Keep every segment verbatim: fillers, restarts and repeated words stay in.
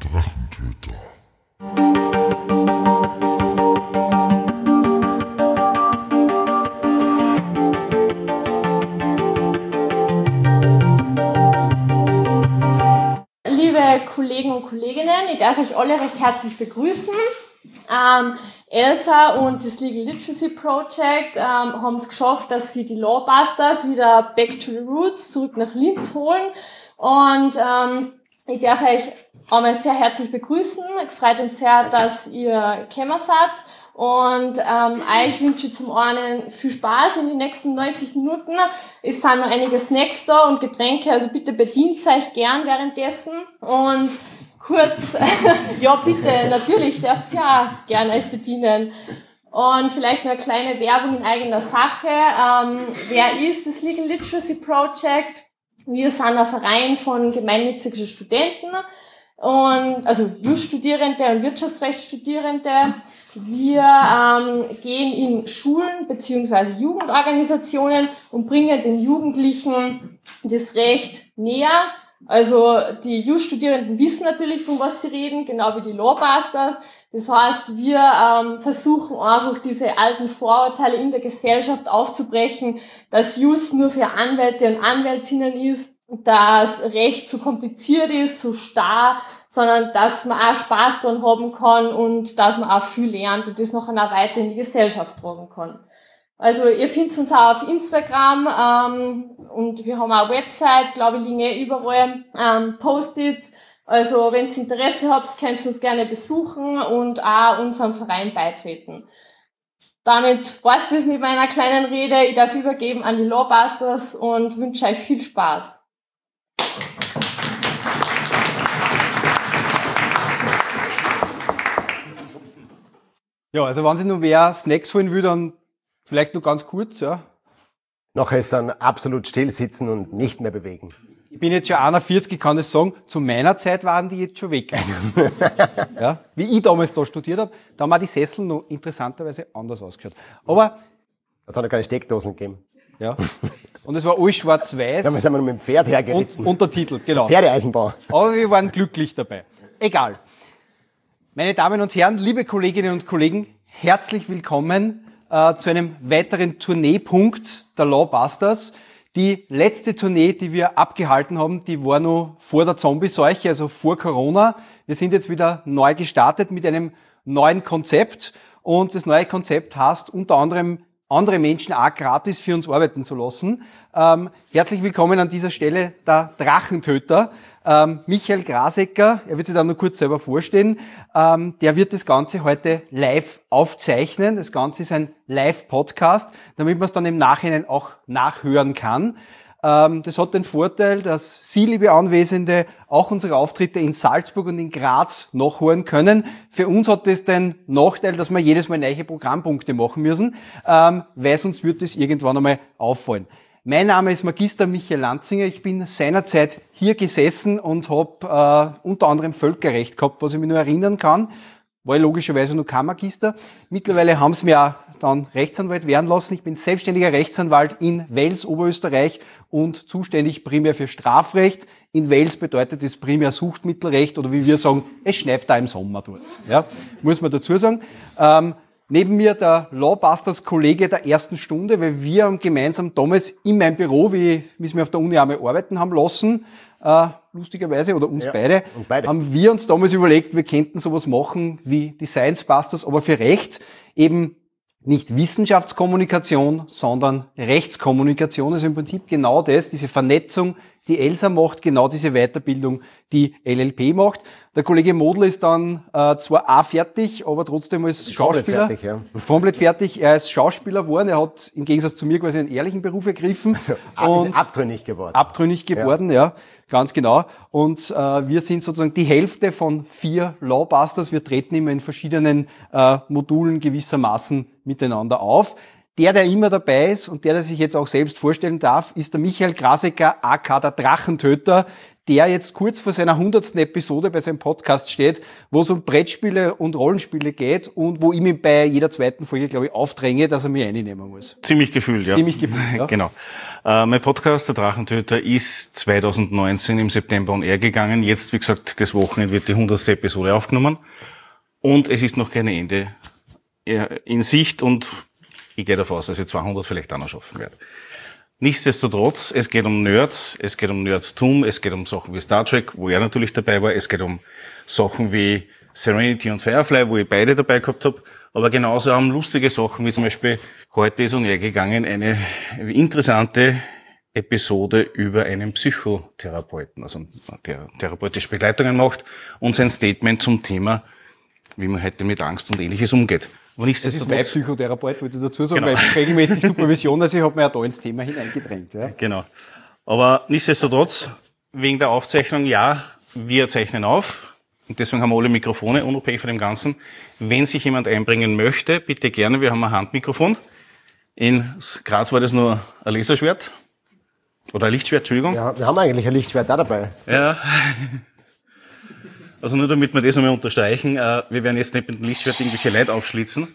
Drachentöter. Liebe Kollegen und Kolleginnen, ich darf euch alle recht herzlich begrüßen. Ähm, Elsa und das Legal Literacy Project ähm, haben es geschafft, dass sie die Lawbusters wieder back to the roots, zurück nach Linz holen. Und ähm, ich darf euch einmal sehr herzlich begrüßen. Es freut uns sehr, dass ihr gekommen seid. Und ähm, euch wünsche ich zum einen viel Spaß in den nächsten neunzig Minuten. Es sind noch einige Snacks da und Getränke, also bitte bedient euch gern währenddessen. Und kurz, ja bitte, natürlich dürft ihr ja gerne euch bedienen. Und vielleicht noch eine kleine Werbung in eigener Sache. Ähm, wer ist das Legal Literacy Project? Wir sind ein Verein von gemeinnützigen Studenten. Und, also Jus-Studierende und Wirtschaftsrechtsstudierende. Wir ähm, gehen in Schulen beziehungsweise Jugendorganisationen und bringen den Jugendlichen das Recht näher. Also die Jus-Studierenden wissen natürlich, von was sie reden, genau wie die Lawbusters. Das heißt, wir ähm, versuchen einfach diese alten Vorurteile in der Gesellschaft aufzubrechen, dass Jus nur für Anwälte und Anwältinnen ist, dass Recht zu kompliziert ist, zu starr, sondern dass man auch Spaß dran haben kann und dass man auch viel lernt und das nachher auch weiter in die Gesellschaft tragen kann. Also ihr findet uns auch auf Instagram ähm, und wir haben auch eine Website, glaube ich, liegen eh überall ähm, Post-its. Also wenn ihr Interesse habt, könnt ihr uns gerne besuchen und auch unserem Verein beitreten. Damit war's das mit meiner kleinen Rede. Ich darf übergeben an die Lawbusters und wünsche euch viel Spaß. Ja, also wenn sich noch wer Snacks holen will, dann vielleicht nur ganz kurz, ja. Nachher ist dann absolut still sitzen und nicht mehr bewegen. Ich bin jetzt schon einundvierzig, ich kann das sagen, zu meiner Zeit waren die jetzt schon weg. Ja, wie ich damals da studiert habe, da haben auch die Sessel noch interessanterweise anders ausgeschaut. Aber es hat noch keine Steckdosen gegeben. Ja. Und es war alles schwarz-weiß. Ja, wir sind noch mit dem Pferd hergeritten. Und untertitelt, genau. Pferdeeisenbahn. Aber wir waren glücklich dabei. Egal. Meine Damen und Herren, liebe Kolleginnen und Kollegen, herzlich willkommen äh, zu einem weiteren Tourneepunkt der Lawbusters. Die letzte Tournee, die wir abgehalten haben, die war noch vor der Zombie-Seuche, also vor Corona. Wir sind jetzt wieder neu gestartet mit einem neuen Konzept. Und das neue Konzept heißt unter anderem, andere Menschen auch gratis für uns arbeiten zu lassen. Ähm, herzlich willkommen an dieser Stelle der Drachentöter. Ähm, Michael Grasecker, er wird sich dann nur kurz selber vorstellen, ähm, der wird das Ganze heute live aufzeichnen. Das Ganze ist ein Live-Podcast, damit man es dann im Nachhinein auch nachhören kann. Ähm, das hat den Vorteil, dass Sie, liebe Anwesende, auch unsere Auftritte in Salzburg und in Graz nachhören können. Für uns hat das den Nachteil, dass wir jedes Mal neue Programmpunkte machen müssen, ähm, weil sonst wird das irgendwann einmal auffallen. Mein Name ist Magister Michael Lanzinger. Ich bin seinerzeit hier gesessen und habe äh, unter anderem Völkerrecht gehabt, was ich mich nur erinnern kann. War ich logischerweise noch kein Magister. Mittlerweile haben sie mir auch dann Rechtsanwalt werden lassen. Ich bin selbstständiger Rechtsanwalt in Wels, Oberösterreich und zuständig primär für Strafrecht. In Wels bedeutet das primär Suchtmittelrecht oder wie wir sagen, es schneit da im Sommer dort. Ja, muss man dazu sagen. Ähm, Neben mir der Lawbusters-Kollege der ersten Stunde, weil wir haben gemeinsam damals in meinem Büro, wie wir es mir auf der Uni einmal arbeiten haben lassen, äh, lustigerweise, oder uns, ja, beide, uns beide, haben wir uns damals überlegt, wir könnten sowas machen wie die Science Busters, aber für Recht eben nicht Wissenschaftskommunikation, sondern Rechtskommunikation. Also im Prinzip genau das, diese Vernetzung, die Elsa macht, genau diese Weiterbildung, die L L P macht. Der Kollege Modl ist dann äh, zwar auch fertig, aber trotzdem als Schauspieler. Fertig, ja. Komplett fertig. Er ist Schauspieler geworden. Er hat im Gegensatz zu mir quasi einen ehrlichen Beruf ergriffen. Also, und abtrünnig geworden. Abtrünnig geworden, ja. ja. Ganz genau. Und äh, wir sind sozusagen die Hälfte von vier Lawbusters. Wir treten immer in verschiedenen äh, Modulen gewissermaßen miteinander auf. Der, der immer dabei ist und der, der sich jetzt auch selbst vorstellen darf, ist der Michael Grasecker, aka der Drachentöter, der jetzt kurz vor seiner hundertsten Episode bei seinem Podcast steht, wo es um Brettspiele und Rollenspiele geht und wo ich mich bei jeder zweiten Folge, glaube ich, aufdränge, dass er mich reinnehmen muss. Ziemlich gefühlt, ja. Ziemlich gefühlt, ja. Genau. Äh, mein Podcast, der Drachentöter, ist zwanzig neunzehn im September on air gegangen. Jetzt, wie gesagt, das Wochenende wird die hundertste Episode aufgenommen. Und es ist noch kein Ende in Sicht und ich gehe davon aus, dass ich zweihundert vielleicht auch noch schaffen werde. Nichtsdestotrotz, es geht um Nerds, es geht um Nerdtum, es geht um Sachen wie Star Trek, wo er natürlich dabei war, es geht um Sachen wie Serenity und Firefly, wo ich beide dabei gehabt habe, aber genauso auch um lustige Sachen, wie zum Beispiel heute ist on air gegangen, eine interessante Episode über einen Psychotherapeuten, also der therapeutische Begleitungen macht und sein Statement zum Thema, wie man heute mit Angst und Ähnliches umgeht. Aber das ist mein Psychotherapeut, wollte ich dazu sagen, genau. Weil ich regelmäßig Supervision, also ich habe mir ja da ins Thema hineingedrängt. Ja. Genau. Aber nichtsdestotrotz, wegen der Aufzeichnung, ja, wir zeichnen auf. Und deswegen haben wir alle Mikrofone, unabhängig von dem Ganzen. Wenn sich jemand einbringen möchte, bitte gerne, wir haben ein Handmikrofon. In Graz war das nur ein Laserschwert. Oder ein Lichtschwert, Entschuldigung. Ja, wir haben eigentlich ein Lichtschwert da dabei. Ja. Also nur damit wir das einmal unterstreichen, äh, wir werden jetzt nicht mit dem Lichtschwert irgendwelche Leute aufschlitzen.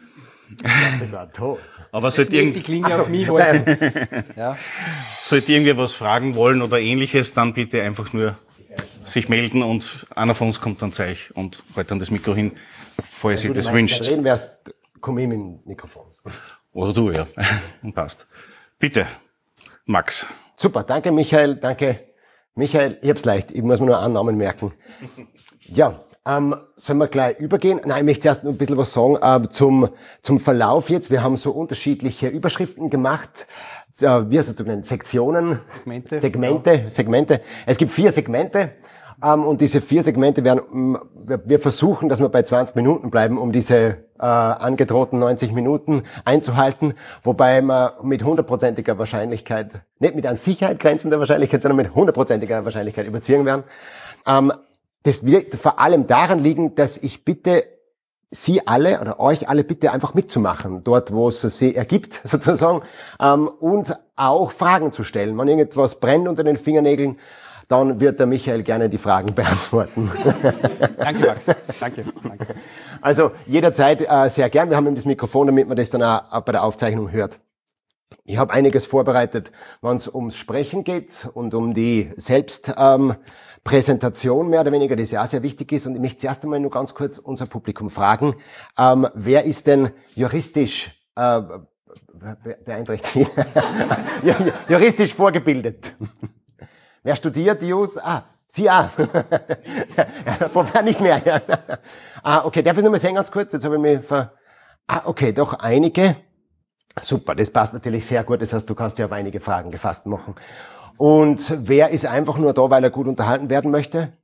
Aber sollte, irgend die klingen auf mich halten. Ja. sollte irgendwer was fragen wollen oder Ähnliches, dann bitte einfach nur sich melden und einer von uns kommt dann Zeich und hält dann das Mikro hin, falls ihr das wünscht. Wenn du wärst, komm ich mit dem Mikrofon. Oder du, ja. Passt. Bitte, Max. Super, danke Michael, danke Michael. Ich hab's leicht, ich muss mir nur einen Namen merken. Ja, ähm, sollen wir gleich übergehen? Nein, ich möchte erst noch ein bisschen was sagen äh, zum zum Verlauf jetzt. Wir haben so unterschiedliche Überschriften gemacht. Äh, wie hast du das genannt? Sektionen? Segmente. Segmente, ja. Segmente. Es gibt vier Segmente. Ähm, und diese vier Segmente werden, wir, wir versuchen, dass wir bei zwanzig Minuten bleiben, um diese äh, angedrohten neunzig Minuten einzuhalten, wobei wir mit hundertprozentiger Wahrscheinlichkeit, nicht mit an Sicherheit grenzender Wahrscheinlichkeit, sondern mit hundertprozentiger Wahrscheinlichkeit überziehen werden. Ähm, das wird vor allem daran liegen, dass ich bitte Sie alle oder euch alle bitte einfach mitzumachen, dort wo es sich ergibt sozusagen, ähm, und auch Fragen zu stellen. Wenn irgendetwas brennt unter den Fingernägeln, dann wird der Michael gerne die Fragen beantworten. Danke, Max. Danke. Danke. Also jederzeit äh, sehr gern. Wir haben eben das Mikrofon, damit man das dann auch bei der Aufzeichnung hört. Ich habe einiges vorbereitet, wenn es ums Sprechen geht und um die Selbstpräsentation ähm, mehr oder weniger, die ja auch sehr wichtig ist. Und ich möchte zuerst einmal nur ganz kurz unser Publikum fragen, ähm, wer ist denn juristisch äh, beeinträchtigt? juristisch vorgebildet? Wer studiert, Jus? Ah, Sie auch. Vorher nicht mehr. Ja. Ah, okay, darf ich nur mal sehen, ganz kurz? Jetzt habe ich mich ver... Ah, okay, doch einige. Super, das passt natürlich sehr gut. Das heißt, du kannst ja auf einige Fragen gefasst machen. Und wer ist einfach nur da, weil er gut unterhalten werden möchte?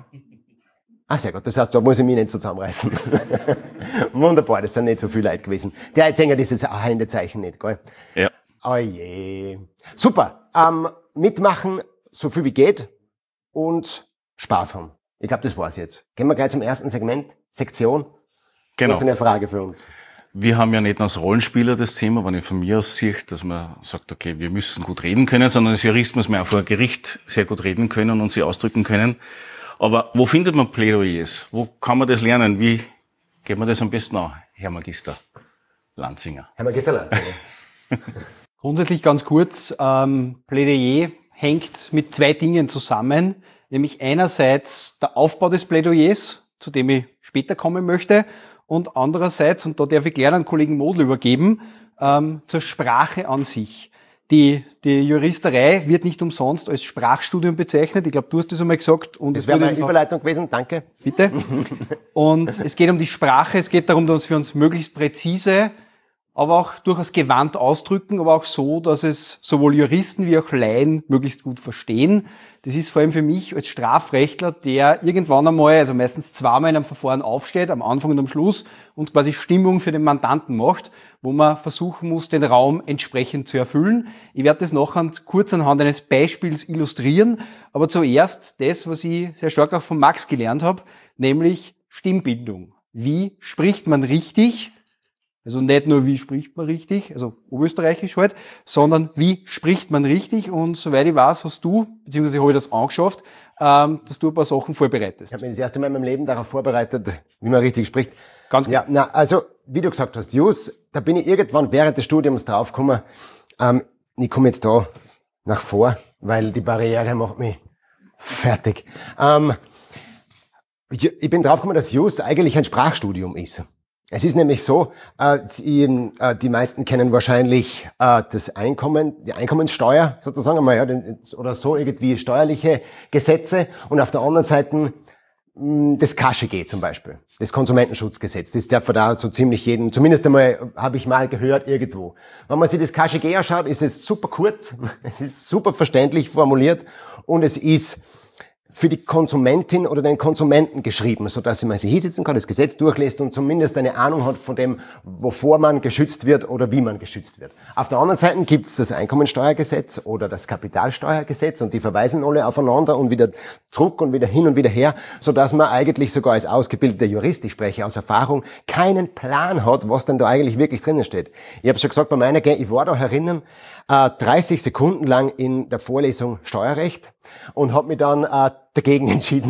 Ah, sehr gut. Das heißt, da muss ich mich nicht so zusammenreißen. Wunderbar, das sind nicht so viele Leute gewesen. Der jetzt hängt dieses Händezeichen nicht, gell? Ja. Oh je. Super. Ähm, mitmachen, so viel wie geht und Spaß haben. Ich glaube, das war's jetzt. Gehen wir gleich zum ersten Segment, Sektion. Genau. Das ist eine Frage für uns. Wir haben ja nicht nur als Rollenspieler das Thema, wenn ich von mir aus sehe, dass man sagt, okay, wir müssen gut reden können, sondern als Jurist muss man auch vor Gericht sehr gut reden können und sich ausdrücken können. Aber wo findet man Plädoyers? Wo kann man das lernen? Wie geht man das am besten an, Herr Magister Lanzinger? Herr Magister Lanzinger. Grundsätzlich ganz kurz, ähm, Plädoyer hängt mit zwei Dingen zusammen, nämlich einerseits der Aufbau des Plädoyers, zu dem ich später kommen möchte, und andererseits, und da darf ich gleich an Kollegen Modl übergeben, ähm, zur Sprache an sich. Die, die Juristerei wird nicht umsonst als Sprachstudium bezeichnet. Ich glaube, du hast das einmal gesagt. Und das wäre meine Überleitung gewesen, danke. Bitte. Und es geht um die Sprache, es geht darum, dass wir uns möglichst präzise, aber auch durchaus gewandt ausdrücken, aber auch so, dass es sowohl Juristen wie auch Laien möglichst gut verstehen. Das ist vor allem für mich als Strafrechtler, der irgendwann einmal, also meistens zweimal in einem Verfahren aufsteht, am Anfang und am Schluss, und quasi Stimmung für den Mandanten macht, wo man versuchen muss, den Raum entsprechend zu erfüllen. Ich werde das nachher kurz anhand eines Beispiels illustrieren, aber zuerst das, was ich sehr stark auch von Max gelernt habe, nämlich Stimmbildung. Wie spricht man richtig? Also nicht nur, wie spricht man richtig, also oberösterreichisch halt, sondern wie spricht man richtig. Und soweit ich weiß, hast du, beziehungsweise habe ich das angeschafft, ähm, dass du ein paar Sachen vorbereitest. Ich habe mich das erste Mal in meinem Leben darauf vorbereitet, wie man richtig spricht. Ganz genau. Ja, na, also, wie du gesagt hast, Jus, da bin ich irgendwann während des Studiums draufgekommen, ähm, ich komme jetzt da nach vor, weil die Barriere macht mich fertig. Ähm, ich, ich bin draufgekommen, dass Jus eigentlich ein Sprachstudium ist. Es ist nämlich so, äh, die, äh, die meisten kennen wahrscheinlich äh, das Einkommen, die Einkommenssteuer sozusagen, einmal, ja, den, oder so irgendwie steuerliche Gesetze und auf der anderen Seite mh, das K Sch G zum Beispiel, das Konsumentenschutzgesetz. Das darf da so ziemlich jeden, zumindest einmal habe ich mal gehört irgendwo. Wenn man sich das K Sch G anschaut, ist es super kurz, es ist super verständlich formuliert und es ist für die Konsumentin oder den Konsumenten geschrieben, so dass man sich hinsetzen kann, das Gesetz durchlässt und zumindest eine Ahnung hat von dem, wovor man geschützt wird oder wie man geschützt wird. Auf der anderen Seite gibt es das Einkommensteuergesetz oder das Kapitalsteuergesetz und die verweisen alle aufeinander und wieder zurück und wieder hin und wieder her, so dass man eigentlich sogar als ausgebildeter Jurist, ich spreche aus Erfahrung, keinen Plan hat, was denn da eigentlich wirklich drinnen steht. Ich habe schon gesagt, bei meiner G, ich war da herinnen, äh, dreißig Sekunden lang in der Vorlesung Steuerrecht und habe mich dann äh, dagegen entschieden.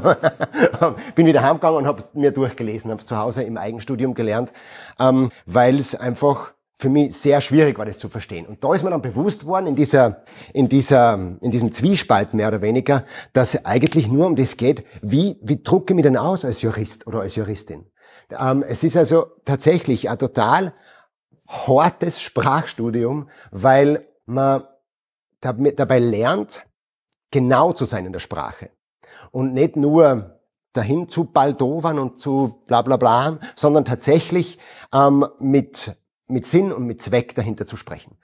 Bin wieder heimgegangen und habe es mir durchgelesen, habe es zu Hause im Eigenstudium gelernt, ähm, weil es einfach für mich sehr schwierig war, das zu verstehen. Und da ist mir dann bewusst worden, in dieser, in dieser, in diesem Zwiespalt mehr oder weniger, dass es eigentlich nur um das geht, wie, wie drucke ich mich denn aus als Jurist oder als Juristin. Ähm, es ist also tatsächlich ein total hartes Sprachstudium, weil man dabei lernt, genau zu sein in der Sprache. Und nicht nur dahin zu baldowern und zu bla bla bla, sondern tatsächlich ähm, mit, mit Sinn und mit Zweck dahinter zu sprechen.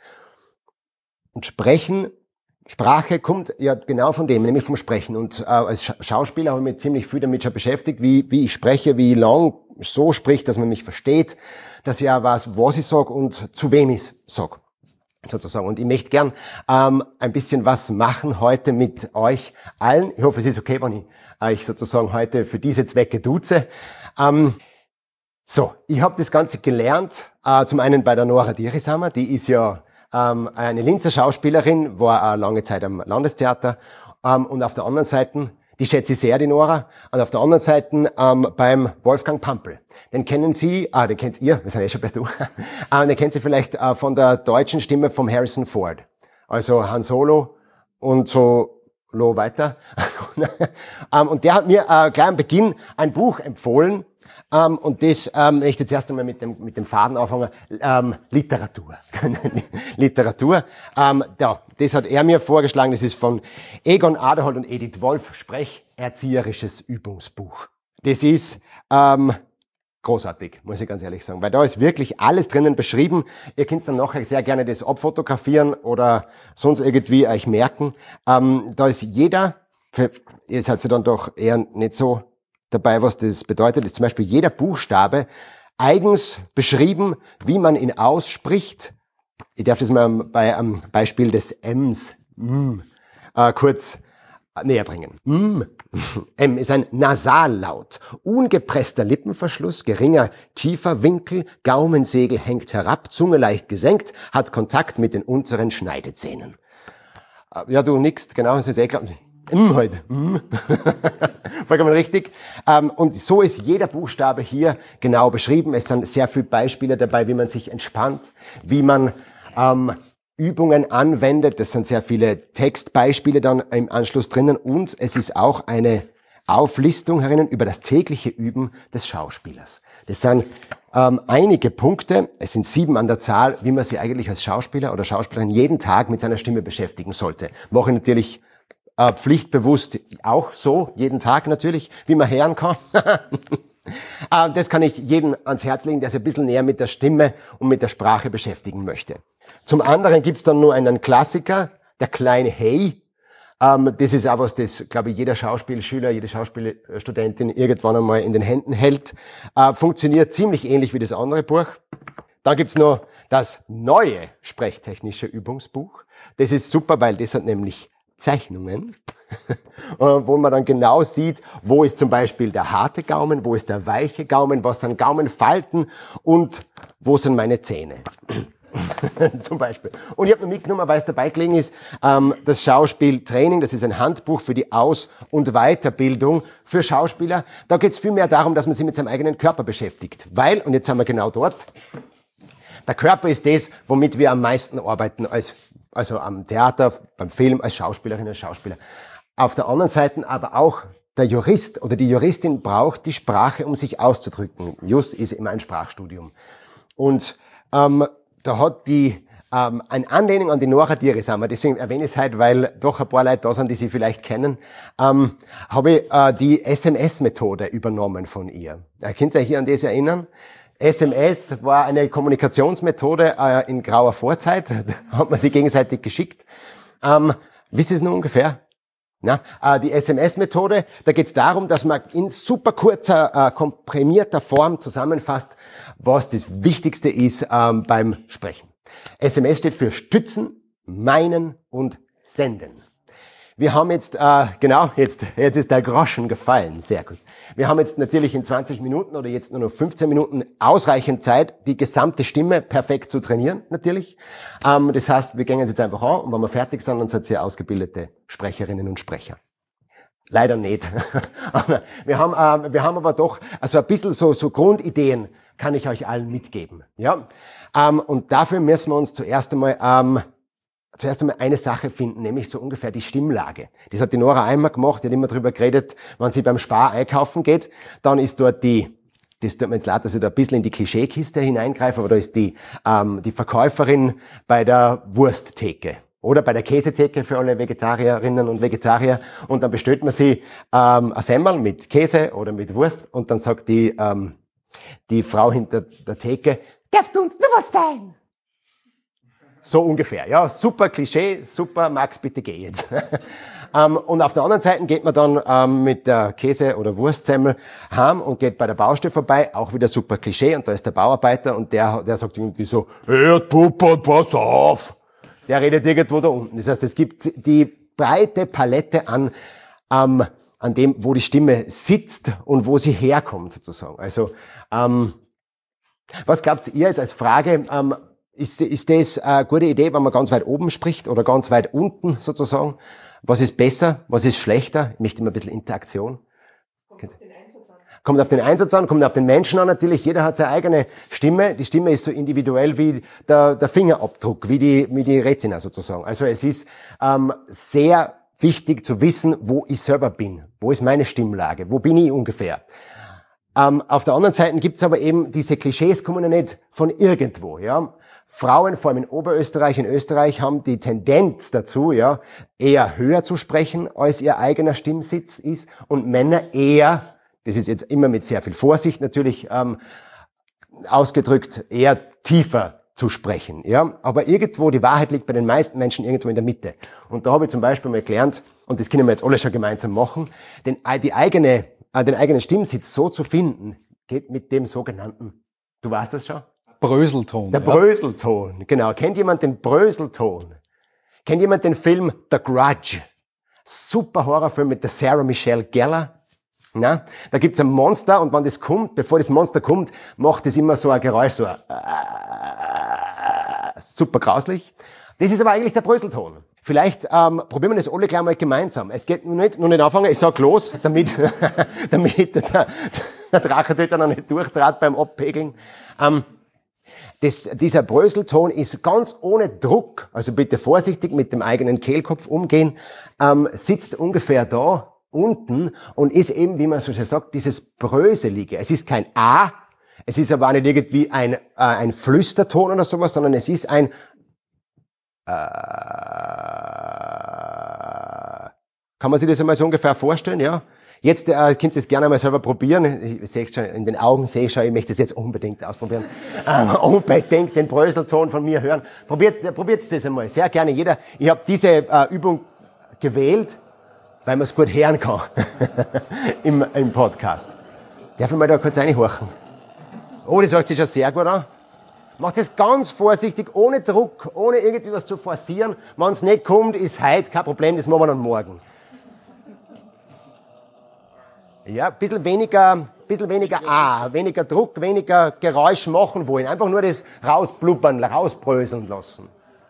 Und Sprechen, Sprache kommt ja genau von dem, nämlich vom Sprechen. Und äh, als Scha- Schauspieler habe ich mich ziemlich viel damit schon beschäftigt, wie, wie ich spreche, wie lang so spricht, dass man mich versteht, dass ich auch weiß, was ich sage und zu wem ich sage. Sozusagen. Und ich möchte gern ähm, ein bisschen was machen heute mit euch allen. Ich hoffe, es ist okay, wenn ich euch sozusagen heute für diese Zwecke duze. Ähm, so, ich habe das Ganze gelernt, äh, zum einen bei der Nora Dirisamer, die ist ja ähm, eine Linzer Schauspielerin, war auch lange Zeit am Landestheater, ähm, und auf der anderen Seite, die schätze ich sehr, die Nora, und auf der anderen Seite ähm, beim Wolfgang Pampel. Den kennen Sie, ah, den kennt ihr, wir sind eh schon bei du, ah, den kennt Sie vielleicht äh, von der deutschen Stimme vom Harrison Ford. Also Han Solo und so lo weiter. ähm, und der hat mir äh, gleich am Beginn ein Buch empfohlen, ähm, und das ähm, möchte ich jetzt erst einmal mit dem, mit dem Faden anfangen, ähm, Literatur. Literatur. Ähm, ja, das hat er mir vorgeschlagen, das ist von Egon Aderholt und Edith Wolf, Sprecherzieherisches Übungsbuch. Das ist ähm, großartig, muss ich ganz ehrlich sagen, weil da ist wirklich alles drinnen beschrieben. Ihr könnt dann nachher sehr gerne das abfotografieren oder sonst irgendwie euch merken. Ähm, da ist jeder, für, ihr seid ja dann doch eher nicht so dabei, was das bedeutet, ist zum Beispiel jeder Buchstabe eigens beschrieben, wie man ihn ausspricht. Ich darf das mal bei am Beispiel des Ms mm, äh, kurz näher bringen. Mm. M ist ein Nasallaut, ungepresster Lippenverschluss, geringer Kieferwinkel, Gaumensegel hängt herab, Zunge leicht gesenkt, hat Kontakt mit den unteren Schneidezähnen. Ja, du nickst, genau, das ist eh klar. M halt. Mm. Vollkommen richtig. Und so ist jeder Buchstabe hier genau beschrieben. Es sind sehr viele Beispiele dabei, wie man sich entspannt, wie man ähm, Übungen anwendet. Das sind sehr viele Textbeispiele dann im Anschluss drinnen und es ist auch eine Auflistung herinnen über das tägliche Üben des Schauspielers. Das sind ähm, einige Punkte, es sind sieben an der Zahl, wie man sich eigentlich als Schauspieler oder Schauspielerin jeden Tag mit seiner Stimme beschäftigen sollte. Mache ich natürlich äh, pflichtbewusst auch so, jeden Tag natürlich, wie man hören kann. äh, das kann ich jedem ans Herz legen, der sich ein bisschen näher mit der Stimme und mit der Sprache beschäftigen möchte. Zum anderen gibt's dann nur einen Klassiker, der kleine Hey. Ähm, das ist auch was, das, glaube ich, jeder Schauspielschüler, jede Schauspielstudentin irgendwann einmal in den Händen hält. Äh, funktioniert ziemlich ähnlich wie das andere Buch. Dann gibt's noch das neue Sprechtechnische Übungsbuch. Das ist super, weil das hat nämlich Zeichnungen, wo man dann genau sieht, wo ist zum Beispiel der harte Gaumen, wo ist der weiche Gaumen, was sind Gaumenfalten und wo sind meine Zähne. Zum Beispiel. Und ich habe noch mitgenommen, weil es dabei gelegen ist, ähm, das Schauspieltraining, das ist ein Handbuch für die Aus- und Weiterbildung für Schauspieler. Da geht es viel mehr darum, dass man sich mit seinem eigenen Körper beschäftigt. Weil, und jetzt sind wir genau dort, der Körper ist das, womit wir am meisten arbeiten, als, also am Theater, beim Film, als Schauspielerin, als Schauspieler. Auf der anderen Seite aber auch der Jurist oder die Juristin braucht die Sprache, um sich auszudrücken. Just ist immer ein Sprachstudium. Und ähm, da hat die ähm, eine Anlehnung an die Nora Dierishammer, deswegen erwähne ich es heute, weil doch ein paar Leute da sind, die sie vielleicht kennen, ähm, habe ich äh, die S M S-Methode übernommen von ihr. Ihr könnt euch hier an das erinnern. S M S war eine Kommunikationsmethode äh, in grauer Vorzeit, da hat man sich gegenseitig geschickt. Ähm, wisst ihr es noch ungefähr? Na, äh, die S M S-Methode, da geht es darum, dass man in super kurzer, äh, komprimierter Form zusammenfasst, was das Wichtigste ist ähm, beim Sprechen. S M S steht für Stützen, Meinen und Senden. Wir haben jetzt, äh, genau, jetzt, jetzt ist der Groschen gefallen, sehr gut. Wir haben jetzt natürlich in zwanzig Minuten oder jetzt nur noch fünfzehn Minuten ausreichend Zeit, die gesamte Stimme perfekt zu trainieren, natürlich. Ähm, das heißt, wir gehen jetzt einfach an und wenn wir fertig sind, dann seid ihr ausgebildete Sprecherinnen und Sprecher. Leider nicht. aber wir haben, äh, wir haben aber doch, also ein bisschen so, so Grundideen kann ich euch allen mitgeben, ja. Ähm, und dafür müssen wir uns zuerst einmal, ähm, Zuerst einmal eine Sache finden, nämlich so ungefähr die Stimmlage. Das hat die Nora einmal gemacht, die hat immer drüber geredet, wenn sie beim Spar einkaufen geht, dann ist dort die, das tut mir jetzt leid, dass ich da ein bisschen in die Klischeekiste hineingreife, aber da ist die, ähm, die Verkäuferin bei der Wursttheke oder bei der Käsetheke für alle Vegetarierinnen und Vegetarier und dann bestellt man sie ähm, ein Semmel mit Käse oder mit Wurst und dann sagt die, ähm, die Frau hinter der Theke, darfst du uns noch was sein? So ungefähr, ja, super Klischee, super, Max, bitte geh jetzt. ähm, und auf der anderen Seite geht man dann ähm, mit der Käse- oder Wurstsemmel heim und geht bei der Baustelle vorbei, auch wieder super Klischee, und da ist der Bauarbeiter und der, der sagt irgendwie so, Erdpuppe, pass auf! Der redet irgendwo da unten. Das heißt, es gibt die breite Palette an, ähm, an dem, wo die Stimme sitzt und wo sie herkommt, sozusagen. Also, ähm, was glaubt ihr jetzt als Frage, ähm, Ist, ist das eine gute Idee, wenn man ganz weit oben spricht oder ganz weit unten sozusagen? Was ist besser? Was ist schlechter? Ich möchte immer ein bisschen Interaktion. Kommt auf den Einsatz an. Kommt auf den Einsatz an, kommt auf den Menschen an natürlich. Jeder hat seine eigene Stimme. Die Stimme ist so individuell wie der, der Fingerabdruck, wie die, wie die Retina sozusagen. Also es ist ähm, sehr wichtig zu wissen, wo ich selber bin. Wo ist meine Stimmlage? Wo bin ich ungefähr? Ähm, auf der anderen Seite gibt's aber eben diese Klischees, kommen ja nicht von irgendwo, ja. Frauen, vor allem in Oberösterreich, in Österreich, haben die Tendenz dazu, ja, eher höher zu sprechen, als ihr eigener Stimmsitz ist, und Männer eher, das ist jetzt immer mit sehr viel Vorsicht natürlich ähm, ausgedrückt, eher tiefer zu sprechen, ja. Aber irgendwo, die Wahrheit liegt bei den meisten Menschen irgendwo in der Mitte. Und da habe ich zum Beispiel mal gelernt, und das können wir jetzt alle schon gemeinsam machen, den, die eigene, äh, den eigenen Stimmsitz so zu finden, geht mit dem sogenannten, du weißt das schon? Bröselton. Der ja. Bröselton, genau. Kennt jemand den Bröselton? Kennt jemand den Film The Grudge? Super Horrorfilm mit der Sarah Michelle Gellar. Na? Da gibt's ein Monster, und wenn das kommt, bevor das Monster kommt, macht es immer so ein Geräusch, so ein super grauslich. Das ist aber eigentlich der Bröselton. Vielleicht ähm, probieren wir das alle gleich mal gemeinsam. Es geht nur nicht, nur nicht anfangen, ich sag los, damit, damit der, der Drachentöter noch nicht durchtrat beim Abpegeln. Ähm, Das, dieser Bröselton ist ganz ohne Druck, also bitte vorsichtig mit dem eigenen Kehlkopf umgehen, ähm, sitzt ungefähr da unten und ist eben, wie man so schön sagt, dieses Bröselige. Es ist kein A, es ist aber auch nicht irgendwie ein, äh, ein Flüsterton oder sowas, sondern es ist ein äh, kann man sich das einmal so ungefähr vorstellen, ja? Jetzt äh, könnt ihr es gerne mal selber probieren. Ich sehe schon in den Augen, sehe ich schon, ich möchte das jetzt unbedingt ausprobieren. ähm, unbedingt den Bröselton von mir hören. Probiert, äh, probiert das einmal, sehr gerne jeder. Ich habe diese äh, Übung gewählt, weil man es gut hören kann Im, im Podcast. Darf ich mal da kurz reinhorchen? Oh, das hört sich schon sehr gut an. Macht es ganz vorsichtig, ohne Druck, ohne irgendwie was zu forcieren. Wenn es nicht kommt, ist heute kein Problem, das machen wir dann morgen. Ja, ein bisschen weniger, bisschen weniger A, weniger Druck, weniger Geräusch machen wollen. Einfach nur das rausblubbern, rausbröseln lassen.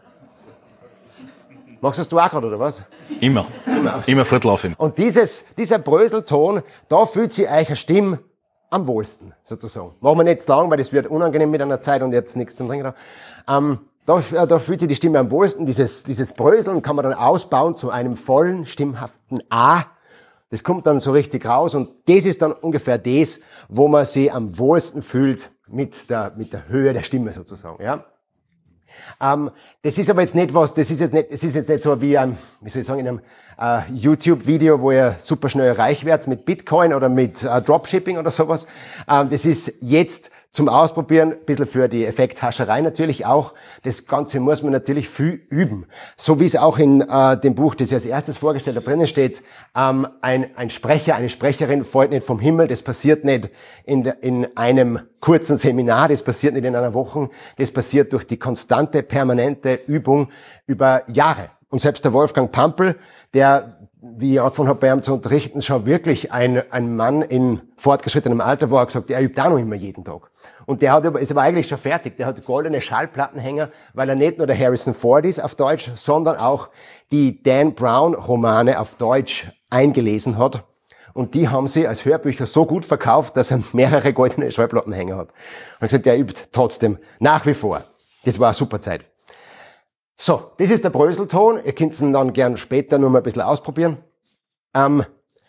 Machst du das du auch gerade, oder was? Immer. Immer, Immer fortlaufen. Und dieses, dieser Bröselton, da fühlt sich eure Stimme am wohlsten, sozusagen. Machen wir nicht zu lang, weil das wird unangenehm mit einer Zeit und ihr habt nichts zum Trinken da. Ähm, da, da fühlt sich die Stimme am wohlsten. Dieses, dieses Bröseln kann man dann ausbauen zu einem vollen, stimmhaften A. Das kommt dann so richtig raus und das ist dann ungefähr das, wo man sich am wohlsten fühlt mit der, mit der Höhe der Stimme sozusagen, ja. Ähm, das ist aber jetzt nicht was, das ist jetzt nicht, es ist jetzt nicht so wie, ähm, wie soll ich sagen, in einem äh, YouTube-Video, wo ihr super schnell reich werdet mit Bitcoin oder mit äh, Dropshipping oder sowas. Ähm, das ist jetzt zum Ausprobieren, ein bisschen für die Effekthascherei natürlich auch. Das Ganze muss man natürlich viel üben. So wie es auch in äh, dem Buch, das ich als erstes vorgestellt habe, drinnen steht, ähm, ein, ein Sprecher, eine Sprecherin fällt nicht vom Himmel, das passiert nicht in, de, in einem kurzen Seminar, das passiert nicht in einer Woche, das passiert durch die konstante, permanente Übung über Jahre. Und selbst der Wolfgang Pampel, der, wie ich angefangen habe, bei ihm zu unterrichten, schon wirklich ein, ein Mann in fortgeschrittenem Alter war, gesagt, er übt auch noch immer jeden Tag. Und der hat aber, ist aber eigentlich schon fertig. Der hat goldene Schallplattenhänger, weil er nicht nur der Harrison Ford ist auf Deutsch, sondern auch die Dan Brown Romane auf Deutsch eingelesen hat. Und die haben sie als Hörbücher so gut verkauft, dass er mehrere goldene Schallplattenhänger hat. Und gesagt, der übt trotzdem nach wie vor. Das war eine super Zeit. So, das ist der Bröselton. Ihr könnt ihn dann gern später nur mal ein bisschen ausprobieren. Ähm,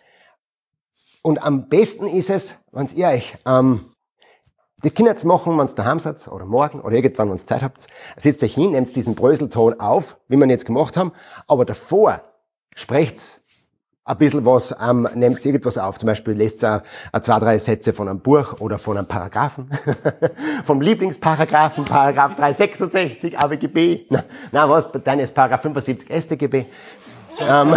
und am besten ist es, wenn ihr euch, ähm, das könnt ihr jetzt machen, wenn ihr daheim seid, oder morgen, oder irgendwann, wenn ihr Zeit habt. Setzt euch hin, nehmt diesen Bröselton auf, wie wir ihn jetzt gemacht haben, aber davor sprecht's ein bisschen was, ähm, nehmt irgendwas auf. Zum Beispiel lest ihr äh, zwei, drei Sätze von einem Buch oder von einem Paragraphen. Vom Lieblingsparagraphen, Paragraph dreihundertsechsundsechzig A B G B. Na, na was, dann ist Paragraph fünfundsiebzig S t G B. Ähm,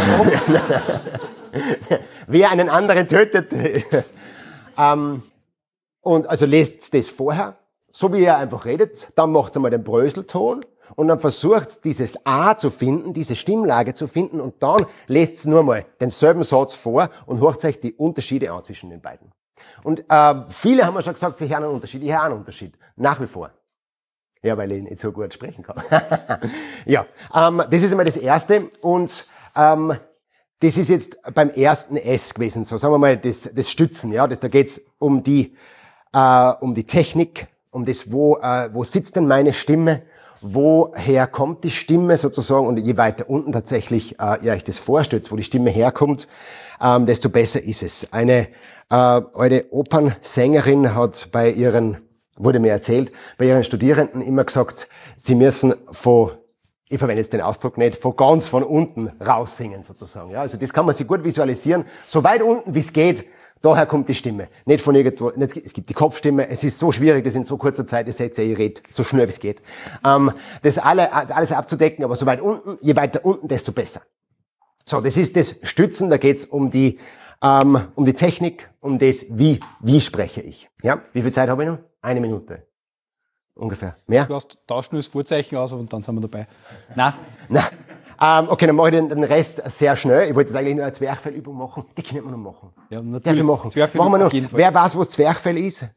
wer einen anderen tötet. ähm, und also lest das vorher, so wie ihr einfach redet. Dann macht ihr mal den Bröselton. Und dann versucht dieses A zu finden, diese Stimmlage zu finden und dann lest nur mal denselben Satz vor und hört euch die Unterschiede an zwischen den beiden. Und äh, viele haben mir schon gesagt, sie hören einen Unterschied. Ich höre einen Unterschied. Nach wie vor. Ja, weil ich nicht so gut sprechen kann. ja, ähm, das ist einmal das Erste. Und ähm, das ist jetzt beim ersten S gewesen. So sagen wir mal das, das Stützen. Ja, das, da geht's um die, äh, um die Technik, um das, wo, äh, wo sitzt denn meine Stimme? Woher kommt die Stimme sozusagen, und je weiter unten tatsächlich äh, ihr euch das vorstellt, wo die Stimme herkommt, ähm, desto besser ist es. Eine äh, alte Opernsängerin hat bei ihren, wurde mir erzählt, bei ihren Studierenden immer gesagt, sie müssen von, ich verwende jetzt den Ausdruck nicht, von ganz von unten raus singen sozusagen. Ja, also das kann man sich gut visualisieren, so weit unten wie es geht. Daher kommt die Stimme. Nicht von irgendwo, nicht, es gibt die Kopfstimme. Es ist so schwierig, das in so kurzer Zeit, ihr seht ja, ich rede so schnell wie es geht, ähm, das alle, alles abzudecken, aber so weit unten, je weiter unten, desto besser. So, das ist das Stützen, da geht's um die, ähm, um die Technik, um das, wie, wie spreche ich. Ja, wie viel Zeit habe ich noch? Eine Minute. Ungefähr. Mehr? Du hast tauscht nur das Vorzeichen aus und dann sind wir dabei. Nein. Nein. Ähm, okay, dann mache ich den, den Rest sehr schnell. Ich wollte jetzt eigentlich nur eine Zwerchfellübung machen. Die können wir noch machen. Ja, Darf ich natürlich. machen? Zwerchfell Machen wir noch. auf jeden Fall. Wer weiß, was Zwerchfell ist?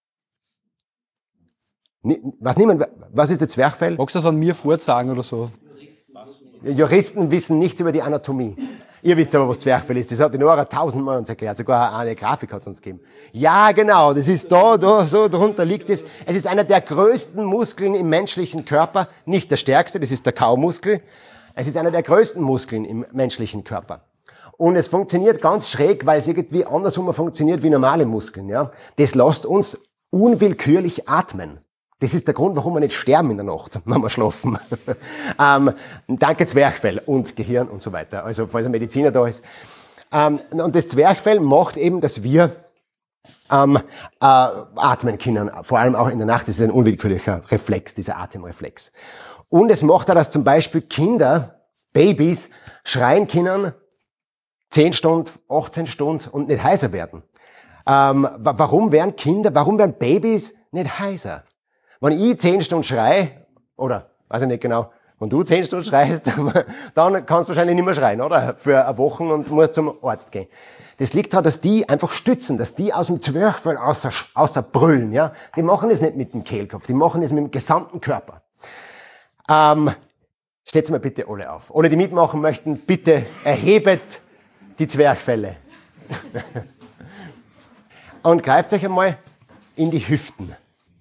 Ni- Was niemand? Was ist der Zwerchfell? Magst du das an mir vorsagen oder so? Juristen wissen nichts über die Anatomie. Ihr wisst aber, was Zwerchfell ist. Das hat die Nora tausendmal uns erklärt. Sogar eine Grafik hat es uns gegeben. Ja, genau. Das ist da, da, so, darunter liegt es. Es ist einer der größten Muskeln im menschlichen Körper. Nicht der stärkste, das ist der Kaumuskel. Es ist einer der größten Muskeln im menschlichen Körper. Und es funktioniert ganz schräg, weil es irgendwie andersrum funktioniert wie normale Muskeln. Ja, das lässt uns unwillkürlich atmen. Das ist der Grund, warum wir nicht sterben in der Nacht, wenn wir schlafen. ähm, danke Zwerchfell und Gehirn und so weiter. Also falls ein Mediziner da ist. Ähm, und das Zwerchfell macht eben, dass wir ähm, äh, atmen können. Vor allem auch in der Nacht. Das ist ein unwillkürlicher Reflex, dieser Atemreflex. Und es macht auch, dass zum Beispiel Kinder, Babys, schreien können, zehn Stunden, achtzehn Stunden und nicht heiser werden. Ähm, warum werden Kinder, warum werden Babys nicht heiser? Wenn ich zehn Stunden schrei, oder, weiß ich nicht genau, wenn du zehn Stunden schreist, dann kannst du wahrscheinlich nicht mehr schreien, oder? Für eine Woche und musst zum Arzt gehen. Das liegt daran, dass die einfach stützen, dass die aus dem Zwerchfell außer, außer brüllen, ja. Die machen das nicht mit dem Kehlkopf, die machen das mit dem gesamten Körper. Ähm, steht's mal bitte alle auf. Alle, die mitmachen möchten, bitte erhebet die Zwerchfelle. Und greift euch einmal in die Hüften.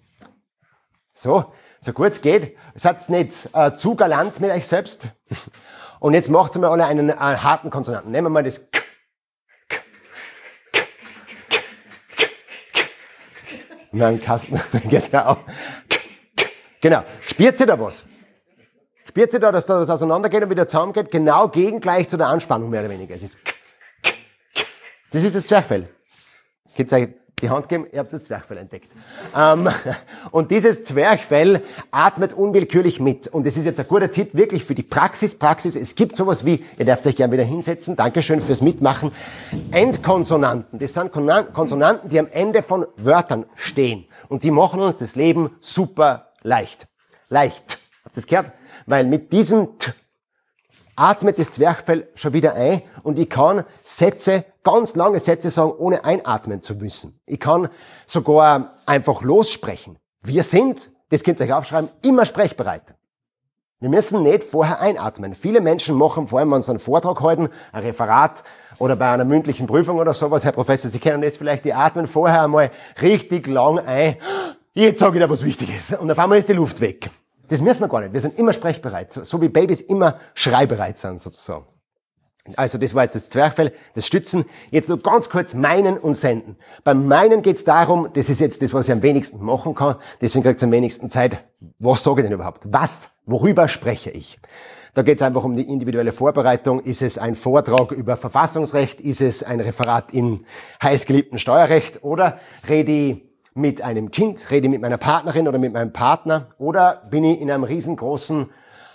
So, so gut es geht. Seid nicht äh, zu galant mit euch selbst. Und jetzt macht mal alle einen, einen harten Konsonanten. Nehmen wir mal das K. K. K. K. K. K. Nein, Kasten geht's ja auch. K. K. Genau. Spürt ihr da was? Spürt ihr da, dass da was auseinandergeht und wieder zusammengeht? Genau gegengleich zu der Anspannung, mehr oder weniger. Es ist K. K. K. Das ist das Zwerchfell. Könnt ihr euch die Hand geben, ihr habt das Zwerchfell entdeckt. Ähm, und dieses Zwerchfell atmet unwillkürlich mit. Und das ist jetzt ein guter Tipp wirklich für die Praxis. Praxis, es gibt sowas wie, ihr dürft euch gerne wieder hinsetzen, Dankeschön fürs Mitmachen, Endkonsonanten. Das sind Konsonanten, die am Ende von Wörtern stehen. Und die machen uns das Leben super leicht. Leicht. Habt ihr das gehört? Weil mit diesem T atmet das Zwerchfell schon wieder ein und ich kann Sätze, ganz lange Sätze sagen, ohne einatmen zu müssen. Ich kann sogar einfach lossprechen. Wir sind, das könnt ihr euch aufschreiben, immer sprechbereit. Wir müssen nicht vorher einatmen. Viele Menschen machen, vor allem wenn sie einen Vortrag halten, ein Referat oder bei einer mündlichen Prüfung oder sowas, Herr Professor, Sie kennen das vielleicht, die atmen vorher einmal richtig lang ein. Jetzt sage ich da was Wichtiges. Und auf einmal ist die Luft weg. Das müssen wir gar nicht. Wir sind immer sprechbereit. So, so wie Babys immer schreibereit sind, sozusagen. Also, das war jetzt das Zwerchfell, das Stützen. Jetzt nur ganz kurz meinen und senden. Beim meinen geht es darum, das ist jetzt das, was ich am wenigsten machen kann. Deswegen kriegt es am wenigsten Zeit. Was sage ich denn überhaupt? Was? Worüber spreche ich? Da geht es einfach um die individuelle Vorbereitung. Ist es ein Vortrag über Verfassungsrecht? Ist es ein Referat im heißgeliebten Steuerrecht? Oder rede ich mit einem Kind, rede mit meiner Partnerin oder mit meinem Partner, oder bin ich in einem riesengroßen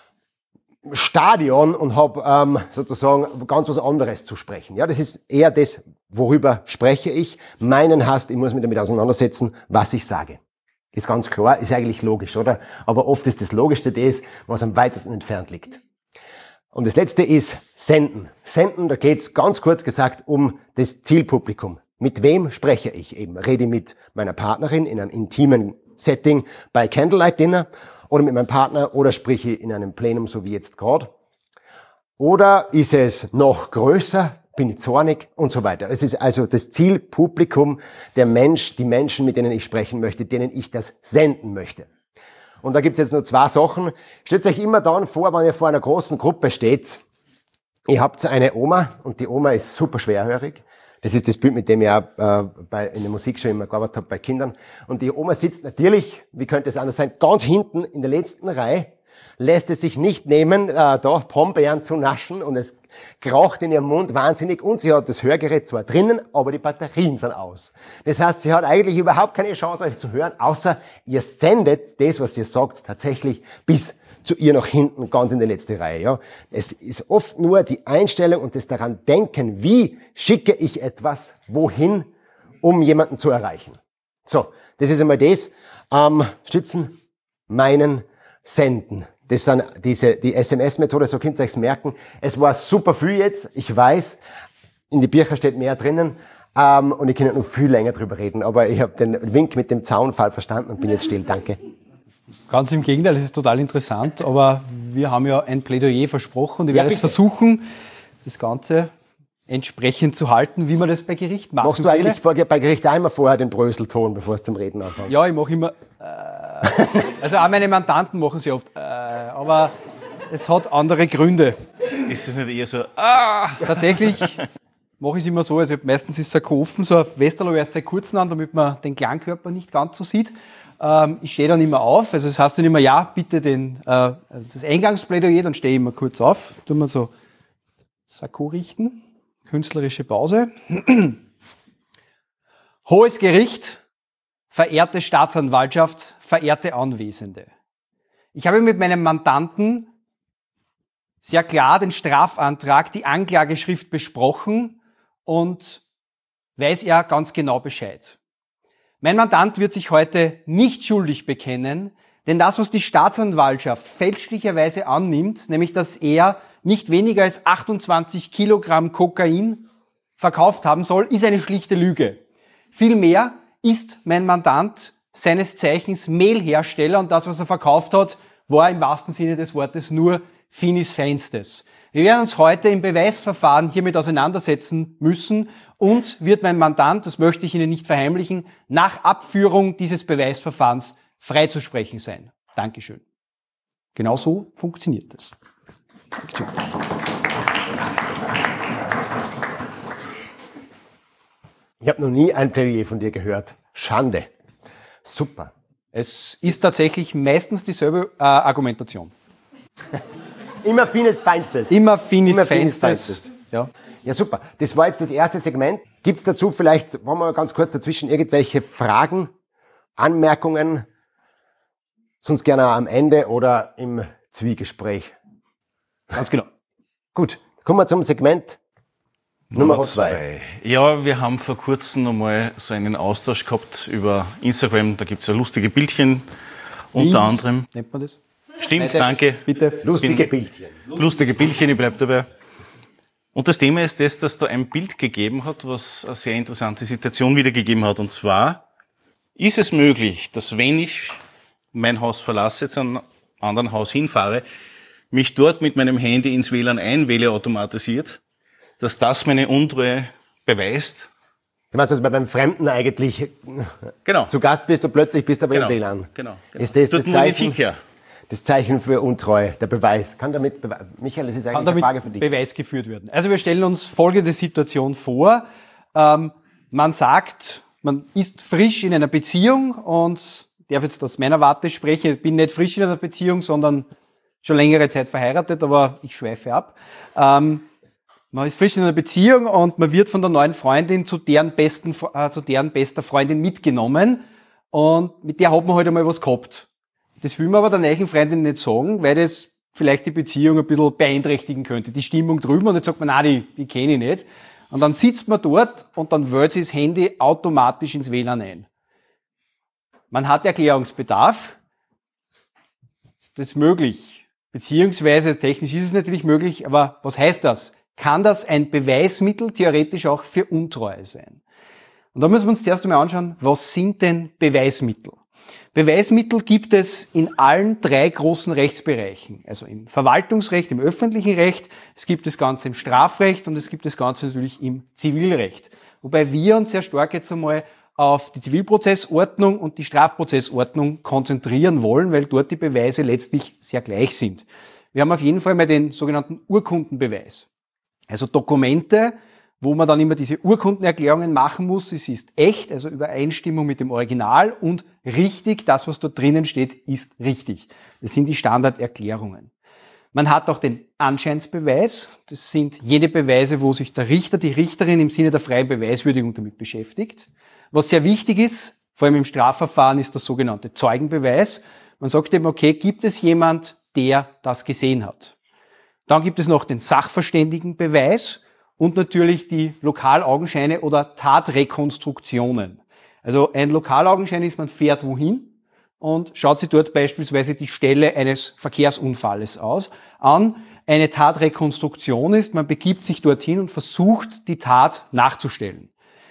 Stadion und habe ähm, sozusagen ganz was anderes zu sprechen. Ja, das ist eher das, worüber spreche ich. Meinen heißt, ich muss mich damit auseinandersetzen, was ich sage. Ist ganz klar, ist eigentlich logisch, oder? Aber oft ist das Logischste das, was am weitesten entfernt liegt. Und das Letzte ist Senden. Senden, da geht's ganz kurz gesagt um das Zielpublikum. Mit wem spreche ich eben? Rede ich mit meiner Partnerin in einem intimen Setting bei Candlelight Dinner oder mit meinem Partner oder spreche ich in einem Plenum, so wie jetzt gerade? Oder ist es noch größer? Bin ich zornig? Und so weiter. Es ist also das Zielpublikum, der Mensch, die Menschen, mit denen ich sprechen möchte, denen ich das senden möchte. Und da gibt's jetzt nur zwei Sachen. Stellt euch immer dann vor, wenn ihr vor einer großen Gruppe steht. Ihr habt eine Oma und die Oma ist super schwerhörig. Das ist das Bild, mit dem ich auch äh, bei, in der Musikshow immer gearbeitet habe bei Kindern. Und die Oma sitzt natürlich, wie könnte es anders sein, ganz hinten in der letzten Reihe, lässt es sich nicht nehmen, äh, da Pombeeren zu naschen und es kraucht in ihrem Mund wahnsinnig und sie hat das Hörgerät zwar drinnen, aber die Batterien sind aus. Das heißt, sie hat eigentlich überhaupt keine Chance, euch zu hören, außer ihr sendet das, was ihr sagt, tatsächlich bis zu ihr nach hinten, ganz in die letzte Reihe. Ja. Es ist oft nur die Einstellung und das daran denken, wie schicke ich etwas, wohin, um jemanden zu erreichen. So, das ist einmal das. Ähm, stützen, meinen, senden. Das sind diese, die S M S-Methode, so könnt ihr euch merken. Es war super viel jetzt, ich weiß, in die Bücher steht mehr drinnen. Ähm, und ich kann noch viel länger drüber reden, aber ich habe den Wink mit dem Zaunfall verstanden und bin jetzt still. Danke. Ganz im Gegenteil, das ist total interessant, aber wir haben ja ein Plädoyer versprochen und ich Ja, werde jetzt bitte. versuchen, das Ganze entsprechend zu halten, wie man das bei Gericht macht. Machst du eigentlich vor, bei Gericht auch immer vorher den Bröselton, bevor es zum Reden anfängt? Ja, ich mache immer, äh, also auch meine Mandanten machen sie oft, äh, aber es hat andere Gründe. Ist es nicht eher so, ah! Tatsächlich mache ich es immer so, also meistens ist es ein offen, so ein Westerlo erst sehr kurz an, damit man den Klangkörper nicht ganz so sieht. Ähm, ich stehe dann immer auf, also das heißt dann immer, ja, bitte den, äh, das Eingangsplädoyer, dann stehe ich immer kurz auf, tun wir so Sakko richten, künstlerische Pause. Hohes Gericht, verehrte Staatsanwaltschaft, verehrte Anwesende. Ich habe mit meinem Mandanten sehr klar den Strafantrag, die Anklageschrift besprochen und weiß er ganz genau Bescheid. Mein Mandant wird sich heute nicht schuldig bekennen, denn das, was die Staatsanwaltschaft fälschlicherweise annimmt, nämlich dass er nicht weniger als achtundzwanzig Kilogramm Kokain verkauft haben soll, ist eine schlichte Lüge. Vielmehr ist mein Mandant seines Zeichens Mehlhersteller und das, was er verkauft hat, war im wahrsten Sinne des Wortes nur Finis Feinstes. Wir werden uns heute im Beweisverfahren hiermit auseinandersetzen müssen und wird mein Mandant, das möchte ich Ihnen nicht verheimlichen, nach Abführung dieses Beweisverfahrens freizusprechen sein. Dankeschön. Genau so funktioniert das. Dankeschön. Ich habe noch nie ein Plädoyer von dir gehört. Schande. Super. Es ist tatsächlich meistens dieselbe äh, Argumentation. Immer Finis Feinstes. Immer Finis Immer Finis Feinstes. Ja. Ja, super. Das war jetzt das erste Segment. Gibt es dazu vielleicht, wollen wir ganz kurz dazwischen, irgendwelche Fragen, Anmerkungen? Sonst gerne am Ende oder im Zwiegespräch. Ganz genau. Gut, kommen wir zum Segment Nummer zwei. Ja, wir haben vor kurzem nochmal so einen Austausch gehabt über Instagram. Da gibt es ja lustige Bildchen, unter Wie anderem. nennt man das? Stimmt, Bitte. danke. Bitte. Lustige Bildchen. Lustige Bildchen, ich bleib dabei. Und das Thema ist das, dass da ein Bild gegeben hat, was eine sehr interessante Situation wiedergegeben hat. Und zwar ist es möglich, dass wenn ich mein Haus verlasse, zu einem anderen Haus hinfahre, mich dort mit meinem Handy ins W L A N einwähle automatisiert, dass das meine Untreue beweist. Du meinst, dass du beim Fremden eigentlich Genau. zu Gast bist und plötzlich bist du aber Genau. im W L A N. Genau. genau. Ist das Dort das muss ich Zeichen, nicht her. das Zeichen für Untreue, der Beweis? Kann damit, bewe- Michael, das ist eigentlich Kann eine damit Frage für dich. Beweis geführt werden. Also wir stellen uns folgende Situation vor. Ähm, man sagt, man ist frisch in einer Beziehung und ich darf jetzt aus meiner Warte sprechen, ich bin nicht frisch in einer Beziehung, sondern schon längere Zeit verheiratet, aber ich schweife ab. Ähm, man ist frisch in einer Beziehung und man wird von der neuen Freundin zu deren besten, äh, zu deren bester Freundin mitgenommen und mit der hat man halt einmal was gehabt. Das will man aber der neuen Freundin nicht sagen, weil das vielleicht die Beziehung ein bisschen beeinträchtigen könnte. Die Stimmung drüben und jetzt sagt man, nein, die, die kenne ich nicht. Und dann sitzt man dort und dann wählt sich das Handy automatisch ins W L A N ein. Man hat Erklärungsbedarf. Das ist möglich. Beziehungsweise technisch ist es natürlich möglich, aber was heißt das? Kann das ein Beweismittel theoretisch auch für Untreue sein? Und da müssen wir uns zuerst einmal anschauen, was sind denn Beweismittel? Beweismittel gibt es in allen drei großen Rechtsbereichen, also im Verwaltungsrecht, im öffentlichen Recht, es gibt das Ganze im Strafrecht und es gibt das Ganze natürlich im Zivilrecht. Wobei wir uns sehr stark jetzt einmal auf die Zivilprozessordnung und die Strafprozessordnung konzentrieren wollen, weil dort die Beweise letztlich sehr gleich sind. Wir haben auf jeden Fall mal den sogenannten Urkundenbeweis. Also Dokumente, wo man dann immer diese Urkundenerklärungen machen muss. Es ist echt, also Übereinstimmung mit dem Original und richtig, das, was dort drinnen steht, ist richtig. Das sind die Standarderklärungen. Man hat auch den Anscheinsbeweis. Das sind jene Beweise, wo sich der Richter, die Richterin im Sinne der freien Beweiswürdigung damit beschäftigt. Was sehr wichtig ist, vor allem im Strafverfahren, ist der sogenannte Zeugenbeweis. Man sagt eben, okay, gibt es jemand, der das gesehen hat? Dann gibt es noch den Sachverständigenbeweis und natürlich die Lokalaugenscheine oder Tatrekonstruktionen. Also ein Lokalaugenschein ist, man fährt wohin und schaut sich dort beispielsweise die Stelle eines Verkehrsunfalles aus an. Eine Tatrekonstruktion ist, man begibt sich dorthin und versucht, die Tat nachzustellen.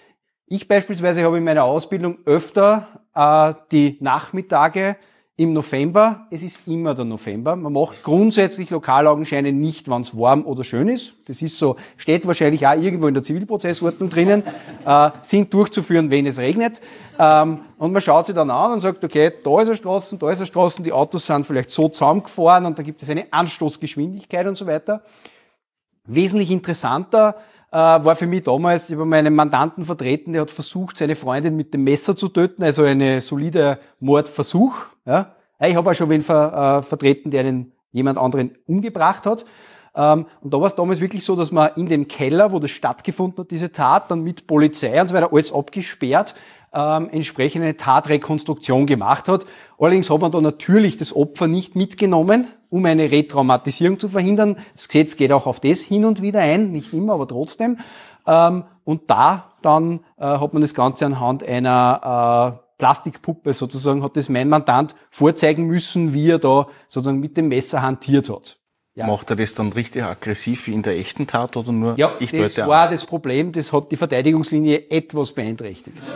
Ich beispielsweise habe in meiner Ausbildung öfter äh, die Nachmittage im November. Es ist immer der November. Man macht grundsätzlich Lokalaugenscheine nicht, wenn es warm oder schön ist. Das ist so, steht wahrscheinlich auch irgendwo in der Zivilprozessordnung drinnen, äh, sind durchzuführen, wenn es regnet. Ähm, und man schaut sich dann an und sagt, okay, da ist eine Straße, da ist eine Straße, die Autos sind vielleicht so zusammengefahren und da gibt es eine Anstoßgeschwindigkeit und so weiter. Wesentlich interessanter äh, war für mich damals, ich habe meinen Mandanten vertreten, der hat versucht, seine Freundin mit dem Messer zu töten, also eine solide Mordversuch. Ja. Ich habe auch schon wen ver, äh, vertreten, der einen, jemand anderen umgebracht hat. Ähm, und da war es damals wirklich so, dass man in dem Keller, wo das stattgefunden hat, diese Tat, dann mit Polizei und so weiter alles abgesperrt, ähm, entsprechend eine Tatrekonstruktion gemacht hat. Allerdings hat man da natürlich das Opfer nicht mitgenommen, um eine Retraumatisierung zu verhindern. Das Gesetz geht auch auf das hin und wieder ein, nicht immer, aber trotzdem. Ähm, und da dann äh, hat man das Ganze anhand einer äh, Plastikpuppe sozusagen, hat das mein Mandant vorzeigen müssen, wie er da sozusagen mit dem Messer hantiert hat. Ja. Macht er das dann richtig aggressiv wie in der echten Tat oder nur? Ja, ich das deute war an? das Problem, das hat die Verteidigungslinie etwas beeinträchtigt.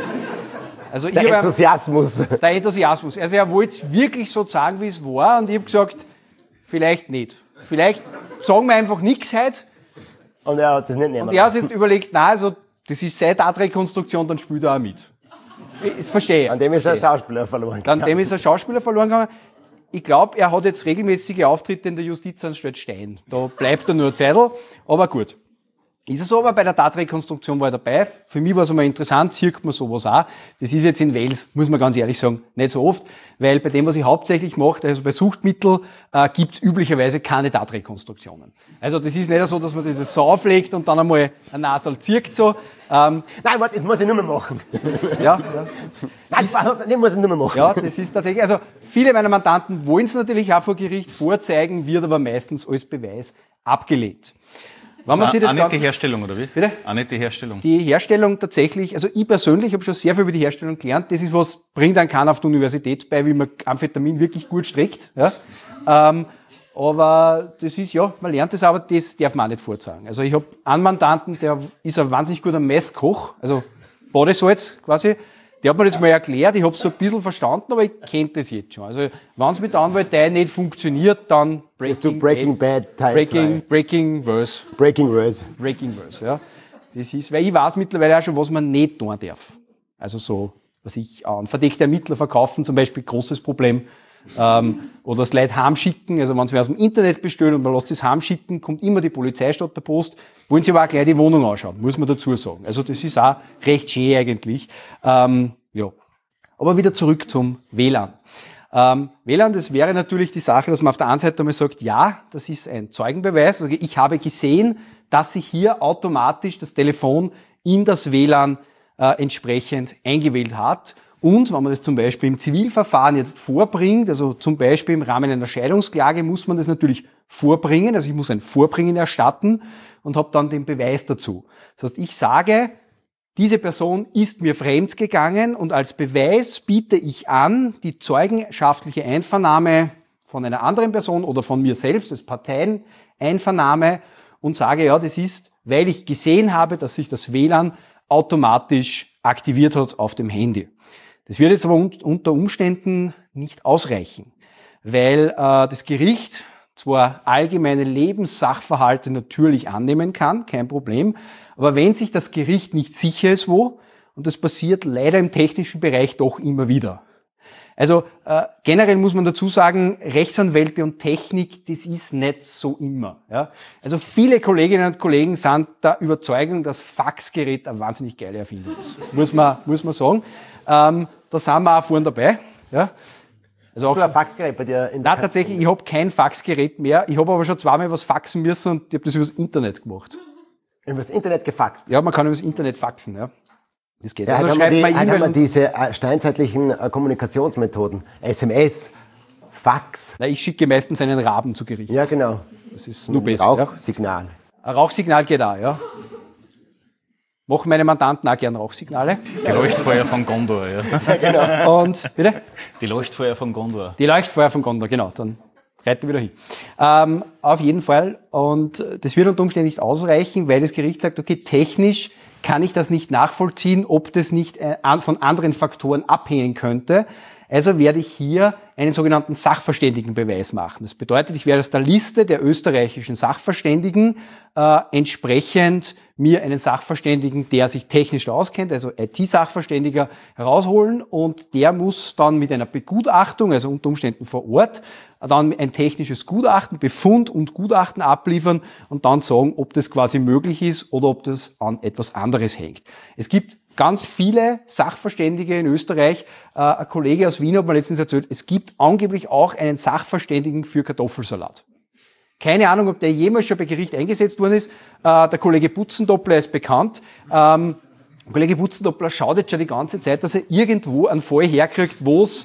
Also ich Der hab- Enthusiasmus. Der Enthusiasmus. Also er wollte es wirklich so sagen, wie es war, und ich habe gesagt, vielleicht nicht. Vielleicht sagen wir einfach nichts heute. Und er hat es nicht nehmen Und er hat sich überlegt, nein, also das ist seine Tatrekonstruktion, dann spielt er auch mit. Ich, das verstehe ich. An dem ist ein Schauspieler verloren. An dem ist ein Schauspieler verloren gegangen. Ich glaube, er hat jetzt regelmäßige Auftritte in der Justizanstalt Stein. Da bleibt er nur ein Zeitl, aber gut. Ist es so, aber bei der Tatrekonstruktion war er dabei. Für mich war es einmal interessant, sieht man sowas auch. Das ist jetzt in Wales, muss man ganz ehrlich sagen, nicht so oft, weil bei dem, was ich hauptsächlich mache, also bei Suchtmitteln, äh, gibt es üblicherweise keine Tatrekonstruktionen. Also das ist nicht so, dass man das so auflegt und dann einmal ein Nasal zirkt so. Ähm, Nein, warte, das muss ich nicht mehr machen. ja, ja. Nein, das muss ich nicht mehr machen. Ja, das ist tatsächlich, also viele meiner Mandanten wollen es natürlich auch vor Gericht vorzeigen, wird aber meistens als Beweis abgelehnt. Wenn man Also sich das auch nicht Ganze, die Herstellung, oder wie? Bitte? Auch nicht die Herstellung. die Herstellung tatsächlich, also ich persönlich habe schon sehr viel über die Herstellung gelernt. Das ist was, bringt einen keiner auf die Universität bei, wie man Amphetamin wirklich gut streckt. Ja. Ähm, aber das ist, ja, man lernt das, aber das darf man auch nicht vorzeigen. Also ich habe einen Mandanten, der ist ein wahnsinnig guter Meth-Koch, also Badesalz quasi. Der hat mir das mal erklärt, ich habe es so ein bisschen verstanden, aber ich kenne das jetzt schon. Also wenn es mit der Anwaltei nicht funktioniert, dann Bist du Breaking Bad Teil Breaking, zwei. Breaking Verse. Breaking Rules. Breaking Verse, ja. Das ist, weil ich weiß mittlerweile auch schon, was man nicht tun darf. Also so, was ich an verdeckte Ermittler verkaufen, zum Beispiel, großes Problem. Ähm, oder das Leute heimschicken, also wenn sie aus dem Internet bestellen und man lässt es heimschicken, kommt immer die Polizei statt der Post, wollen sie aber auch gleich die Wohnung anschauen, muss man dazu sagen. Also das ist auch recht schön eigentlich. Ähm, ja. Aber wieder zurück zum W L A N. Ähm, W L A N, das wäre natürlich die Sache, dass man auf der einen Seite einmal sagt, ja, das ist ein Zeugenbeweis, also ich habe gesehen, dass sich hier automatisch das Telefon in das W L A N äh, entsprechend eingewählt hat. Und wenn man das zum Beispiel im Zivilverfahren jetzt vorbringt, also zum Beispiel im Rahmen einer Scheidungsklage, muss man das natürlich vorbringen, also ich muss ein Vorbringen erstatten und habe dann den Beweis dazu. Das heißt, ich sage, diese Person ist mir fremd gegangen und als Beweis biete ich an, die zeugenschaftliche Einvernahme von einer anderen Person oder von mir selbst, als Parteieneinvernahme, und sage, ja, das ist, weil ich gesehen habe, dass sich das W L A N automatisch aktiviert hat auf dem Handy. Das wird jetzt aber unter Umständen nicht ausreichen, weil äh, das Gericht zwar allgemeine Lebenssachverhalte natürlich annehmen kann, kein Problem, aber wenn sich das Gericht nicht sicher ist, wo, und das passiert leider im technischen Bereich doch immer wieder. Also äh, generell muss man dazu sagen, Rechtsanwälte und Technik, das ist nicht so immer. Ja? Also viele Kolleginnen und Kollegen sind der Überzeugung, dass Faxgerät eine wahnsinnig geile Erfindung ist. Muss man, muss man sagen. Ähm, da sind wir auch vorne dabei. Ja? Also Hast auch du ein Faxgerät bei dir in der Nein, tatsächlich, ich habe kein Faxgerät mehr. Ich habe aber schon zweimal was faxen müssen und ich habe das übers Internet gemacht. Über das Internet gefaxt? Ja, man kann übers Internet faxen. Ja. Das geht. Ja, Also also schreibt haben wir, man die, haben E-Mail wir und- diese äh, steinzeitlichen äh, Kommunikationsmethoden. S M S, Fax. Nein, ich schicke meistens einen Raben zu Gericht. Ja, genau. Das ist nur besser. Ja. Rauchsignal. Ein Rauchsignal geht auch, ja. Machen meine Mandanten auch gern Rauchsignale. Die Leuchtfeuer von Gondor, ja. Und, bitte? Die Leuchtfeuer von Gondor. Die Leuchtfeuer von Gondor, genau. Dann reiten wir wieder hin. Ähm, auf jeden Fall. Und das wird unter Umständen nicht ausreichen, weil das Gericht sagt, okay, technisch kann ich das nicht nachvollziehen, ob das nicht äh, an, von anderen Faktoren abhängen könnte. Also werde ich hier einen sogenannten Sachverständigenbeweis machen. Das bedeutet, ich werde aus der Liste der österreichischen Sachverständigen äh, entsprechend mir einen Sachverständigen, der sich technisch auskennt, also I T-Sachverständiger, herausholen und der muss dann mit einer Begutachtung, also unter Umständen vor Ort, dann ein technisches Gutachten, Befund und Gutachten abliefern und dann sagen, ob das quasi möglich ist oder ob das an etwas anderes hängt. Es gibt ganz viele Sachverständige in Österreich. Äh, ein Kollege aus Wien hat mir letztens erzählt, es gibt angeblich auch einen Sachverständigen für Kartoffelsalat. Keine Ahnung, ob der jemals schon bei Gericht eingesetzt worden ist. Äh, der Kollege Butzendoppler ist bekannt. Ähm, der Kollege Butzendoppler schaut jetzt schon die ganze Zeit, dass er irgendwo einen Fall herkriegt, wo es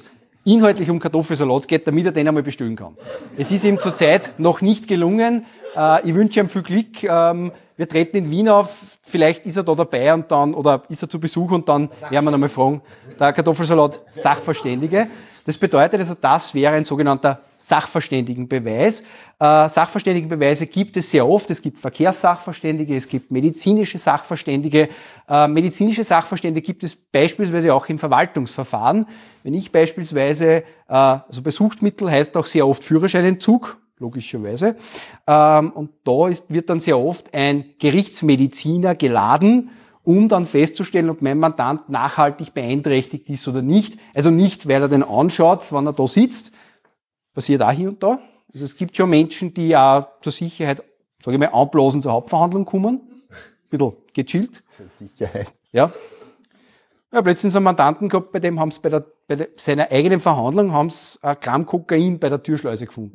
inhaltlich um Kartoffelsalat geht, damit er den einmal bestellen kann. Es ist ihm zurzeit noch nicht gelungen. Äh, ich wünsche ihm viel Glück. Ähm, wir treten in Wien auf, vielleicht ist er da dabei und dann, oder ist er zu Besuch und dann werden wir nochmal fragen, der Kartoffelsalat-Sachverständige. Das bedeutet also, das wäre ein sogenannter Sachverständigenbeweis. Äh, Sachverständigenbeweise gibt es sehr oft. Es gibt Verkehrssachverständige, es gibt medizinische Sachverständige. Äh, medizinische Sachverständige gibt es beispielsweise auch im Verwaltungsverfahren. Wenn ich beispielsweise, äh, also bei Suchtmittel heißt auch sehr oft Führerscheinentzug, logischerweise. Ähm, und da ist, wird dann sehr oft ein Gerichtsmediziner geladen, um dann festzustellen, ob mein Mandant nachhaltig beeinträchtigt ist oder nicht. Also nicht, weil er den anschaut, wenn er da sitzt. Passiert auch hier und da. Also es gibt schon Menschen, die auch zur Sicherheit, sage ich mal, anblasen zur Hauptverhandlung kommen. Ein bisschen gechillt. Zur Sicherheit. Ja. Ja, plötzlich einen Mandanten gehabt, bei dem haben sie bei, der, bei der, seiner eigenen Verhandlung haben sie ein Gramm Kokain bei der Türschleuse gefunden.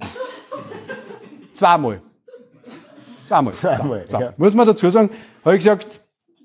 Zweimal. Zweimal. Zweimal, Zweimal. ja. Muss man dazu sagen, habe ich gesagt,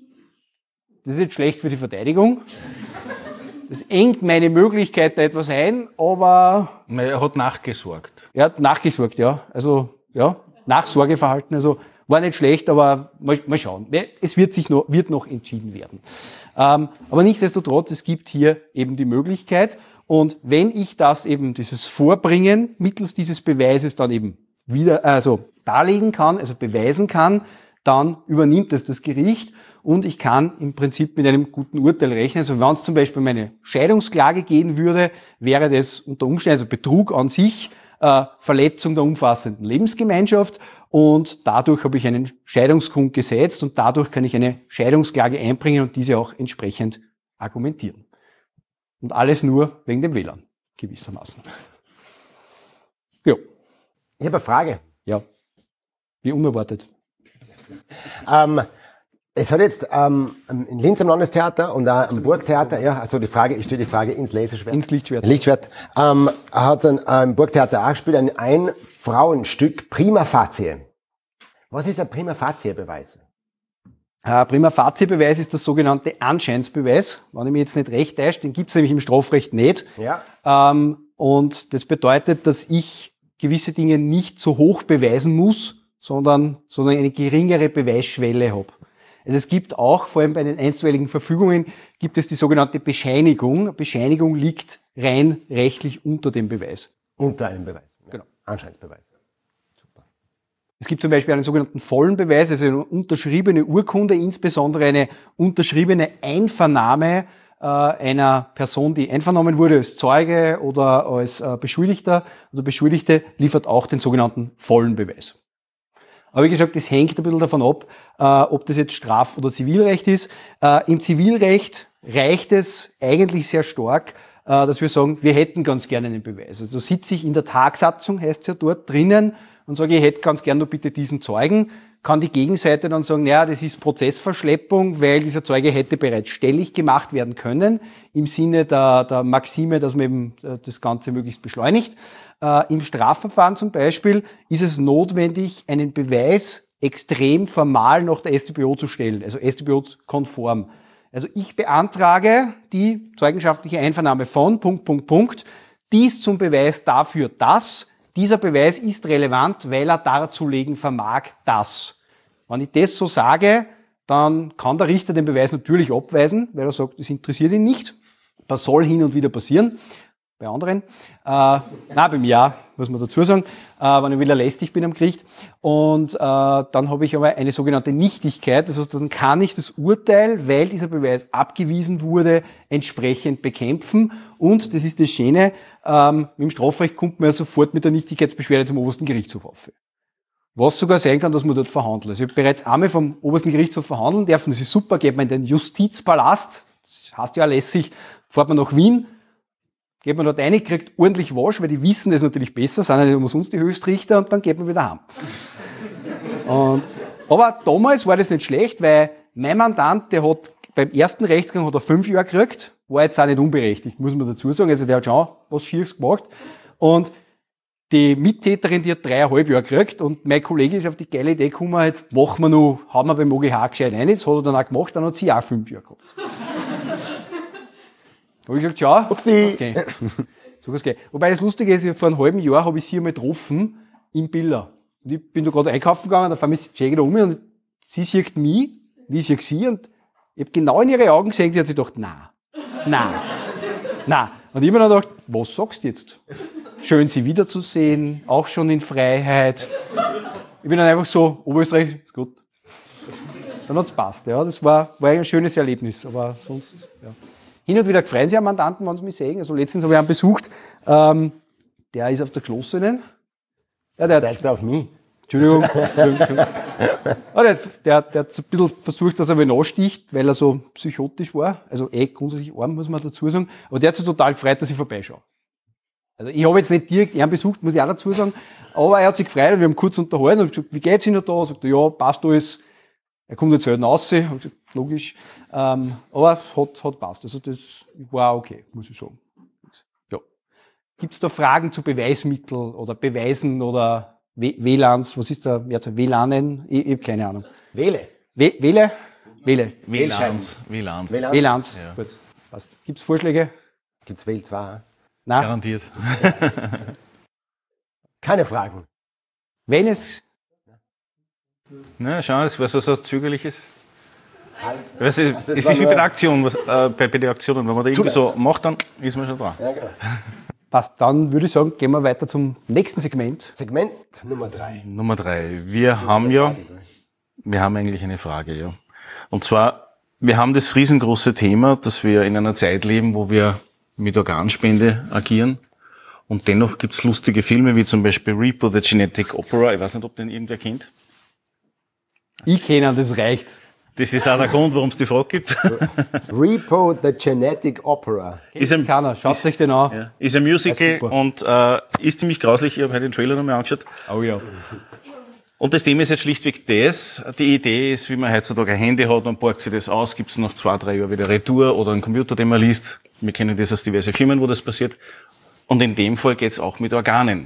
das ist jetzt schlecht für die Verteidigung. Das engt meine Möglichkeiten etwas ein, aber... Er hat nachgesorgt. Er hat nachgesorgt, ja. Also, ja, Nachsorgeverhalten, also war nicht schlecht, aber mal, mal schauen. Es wird sich noch, wird noch entschieden werden. Ähm, aber nichtsdestotrotz, es gibt hier eben die Möglichkeit. Und wenn ich das eben, dieses Vorbringen mittels dieses Beweises dann eben wieder, also darlegen kann, also beweisen kann, dann übernimmt es das Gericht. Und ich kann im Prinzip mit einem guten Urteil rechnen. Also wenn es zum Beispiel um eine Scheidungsklage gehen würde, wäre das unter Umständen, also Betrug an sich, äh, Verletzung der umfassenden Lebensgemeinschaft. Und dadurch habe ich einen Scheidungsgrund gesetzt und dadurch kann ich eine Scheidungsklage einbringen und diese auch entsprechend argumentieren. Und alles nur wegen dem W L A N, gewissermaßen. Ja. Ich habe eine Frage. Ja. Wie unerwartet. Ähm, Es hat jetzt ähm, in Linz am Landestheater und auch am Burgtheater, ja, also die Frage, ich stelle die Frage ins Laserschwert. Ins Lichtschwert. Lichtschwert. Ähm, hat es im Burgtheater auch gespielt, ein Ein-Frauenstück, Prima Facie. Was ist ein Prima Facie-Beweis? Ein Prima Facie-Beweis ist der sogenannte Anscheinsbeweis. Wenn ich mich jetzt nicht recht täusche, den gibt es nämlich im Strafrecht nicht. Ja. Ähm, und das bedeutet, dass ich gewisse Dinge nicht so hoch beweisen muss, sondern, sondern eine geringere Beweisschwelle habe. Also es gibt auch, vor allem bei den einstweiligen Verfügungen, gibt es die sogenannte Bescheinigung. Bescheinigung liegt rein rechtlich unter dem Beweis. Unter einem Beweis. Ja. Genau. Anscheinsbeweis. Super. Es gibt zum Beispiel einen sogenannten vollen Beweis, also eine unterschriebene Urkunde, insbesondere eine unterschriebene Einvernahme äh, einer Person, die einvernommen wurde als Zeuge oder als äh, Beschuldigter oder Beschuldigte, liefert auch den sogenannten vollen Beweis. Aber wie gesagt, das hängt ein bisschen davon ab, äh, ob das jetzt Straf- oder Zivilrecht ist. Äh, Im Zivilrecht reicht es eigentlich sehr stark, äh, dass wir sagen, wir hätten ganz gerne einen Beweis. Also da sitze ich in der Tagsatzung, heißt es ja dort drinnen, und sage, ich hätte ganz gerne nur bitte diesen Zeugen. Kann die Gegenseite dann sagen, naja, das ist Prozessverschleppung, weil dieser Zeuge hätte bereits stellig gemacht werden können, im Sinne der, der Maxime, dass man eben das Ganze möglichst beschleunigt. Äh, Im Strafverfahren zum Beispiel ist es notwendig, einen Beweis extrem formal nach der S t b O zu stellen, also S t b O-konform. Also ich beantrage die zeugenschaftliche Einvernahme von Punkt, Punkt, Punkt, dies zum Beweis dafür, dass dieser Beweis ist relevant, weil er darzulegen vermag, dass. Wenn ich das so sage, dann kann der Richter den Beweis natürlich abweisen, weil er sagt, das interessiert ihn nicht. Das soll hin und wieder passieren. Bei anderen. Äh, nein, bei mir auch, muss man dazu sagen, äh, wenn ich wieder lästig bin am Gericht. Und äh, dann habe ich aber eine sogenannte Nichtigkeit. Das heißt, dann kann ich das Urteil, weil dieser Beweis abgewiesen wurde, entsprechend bekämpfen. Und, das ist das Schöne, ähm, im Strafrecht kommt man ja sofort mit der Nichtigkeitsbeschwerde zum obersten Gerichtshof auf. Was sogar sein kann, dass man dort verhandelt. Also ich habe bereits einmal vom obersten Gerichtshof verhandeln dürfen. Das ist super, geht man in den Justizpalast. Das heißt ja lässig, fährt man nach Wien, geht man dort rein, kriegt ordentlich Wasch, weil die wissen das natürlich besser, sind ja nicht umsonst die Höchstrichter, und dann geht man wieder heim. Und, aber damals war das nicht schlecht, weil mein Mandant, der hat beim ersten Rechtsgang hat er fünf Jahre gekriegt, war jetzt auch nicht unberechtigt, muss man dazu sagen. Also der hat schon was Schieres gemacht. Und die Mittäterin, die hat dreieinhalb Jahre gekriegt, und mein Kollege ist auf die geile Idee gekommen, jetzt machen wir noch, haben wir beim O G H gescheit rein, das hat er dann auch gemacht, dann hat sie auch fünf Jahre gehabt. habe ich gesagt, schau, Upsi. was geht. So was geht. Wobei das Lustige ist, vor einem halben Jahr habe ich sie einmal getroffen im Billa. Und ich bin da gerade einkaufen gegangen, da fahre ich Jäger um und sie sieht mich, und ich sehe sie und ich habe genau in ihre Augen gesehen, die hat sich gedacht, nein, nein, nein. Und ich habe mir dann gedacht, was sagst du jetzt? Schön, sie wiederzusehen, auch schon in Freiheit. Ich bin dann einfach so, Oberösterreich, ist gut. Dann hat's passt, ja. Das war, war ein schönes Erlebnis, aber sonst, ja. Hin und wieder freuen sich am Mandanten, wenn sie mich sehen. Also letztens habe ich einen besucht, ähm, der ist auf der Geschlossenen. Ja, der Zeigt auf mich. Entschuldigung. Entschuldigung. Ah, der, der, der hat so ein bisschen versucht, dass er wen ansticht, weil er so psychotisch war. Also eh grundsätzlich arm, muss man dazu sagen. Aber der hat sich total gefreut, dass ich vorbeischaue. Also ich habe jetzt nicht direkt ihn besucht, muss ich auch dazu sagen. Aber er hat sich gefreut und wir haben kurz unterhalten und gesagt, wie geht's Ihnen da? Sagt er, ja, passt alles. Er kommt jetzt selten raus. Ich habe gesagt, logisch. Ähm, aber es hat, hat passt. Also das war okay, muss ich sagen. Ja. Gibt es da Fragen zu Beweismitteln oder Beweisen oder W L A Ns? Was ist da jetzt W L A N? Ich, ich habe keine Ahnung. Wähle. W Wähle? Wähle. W L A Ns. W L A Ns. W L A Ns. W L A Ns. Ja. Gut. Passt. Gibt es Vorschläge? Gibt's W L zwei? Nein. Garantiert. Keine Fragen. Wenn es Na, schau, es war so was Zögerliches. Es ist, Also es es war ist wie nur- bei der Aktion, was, äh, bei, bei der Aktionen. Wenn man da irgendwie so macht, dann ist man schon dran. Ja, genau. passt, dann würde ich sagen, gehen wir weiter zum nächsten Segment. Segment Nummer drei. Nummer drei. Wir haben ja, wir haben eigentlich eine Frage, ja. Und zwar, wir haben das riesengroße Thema, dass wir in einer Zeit leben, wo wir mit Organspende agieren. Und dennoch gibt's lustige Filme, wie zum Beispiel Repo, The Genetic Opera. Ich weiß nicht, ob den irgendwer kennt. Ich kenne ihn, das reicht. Das ist auch der Grund, warum es die Frage gibt. Repo, The Genetic Opera. Ist ein, Keiner, schaut euch den an. ja, ist ein Musical super. und äh, ist ziemlich grauslich. Ich habe heute den Trailer nochmal angeschaut. Oh ja. Und das Thema ist jetzt schlichtweg das. Die Idee ist, wie man heutzutage ein Handy hat, man borgt sich das aus, gibt es nach zwei, drei Jahren wieder Retour oder einen Computer, den man liest. Wir kennen das aus diversen Firmen, wo das passiert. Und in dem Fall geht es auch mit Organen.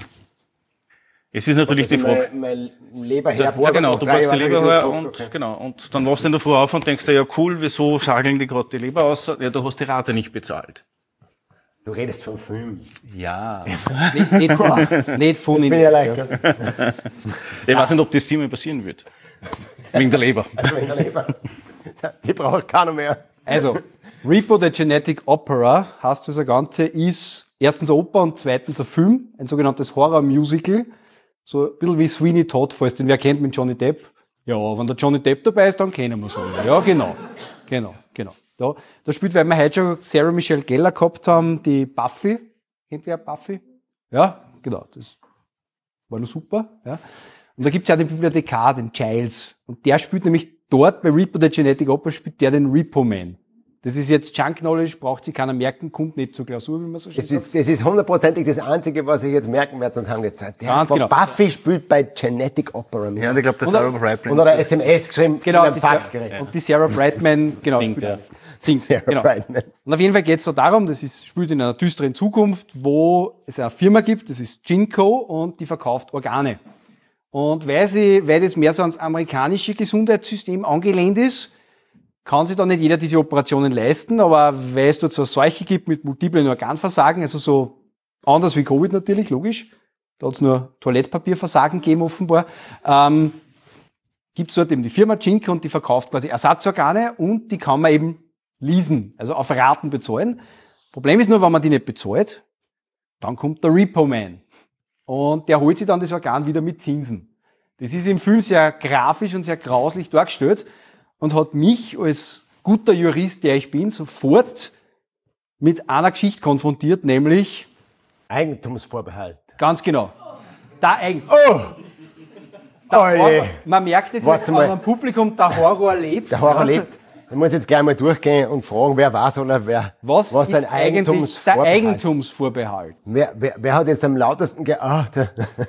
Es ist natürlich die Frage... Mein, mein Leber Ja, herborgen. genau, nach du drei borgst die Jahren Leber habe ich her schon und, gesagt, okay. genau, und dann wachst du in der Früh auf und denkst dir, ja cool, wieso schageln die gerade die Leber aus? Ja, du hast die Rate nicht bezahlt. Du redest vom Film. Ja. Nicht, nicht, von- nicht von Bin Ihnen. ja leicht. Ja. Ich weiß nicht, ob das Thema passieren wird. Wegen der Leber. Also in der Leber. Die braucht keiner mehr. Also, Repo, the Genetic Opera, heißt das Ganze, ist erstens Oper und zweitens ein Film, ein sogenanntes Horror-Musical. So ein bisschen wie Sweeney Todd, falls den wer kennt mit Johnny Depp. Ja, wenn der Johnny Depp dabei ist, dann kennen wir so. Ja, genau. Genau, genau. Da, da spielt, weil wir heute schon Sarah Michelle Gellar gehabt haben, die Buffy. Kennt wer Buffy? Ja, genau. Das war nur super. Ja. Und da gibt's ja den Bibliothekar, den Giles. Und der spielt nämlich dort bei Repo, the Genetic Opera, spielt der den Repo Man. Das ist jetzt Junk Knowledge, braucht sich keiner merken, kommt nicht zur Klausur, wie man so schön Das sagt. ist, das ist hundertprozentig das Einzige, was ich jetzt merken werde, sonst haben wir jetzt Zeit. Der Ganz von genau. Buffy spielt bei Genetic Opera mit. Ja, und ich glaube, der Sarah Brightman. Und hat eine S M S geschrieben Genau, mit einem die Faxgerät. Sarah, und die Sarah Brightman, genau, Singt, spielt- ja. singt, Sarah genau. Brightman. Und auf jeden Fall geht es da darum, das ist, spielt in einer düsteren Zukunft, wo es eine Firma gibt, das ist Ginkgo, und die verkauft Organe. Und weil sie, weil das mehr so ans amerikanische Gesundheitssystem angelehnt ist, kann sich da nicht jeder diese Operationen leisten, aber weil es dort so eine Seuche gibt mit multiplen Organversagen, also so anders wie Covid natürlich, logisch, da hat es nur Toilettpapierversagen gegeben offenbar, ähm, gibt es dort eben die Firma Ginkgo und die verkauft quasi Ersatzorgane und die kann man eben leasen, also auf Raten bezahlen. Problem ist nur, wenn man die nicht bezahlt, dann kommt der Repo Man und der holt sich dann das Organ wieder mit Zinsen. Das ist im Film sehr grafisch und sehr grauslich dargestellt und hat mich als guter Jurist, der ich bin, sofort mit einer Geschichte konfrontiert, nämlich, Eigentumsvorbehalt. ganz genau, der Eigen Oh! der Oje. Horror, man merkt es Warte jetzt mal. an am Publikum, der Horror lebt. Der Horror lebt. Ich muss jetzt gleich mal durchgehen und fragen, wer weiß oder wer, Was, was ist ein eigentlich der Eigentumsvorbehalt. Eigentumsvorbehalt? Wer, wer, wer hat jetzt am lautesten ge... Ah, der,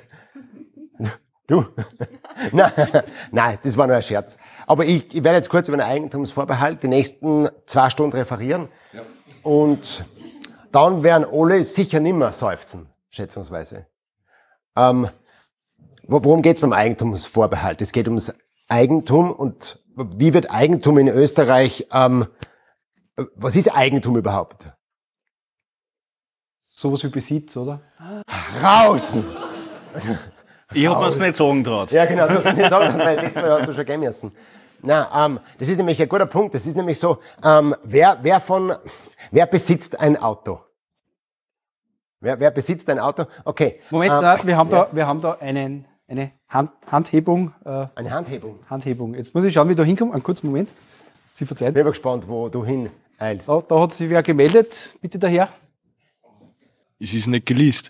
du? nein, nein, das war nur ein Scherz. Aber ich, ich werde jetzt kurz über den Eigentumsvorbehalt die nächsten zwei Stunden referieren. Ja. Und dann werden alle sicher nimmer seufzen, schätzungsweise. Ähm, wo- worum geht's beim Eigentumsvorbehalt? Es geht ums Eigentum und wie wird Eigentum in Österreich... Ähm, was ist Eigentum überhaupt? Sowas wie Besitz, oder? Raus! Ich hab mir's nicht sagen traut. Ja, genau, du hast es nicht sagen, weil letztes Mal hast du schon gehen müssen. Na, ähm, das ist nämlich ein guter Punkt. Das ist nämlich so, ähm, wer, wer von, wer besitzt ein Auto? Wer, wer besitzt ein Auto? Okay. Moment, ähm, nein, wir haben ja. da, wir haben da einen, eine Hand, Handhebung. Äh, Eine Handhebung. Handhebung. Jetzt muss ich schauen, wie da hinkomme. Einen kurzen Moment. Sie verzeihen. Ich bin gespannt, wo du hin eilst. Da, da hat sich wer gemeldet. Bitte daher. Es ist nicht geleast.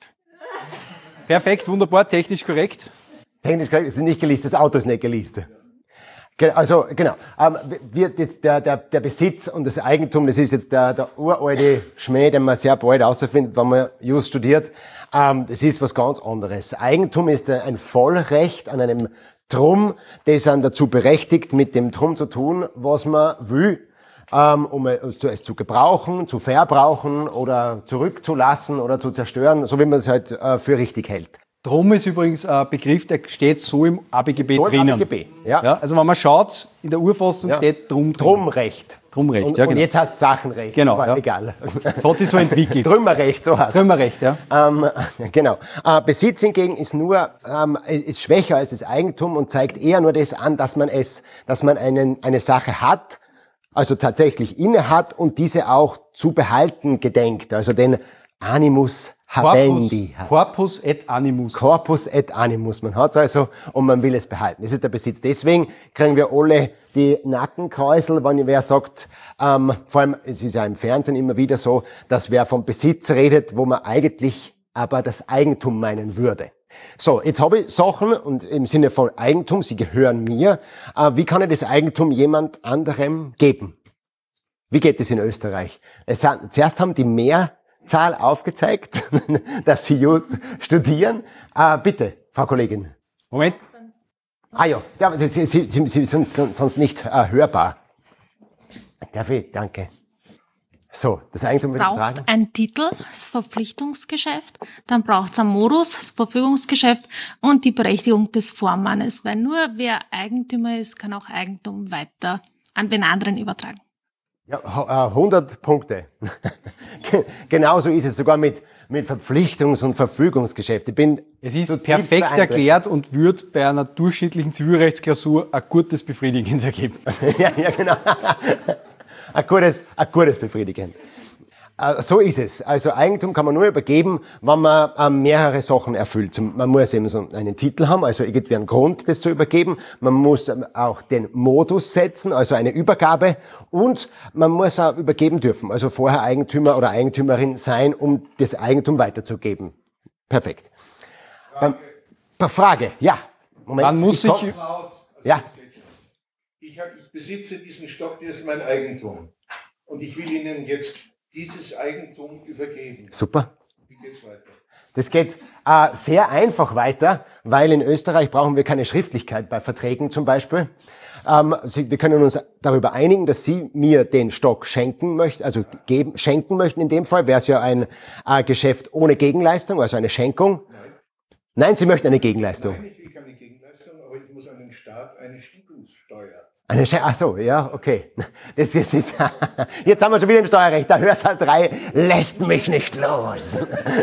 Perfekt, wunderbar, technisch korrekt. Technisch korrekt, es ist nicht geleast, das Auto ist nicht geleast. Ge- Also, genau. Ähm, wird jetzt der, der, der Besitz und das Eigentum, das ist jetzt der, der uralte Schmäh, den man sehr bald herausfindet, wenn man Just studiert. Ähm, das ist was ganz anderes. Eigentum ist ein Vollrecht an einem Drum, das einen dazu berechtigt, mit dem Drum zu tun, was man will, ähm, um es zu, es zu gebrauchen, zu verbrauchen oder zurückzulassen oder zu zerstören, so wie man es halt äh, für richtig hält. Drum ist übrigens ein Begriff, der steht so im A B G B So im drinnen. A B G B, ja. Ja, also wenn man schaut, in der Urfassung Ja. steht Drum. drin. Drumrecht. Drumrecht, und, ja, genau. Und jetzt heißt es Sachenrecht. Genau, aber ja. egal. Das hat sich so entwickelt. Trümmerrecht, so heißt es. Trümmerrecht, ja. Ähm, genau. Äh, Besitz hingegen ist nur, ähm, ist schwächer als das Eigentum und zeigt eher nur das an, dass man es, dass man einen, eine Sache hat, also tatsächlich inne hat und diese auch zu behalten gedenkt, also den Animus habendi hat. Corpus et animus. Corpus et animus. Man hat's also und man will es behalten. Das ist der Besitz. Deswegen kriegen wir alle die Nackenkräusel, wenn wer sagt, ähm, vor allem, es ist ja im Fernsehen immer wieder so, dass wer vom Besitz redet, wo man eigentlich aber das Eigentum meinen würde. So, jetzt habe ich Sachen und im Sinne von Eigentum, sie gehören mir. Äh, wie kann ich das Eigentum jemand anderem geben? Wie geht es in Österreich? Es hat, zuerst haben die Mehrzahl aufgezeigt, dass sie Jus studieren. Äh, bitte, Frau Kollegin. Moment. Ah ja, ja Sie, Sie, Sie, Sie sind sonst nicht äh, hörbar. Darf ich? Danke. So, das Eigentum wird braucht getragen. ein Titel, das Verpflichtungsgeschäft, dann braucht es ein Modus, das Verfügungsgeschäft und die Berechtigung des Vormannes, weil nur wer Eigentümer ist, kann auch Eigentum weiter an den anderen übertragen. Ja, ho- äh, hundert Punkte. Genauso ist es sogar mit, mit Verpflichtungs- und Verfügungsgeschäft. Ich bin Es ist zutiefst perfekt beeindruckt. erklärt und wird bei einer durchschnittlichen Zivilrechtsklausur ein gutes, befriedigendes Ergebnis. ja, ja, genau. Ein gutes, ein gutes Befriedigen. Äh, So ist es. Also Eigentum kann man nur übergeben, wenn man äh, mehrere Sachen erfüllt. Zum- Man muss eben so einen Titel haben, also irgendwie einen Grund, das zu übergeben. Man muss ähm, auch den Modus setzen, also eine Übergabe. Und man muss auch übergeben dürfen, also vorher Eigentümer oder Eigentümerin sein, um das Eigentum weiterzugeben. Perfekt. Frage, ähm, Frage. Ja. Moment. Man muss ich komm- sich- Laut, also Ja. Ich, hab, ich besitze diesen Stock, der ist mein Eigentum. Und ich will Ihnen jetzt dieses Eigentum übergeben. Super. Wie geht's weiter? Das geht äh, sehr einfach weiter, weil in Österreich brauchen wir keine Schriftlichkeit bei Verträgen zum Beispiel. Ähm, Sie, wir können uns darüber einigen, dass Sie mir den Stock schenken möchten, also geben, schenken möchten. In dem Fall wäre es ja ein äh, Geschäft ohne Gegenleistung, also eine Schenkung. Nein. Nein, Sie möchten eine Gegenleistung. Nein, ich will keine Gegenleistung, aber ich muss an den Staat eine Schenkungssteuer. Eine Schen Ach so, ja, okay. Das wird jetzt, jetzt haben wir schon wieder im Steuerrecht. Der Hörsaal drei lässt mich nicht los.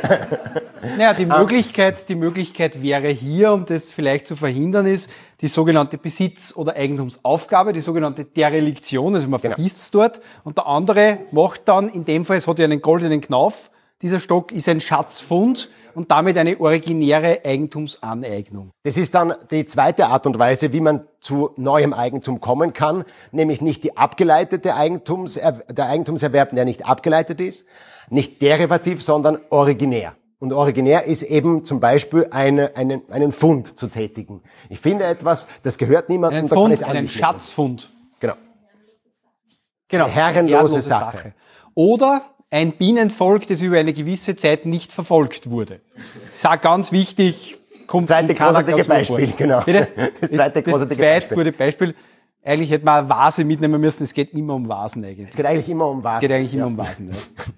Naja, die Möglichkeit, die Möglichkeit wäre hier, um das vielleicht zu verhindern, ist die sogenannte Besitz- oder Eigentumsaufgabe, die sogenannte Dereliktion, also man Genau. vergisst es dort. Und der andere macht dann, in dem Fall, es hat ja einen goldenen Knauf, dieser Stock ist ein Schatzfund und damit eine originäre Eigentumsaneignung. Das ist dann die zweite Art und Weise, wie man zu neuem Eigentum kommen kann, nämlich nicht die abgeleitete Eigentums, der Eigentumserwerb, der nicht abgeleitet ist, nicht derivativ, sondern originär. Und originär ist eben zum Beispiel eine, einen, einen Fund zu tätigen. Ich finde etwas, das gehört niemandem, Einen da kann ich Fund, es einen anbieten. Schatzfund. Genau. Genau. Eine herrenlose Sache. Oder ein Bienenvolk, das über eine gewisse Zeit nicht verfolgt wurde. Das ist auch ganz wichtig. Kommt Zweite in keiner großartige Klausur Beispiel, vor. genau. Bitte? Das zweite das großartige zweite Beispiel. gute Beispiel. Eigentlich hätte man eine Vase mitnehmen müssen. Es geht immer um Vasen eigentlich. Es geht eigentlich immer um was. Es geht eigentlich immer ja. um Vasen.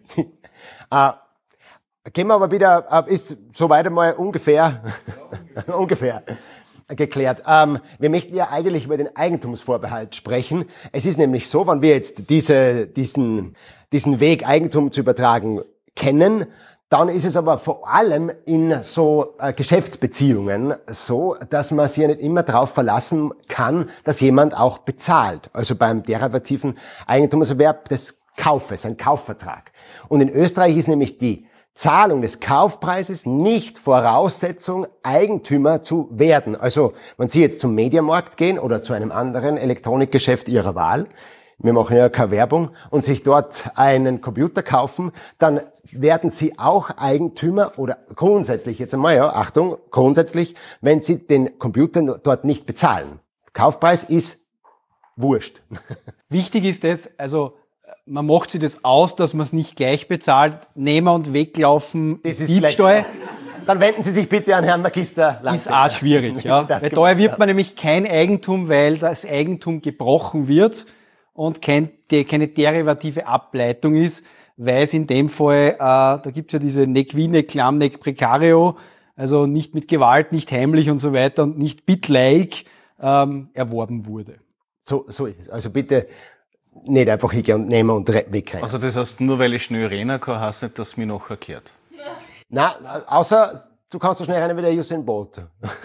Ja. Äh, gehen wir aber wieder, äh, ist soweit einmal ungefähr, ungefähr geklärt. Ähm, wir möchten ja eigentlich über den Eigentumsvorbehalt sprechen. Es ist nämlich so, wenn wir jetzt diese, diesen, diesen Weg, Eigentum zu übertragen, kennen, Dann ist es aber vor allem in so äh, Geschäftsbeziehungen so, dass man sich ja nicht immer darauf verlassen kann, dass jemand auch bezahlt. Also beim derivativen Eigentumserwerb des Kaufes, ein Kaufvertrag. Und in Österreich ist nämlich die Zahlung des Kaufpreises nicht Voraussetzung, Eigentümer zu werden. Also wenn Sie jetzt zum Mediamarkt gehen oder zu einem anderen Elektronikgeschäft Ihrer Wahl, wir machen ja keine Werbung, und sich dort einen Computer kaufen, dann werden Sie auch Eigentümer oder grundsätzlich, jetzt einmal, ja, Achtung, grundsätzlich, wenn Sie den Computer dort nicht bezahlen. Kaufpreis ist wurscht. Wichtig ist es, also man macht sich das aus, dass man es nicht gleich bezahlt, nehmen und weglaufen, Das ist Diebstahl. Dann wenden Sie sich bitte an Herrn Magister Lange. Ist auch schwierig, ja. Das Weil gibt- da erwirbt man nämlich kein Eigentum, weil das Eigentum gebrochen wird und kein, die, keine derivative Ableitung ist, weil es in dem Fall, äh, da gibt's ja diese nec vi, nec clam, nec precario, also nicht mit Gewalt, nicht heimlich und so weiter und nicht bitlike ähm, erworben wurde. So, so ist es. Also bitte nicht einfach hingehen und nehmen und re- wegrennen. Also das heißt, nur weil ich schnell rennen kann, heißt nicht, dass es mich nachher kehrt. Na, außer du kannst so schnell rennen wie der Usain Bolt.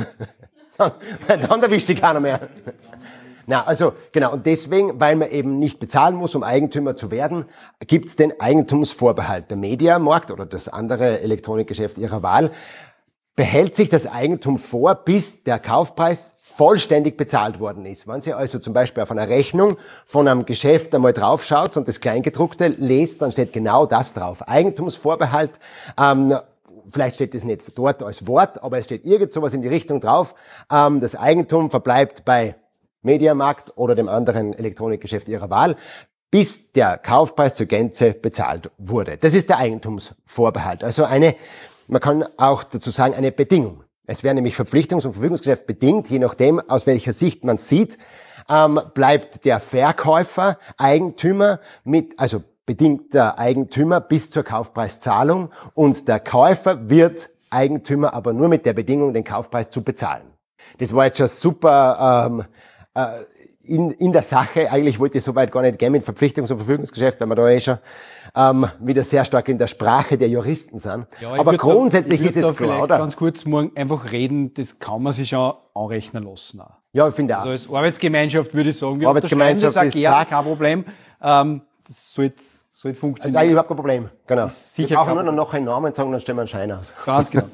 dann, dann erwischt dich keiner mehr. Na, also genau, und deswegen, weil man eben nicht bezahlen muss, um Eigentümer zu werden, gibt's den Eigentumsvorbehalt. Der Mediamarkt oder das andere Elektronikgeschäft Ihrer Wahl behält sich das Eigentum vor, bis der Kaufpreis vollständig bezahlt worden ist. Wenn Sie also zum Beispiel auf einer Rechnung von einem Geschäft einmal draufschaut und das Kleingedruckte lest, dann steht genau das drauf. Eigentumsvorbehalt, ähm, vielleicht steht es nicht dort als Wort, aber es steht irgend sowas in die Richtung drauf. Ähm, das Eigentum verbleibt bei Mediamarkt oder dem anderen Elektronikgeschäft Ihrer Wahl, bis der Kaufpreis zur Gänze bezahlt wurde. Das ist der Eigentumsvorbehalt. Also eine, man kann auch dazu sagen, eine Bedingung. Es wäre nämlich Verpflichtungs- und Verfügungsgeschäft bedingt, je nachdem, aus welcher Sicht man sieht, ähm, bleibt der Verkäufer Eigentümer mit, also bedingter Eigentümer bis zur Kaufpreiszahlung und der Käufer wird Eigentümer, aber nur mit der Bedingung, den Kaufpreis zu bezahlen. Das war jetzt schon super ähm, äh, in, in der Sache. Eigentlich wollte ich so weit gar nicht gehen mit Verpflichtungs- und Verfügungsgeschäft, weil wir da eh schon ähm, wieder sehr stark in der Sprache der Juristen sind. Ja, ich aber würd grundsätzlich da, ich ist würd es da klar, vielleicht oder? ganz kurz morgen einfach reden, das kann man sich schon anrechnen lassen. Auch. Ja, ich finde auch. Also als Arbeitsgemeinschaft würde ich sagen, wir Arbeitsgemeinschaft unterschreiben das ist auch gerne, klar. kein Problem. Ähm, das sollte, sollte Das ist funktionieren. eigentlich überhaupt kein Problem. Genau. sicher Wir brauchen kein nur noch einen Namen sagen, dann stellen wir einen Schein aus. Ganz genau.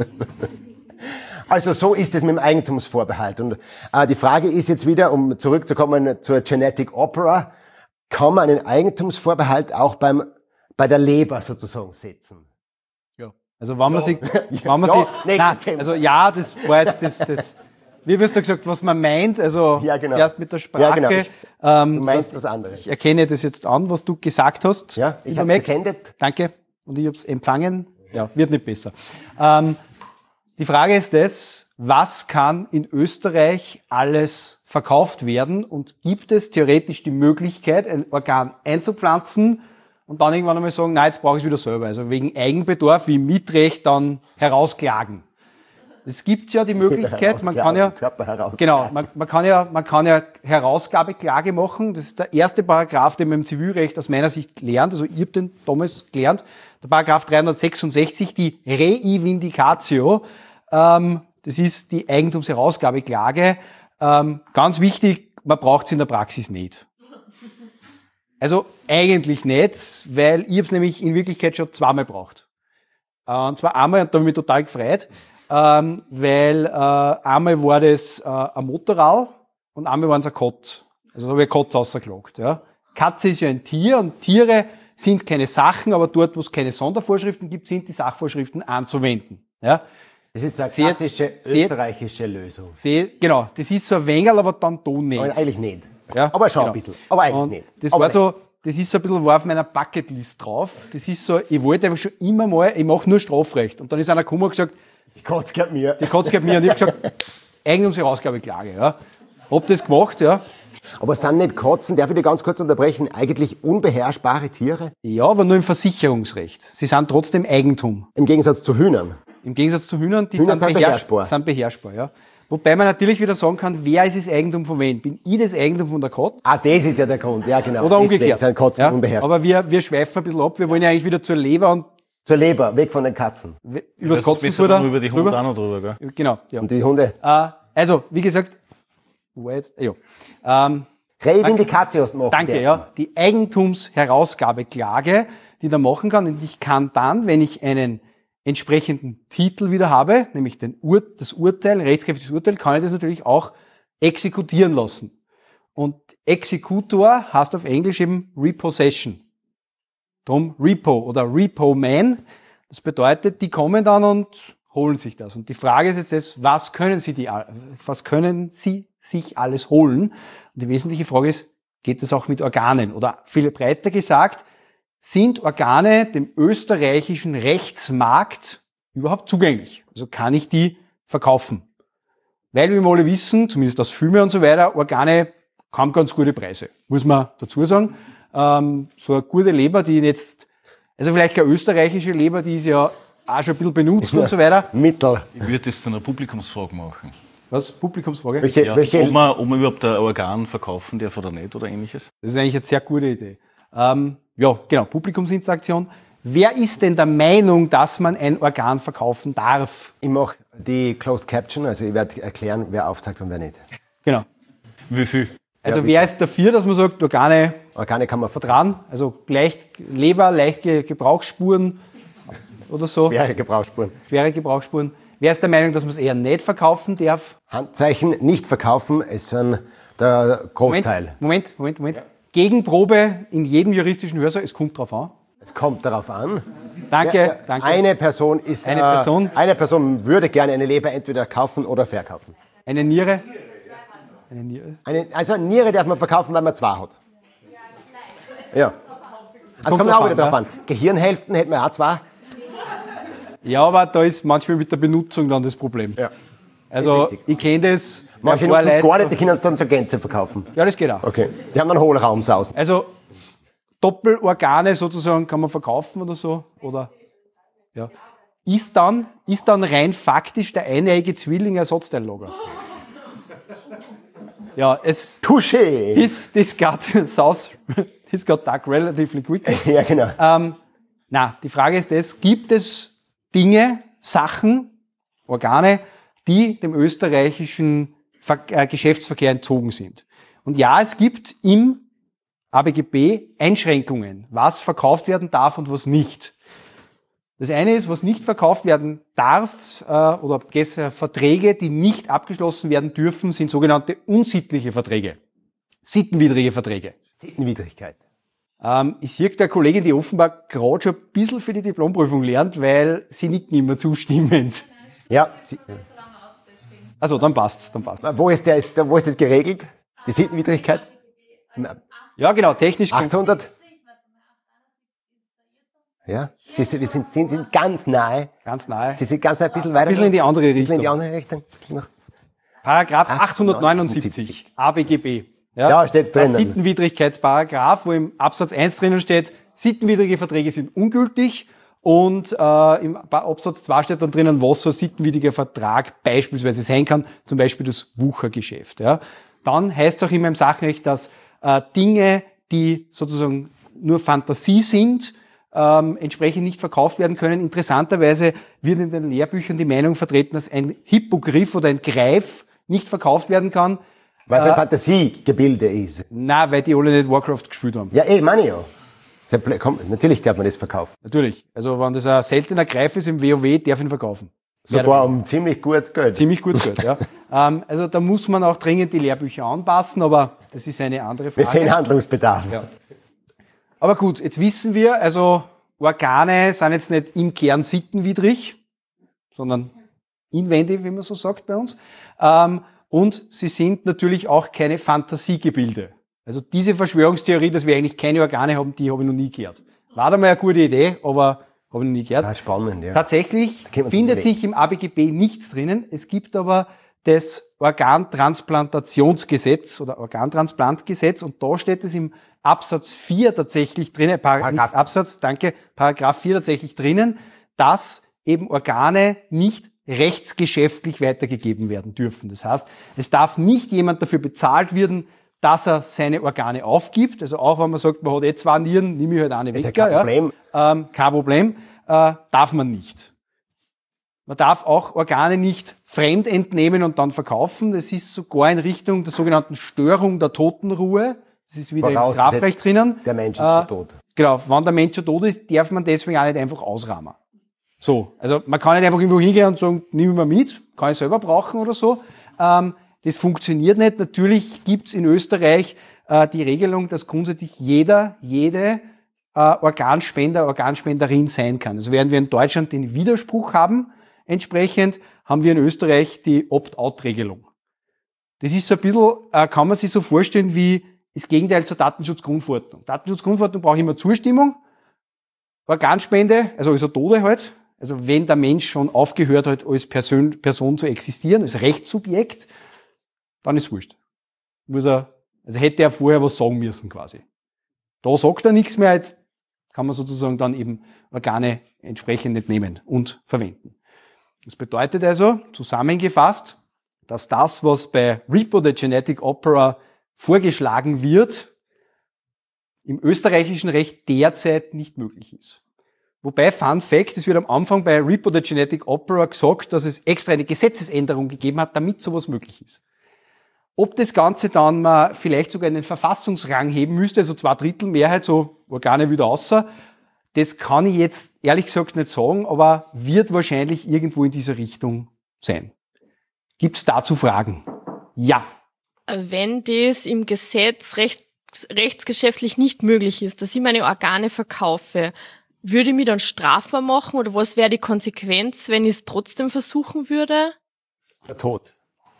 Also so ist es mit dem Eigentumsvorbehalt. Und äh, die Frage ist jetzt wieder, um zurückzukommen zur Genetic Opera, kann man einen Eigentumsvorbehalt auch beim bei der Leber sozusagen setzen? Ja. Also wenn man sich, wenn man Ja, sich, nächstes nein, Thema. also ja, das war jetzt das, das, wie wirst du gesagt, was man meint, also Ja, genau. zuerst mit der Sprache. Ja, genau. Ich- ähm, Du meinst das was heißt, anderes. ich erkenne das jetzt an, was du gesagt hast. Ja, ich lieber hab's Max. gesendet. Danke. Und ich habe es empfangen. Ja, wird nicht besser. Ähm, die Frage ist das, was kann in Österreich alles verkauft werden und gibt es theoretisch die Möglichkeit, ein Organ einzupflanzen und dann irgendwann einmal sagen, nein, jetzt brauche ich es wieder selber. Also wegen Eigenbedarf wie Mietrecht dann herausklagen. Es gibt ja die Möglichkeit, man kann ja, Körper heraus. genau, man, man kann ja, man kann ja Herausgabeklage machen. Das ist der erste Paragraph, den man im Zivilrecht aus meiner Sicht lernt. Also ich habe den damals gelernt. Der Paragraph dreihundertsechsundsechzig, die Reivindicatio. Ähm, das ist die Eigentumsherausgabeklage. Ähm, ganz wichtig, man braucht es in der Praxis nicht. Also eigentlich nicht, weil ich habe es nämlich in Wirklichkeit schon zweimal gebraucht. Äh, und zwar einmal, und da habe ich mich total gefreut, ähm, weil äh, einmal war das äh, ein Motorrad und einmal waren es eine Katze. Also da habe ich eine Katze rausgelockt. Ja. Katze ist ja ein Tier und Tiere sind keine Sachen, aber dort, wo es keine Sondervorschriften gibt, sind die Sachvorschriften anzuwenden. Ja. Das ist eine Sehr- klassische sehr- österreichische Lösung. Seh, genau, das ist so ein wenig, aber dann da nicht. Aber eigentlich nicht. Ja, aber schon genau. ein bisschen. Aber eigentlich Und nicht. das aber war nicht. so, das ist so ein bisschen war auf meiner Bucketlist drauf. Das ist so, ich wollte einfach schon immer mal, ich mache nur Strafrecht. Und dann ist einer gekommen und gesagt, Die Katze gehört mir. die Katze gehört mir. Und ich habe gesagt, Eigentumsherausgabeklage. Ja. Hab das gemacht, ja. Aber sind nicht Katzen, darf ich dich ganz kurz unterbrechen, eigentlich unbeherrschbare Tiere? Ja, aber nur im Versicherungsrecht. Sie sind trotzdem Eigentum. Im Gegensatz zu Hühnern. Im Gegensatz zu Hühnern, die Hühner sind, sind beherrschbar. sind beherrschbar. Ja. Wobei man natürlich wieder sagen kann, wer ist das Eigentum von wem? Bin ich das Eigentum von der Katze? Ah, das ist ja der Grund. Ja, genau. Oder Deswegen umgekehrt. sind Katzen Ja, unbeherrschbar. aber wir, wir schweifen ein bisschen ab. Wir wollen ja eigentlich wieder zur Leber und Zur Leber, weg von den Katzen. Übers Das Kotzen wissen wir drüber. nur über die Hunde auch noch drüber, gell? Genau, ja. Und die Hunde. Äh, also, wie gesagt, wo jetzt? Ja. Ähm, Reivindicatios machen. danke, ja. Die Eigentumsherausgabeklage, die da machen kann. Und ich kann dann, wenn ich einen entsprechenden Titel wieder habe, nämlich den Ur das Urteil, rechtskräftiges Urteil, kann ich das natürlich auch exekutieren lassen. Und Exekutor heißt auf Englisch eben Repossession. Drum Repo oder Repo-Man. Das bedeutet, die kommen dann und holen sich das. Und die Frage ist jetzt, das, was können sie die, was können sie sich alles holen? Und die wesentliche Frage ist, geht das auch mit Organen? Oder viel breiter gesagt, sind Organe dem österreichischen Rechtsmarkt überhaupt zugänglich? Also kann ich die verkaufen? Weil wir alle wissen, zumindest aus Filmen und so weiter, Organe haben ganz gute Preise. Muss man dazu sagen. Ähm, so eine gute Leber, die jetzt, also vielleicht keine österreichische Leber, die ist ja auch schon ein bisschen benutzt und so weiter. Mittel. Ich würde das zu einer Publikumsfrage machen. Was? Publikumsfrage? Welche, Ja, welche, ob, man, ob man überhaupt ein Organ verkaufen darf oder nicht oder ähnliches. Das ist eigentlich eine sehr gute Idee. Ähm, ja, genau, Publikumsinteraktion. Wer ist denn der Meinung, dass man ein Organ verkaufen darf? ich mache die Closed Caption, also ich werde erklären, wer aufzeigt und wer nicht. Genau. Wie viel? Also Ja, wer ist dafür, dass man sagt, Organe Organe kann man vertragen. dran, also leicht Leber, leichte Gebrauchsspuren oder so, Schwere Gebrauchsspuren. schwere Gebrauchsspuren. Wer ist der Meinung, dass man es eher nicht verkaufen darf? Handzeichen nicht verkaufen, es sind der Großteil. Moment, Moment, Moment. Gegenprobe in jedem juristischen Hörsaal, es kommt drauf an. Es kommt darauf an. Danke, Ja, danke. Eine Person ist, Eine äh, Person? eine Person würde gerne eine Leber entweder kaufen oder verkaufen. Eine Niere. Eine Niere. Eine, also eine Niere darf man verkaufen, weil man zwei hat. Ja. Also kommt kommt auch drauf wieder an, drauf an. Gehirnhälften hätten wir auch zwei. Ja, aber da ist manchmal mit der Benutzung dann das Problem. Ja. Also Ist richtig. ich kenne das. Manche ein paar nutzen es Leute- gar nicht, die können es dann zur Gänze verkaufen. Ja, das geht auch. Okay. Die haben dann Hohlraumsausen. Also Doppelorgane sozusagen kann man verkaufen oder so. Oder ja. Ist dann, ist dann rein faktisch der eineige Zwilling Ersatzteillager? Ja, es Touché! this, this got south, this got dark relatively quickly. Ja, genau. Ähm, na, die Frage ist das, gibt es Dinge, Sachen, Organe, die dem österreichischen Ver äh, Geschäftsverkehr entzogen sind? Und ja, es gibt im A B G B Einschränkungen, was verkauft werden darf und was nicht. Das eine ist, was nicht verkauft werden darf, äh, oder besser Verträge, die nicht abgeschlossen werden dürfen, sind sogenannte unsittliche Verträge. Sittenwidrige Verträge. Sittenwidrigkeit. Ähm, ich sehe der Kollegin, die offenbar gerade schon ein bisschen für die Diplomprüfung lernt, weil sie nicken immer zustimmend. Ja, sie, Also, dann passt's, dann passt's. wo, ist der, wo ist das geregelt? Die Sittenwidrigkeit? Ja, genau, technisch. achthundert? Ja, Sie, Sie, wir sind, sind, sind ganz nahe. Ganz nahe. Sie sind ganz nahe, ein bisschen weiter. Ein bisschen in die andere Ein bisschen in die Richtung. andere Richtung. Ein bisschen noch. Paragraph achthundertneunundsiebzig A B G B. Ja, steht's Der drinnen. Sittenwidrigkeitsparagraph, wo im Absatz eins drinnen steht, sittenwidrige Verträge sind ungültig und äh, im Absatz zwei steht dann drinnen, was so ein sittenwidriger Vertrag beispielsweise sein kann, zum Beispiel das Wuchergeschäft. Ja. Dann heißt es auch immer im Sachenrecht, dass äh, Dinge, die sozusagen nur Fantasie sind, ähm, entsprechend nicht verkauft werden können. Interessanterweise wird in den Lehrbüchern die Meinung vertreten, dass ein Hippogriff oder ein Greif nicht verkauft werden kann. Weil es Äh, ein Fantasiegebilde ist. Na, weil die alle nicht Warcraft gespielt haben. Ja, eh, meine ich ja. Der Ble- komm, natürlich darf man das verkaufen. Natürlich. Also wenn das ein seltener Greif ist im WoW, darf ich ihn verkaufen. Mehr oder Sogar um ziemlich gutes Geld. Ziemlich gut Geld, ja. ähm, also da muss man auch dringend die Lehrbücher anpassen, aber das ist eine andere Wir sehen Frage. Handlungsbedarf. Ja. Aber gut, jetzt wissen wir, also Organe sind jetzt nicht im Kern sittenwidrig, sondern inwendig, wie man so sagt bei uns. Ähm, und sie sind natürlich auch keine Fantasiegebilde. Also diese Verschwörungstheorie, dass wir eigentlich keine Organe haben, die habe ich noch nie gehört. War da mal eine gute Idee, aber habe ich noch nie gehört. Ja, spannend, ja. Tatsächlich kennt man findet sich sich im A B G B nichts drinnen. Es gibt aber das Organtransplantationsgesetz oder Organtransplantgesetz und da steht es im Absatz vier tatsächlich drinnen, Par Paragraph. nicht Absatz, danke, Paragraph vier tatsächlich drinnen, dass eben Organe nicht rechtsgeschäftlich weitergegeben werden dürfen. Das heißt, es darf nicht jemand dafür bezahlt werden, dass er seine Organe aufgibt. Also auch wenn man sagt, man hat eh zwei Nieren, nehme ich halt eine Ist ja weg. kein Problem. Ähm, kein Problem. äh, darf man nicht. Man darf auch Organe nicht fremd entnehmen und dann verkaufen. Das ist sogar in Richtung der sogenannten Störung der Totenruhe. Das ist wieder im Strafrecht drinnen. Der Mensch ist äh, schon tot. Genau, wenn der Mensch schon tot ist, darf man deswegen auch nicht einfach ausrahmen. So, also man kann nicht einfach irgendwo hingehen und sagen, nimm ich mal mit, kann ich selber brauchen oder so. Ähm, das funktioniert nicht. Natürlich gibt's in Österreich äh, die Regelung, dass grundsätzlich jeder, jede äh, Organspender, Organspenderin sein kann. Also während wir in Deutschland den Widerspruch haben, entsprechend haben wir in Österreich die Opt-out-Regelung. Das ist so ein bisschen, äh, kann man sich so vorstellen wie das Gegenteil zur Datenschutzgrundverordnung. Datenschutzgrundverordnung braucht immer Zustimmung. Organspende, also also Tode halt, also wenn der Mensch schon aufgehört hat, als Person, Person zu existieren, als Rechtssubjekt, dann ist wurscht. Muss er, also hätte er vorher was sagen müssen quasi. Da sagt er nichts mehr, jetzt kann man sozusagen dann eben Organe entsprechend nicht nehmen und verwenden. Das bedeutet also, zusammengefasst, dass das, was bei Repo the Genetic Opera vorgeschlagen wird, im österreichischen Recht derzeit nicht möglich ist. Wobei, Fun Fact, es wird am Anfang bei Repo the Genetic Opera gesagt, dass es extra eine Gesetzesänderung gegeben hat, damit sowas möglich ist. Ob das Ganze dann mal vielleicht sogar einen Verfassungsrang heben müsste, also zwei Drittel Mehrheit, so Organe wieder außer, das kann ich jetzt ehrlich gesagt nicht sagen, aber wird wahrscheinlich irgendwo in dieser Richtung sein. Gibt es dazu Fragen? Ja. Wenn das im Gesetz recht, rechtsgeschäftlich nicht möglich ist, dass ich meine Organe verkaufe, würde ich mich dann strafbar machen oder was wäre die Konsequenz, wenn ich es trotzdem versuchen würde? Der Tod.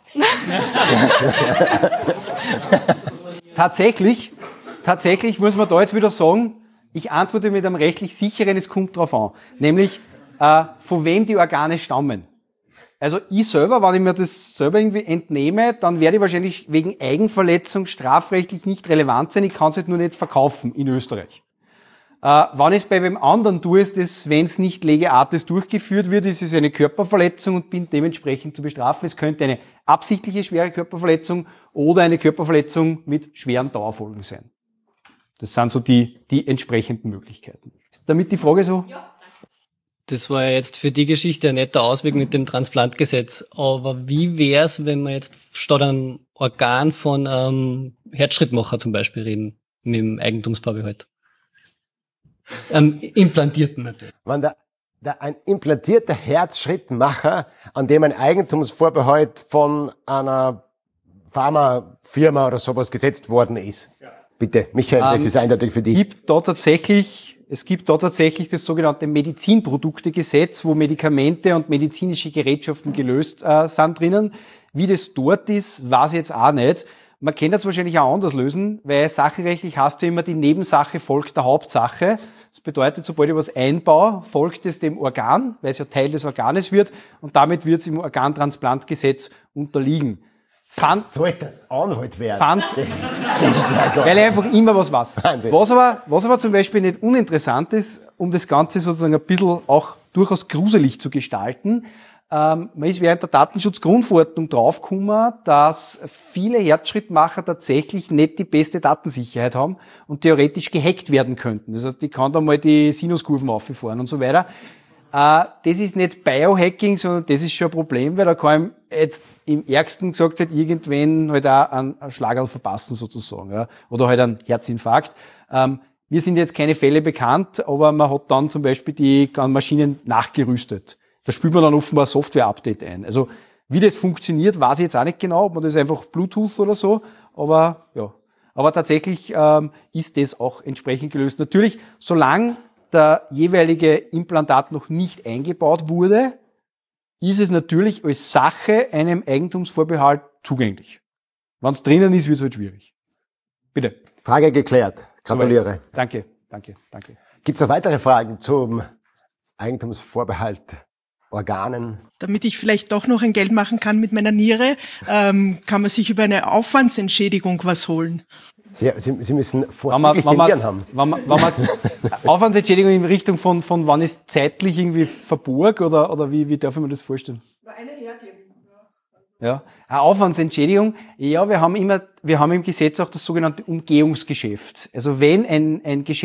tatsächlich, tatsächlich muss man da jetzt wieder sagen, ich antworte mit einem rechtlich sicheren, es kommt drauf an. Nämlich, äh, von wem die Organe stammen. Also ich selber, wenn ich mir das selber irgendwie entnehme, dann werde ich wahrscheinlich wegen Eigenverletzung strafrechtlich nicht relevant sein. Ich kann es halt nur nicht verkaufen in Österreich. Äh, wenn ich es bei wem anderen tue, ist das, wenn es nicht lege artis durchgeführt wird, ist es eine Körperverletzung und bin dementsprechend zu bestrafen. Es könnte eine absichtliche schwere Körperverletzung oder eine Körperverletzung mit schweren Dauerfolgen sein. Das sind so die, die entsprechenden Möglichkeiten. Ist damit die Frage so? Ja. Das war ja jetzt für die Geschichte ein netter Ausweg mit dem Transplantgesetz. Aber wie wär's, wenn wir jetzt statt einem Organ von ähm, Herzschrittmacher zum Beispiel reden, mit dem Eigentumsvorbehalt? Ähm, implantierten natürlich. Wenn der, der, ein implantierter Herzschrittmacher, an dem ein Eigentumsvorbehalt von einer Pharmafirma oder sowas gesetzt worden ist. Ja. Bitte, Michael, das ähm, ist eindeutig für dich. Gibt da tatsächlich, es gibt da tatsächlich das sogenannte Medizinproduktegesetz, wo Medikamente und medizinische Gerätschaften gelöst äh, sind drinnen. Wie das dort ist, weiß ich jetzt auch nicht. Man kann das wahrscheinlich auch anders lösen, weil sachenrechtlich hast du immer die Nebensache folgt der Hauptsache. Das bedeutet, sobald ich was einbaue, folgt es dem Organ, weil es ja Teil des Organes wird und damit wird es im Organtransplantgesetz unterliegen. Fun, das sollte jetzt Anhalt werden. Fun, weil ich einfach immer was weiß. Wahnsinn. Was aber, was aber zum Beispiel nicht uninteressant ist, um das Ganze sozusagen ein bisschen auch durchaus gruselig zu gestalten, ähm, man ist während der Datenschutzgrundverordnung draufgekommen, dass viele Herzschrittmacher tatsächlich nicht die beste Datensicherheit haben und theoretisch gehackt werden könnten. Das heißt, ich kann da mal die Sinuskurven auffahren und so weiter. Uh, das ist nicht Biohacking, sondern das ist schon ein Problem, weil da kann ich jetzt im Ärgsten gesagt halt irgendwann halt auch einen, einen Schlagerl verpassen sozusagen, ja, oder halt einen Herzinfarkt. Um, mir sind jetzt keine Fälle bekannt, aber man hat dann zum Beispiel die Maschinen nachgerüstet. Da spielt man dann offenbar ein Software-Update ein. Also wie das funktioniert, weiß ich jetzt auch nicht genau, ob man das einfach Bluetooth oder so, aber ja. Aber tatsächlich ähm, ist das auch entsprechend gelöst. Natürlich, solange der jeweilige Implantat noch nicht eingebaut wurde, ist es natürlich als Sache einem Eigentumsvorbehalt zugänglich. Wenn es drinnen ist, wird es halt schwierig. Bitte. Frage geklärt. Gratuliere. So, danke, danke, danke. Gibt es noch weitere Fragen zum Eigentumsvorbehalt? Organen? Damit ich vielleicht doch noch ein Geld machen kann mit meiner Niere, ähm, kann man sich über eine Aufwandsentschädigung was holen. Sie, Sie, Sie müssen vorzügliche Nieren haben. Wenn man, wenn man Aufwandsentschädigung in Richtung von, von wann ist zeitlich irgendwie verborg oder, oder wie, wie darf ich mir das vorstellen? Eine hergeben. Ja, eine Aufwandsentschädigung. Ja, wir haben immer, wir haben im Gesetz auch das sogenannte Umgehungsgeschäft. Also wenn ein, ein Geschäft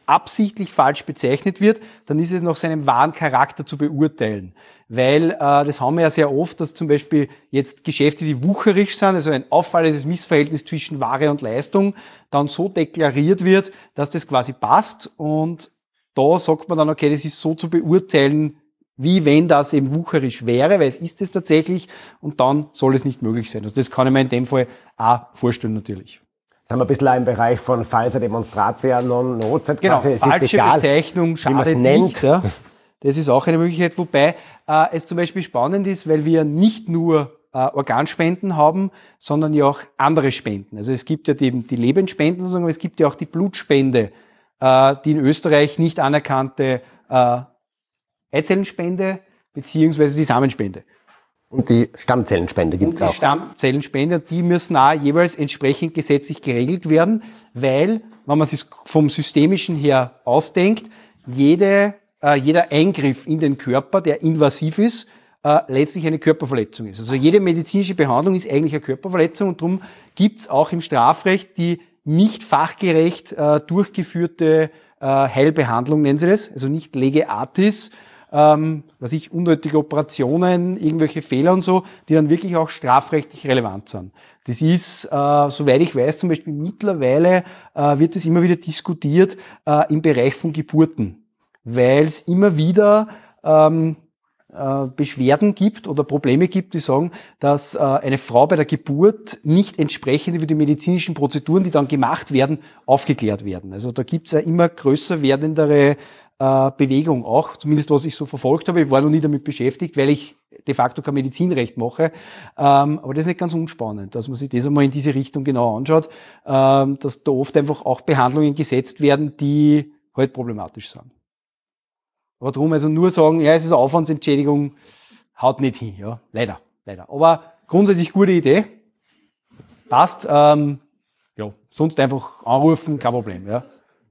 absichtlich falsch bezeichnet wird, dann ist es nach seinem wahren Charakter zu beurteilen. Weil äh, das haben wir ja sehr oft, dass zum Beispiel jetzt Geschäfte, die wucherisch sind, also ein auffallendes Missverhältnis zwischen Ware und Leistung, dann so deklariert wird, dass das quasi passt. Und da sagt man dann, okay, das ist so zu beurteilen, wie wenn das eben wucherisch wäre, weil es ist es tatsächlich, und dann soll es nicht möglich sein. Also das kann ich mir in dem Fall auch vorstellen natürlich. Jetzt haben wir ein bisschen auch im Bereich von falser Demonstratio non nocet. Genau, quasi, es falsche ist egal, Bezeichnung wie man es schadet nennt. nicht. Ja. Das ist auch eine Möglichkeit, wobei äh, es zum Beispiel spannend ist, weil wir nicht nur äh, Organspenden haben, sondern ja auch andere Spenden. Also es gibt ja die, die Lebensspenden, aber es gibt ja auch die Blutspende, äh, die in Österreich nicht anerkannte äh, Eizellenspende beziehungsweise die Samenspende. Und die Stammzellenspende gibt es Und die auch. Stammzellenspender, die müssen auch jeweils entsprechend gesetzlich geregelt werden, weil, wenn man sich vom Systemischen her ausdenkt, jede, äh, jeder Eingriff in den Körper, der invasiv ist, äh, letztlich eine Körperverletzung ist. Also jede medizinische Behandlung ist eigentlich eine Körperverletzung und darum gibt es auch im Strafrecht die nicht fachgerecht äh, durchgeführte äh, Heilbehandlung, nennen sie das, also nicht lege artis, ähm, was ich, unnötige Operationen, irgendwelche Fehler und so, die dann wirklich auch strafrechtlich relevant sind. Das ist, äh, soweit ich weiß, zum Beispiel mittlerweile äh, wird es immer wieder diskutiert äh, im Bereich von Geburten, weil es immer wieder ähm, äh, Beschwerden gibt oder Probleme gibt, die sagen, dass äh, eine Frau bei der Geburt nicht entsprechend über die medizinischen Prozeduren, die dann gemacht werden, aufgeklärt werden. Also da gibt es ja immer größer werdendere äh, Bewegung auch, zumindest was ich so verfolgt habe. Ich war noch nie damit beschäftigt, weil ich de facto kein Medizinrecht mache. Ähm, aber das ist nicht ganz unspannend, dass man sich das einmal in diese Richtung genau anschaut, ähm, dass da oft einfach auch Behandlungen gesetzt werden, die halt problematisch sind. Aber darum also nur sagen, ja, es ist eine Aufwandsentschädigung, haut nicht hin, ja, leider, leider. Aber grundsätzlich gute Idee, passt, ähm, ja, sonst einfach anrufen, kein Problem, ja.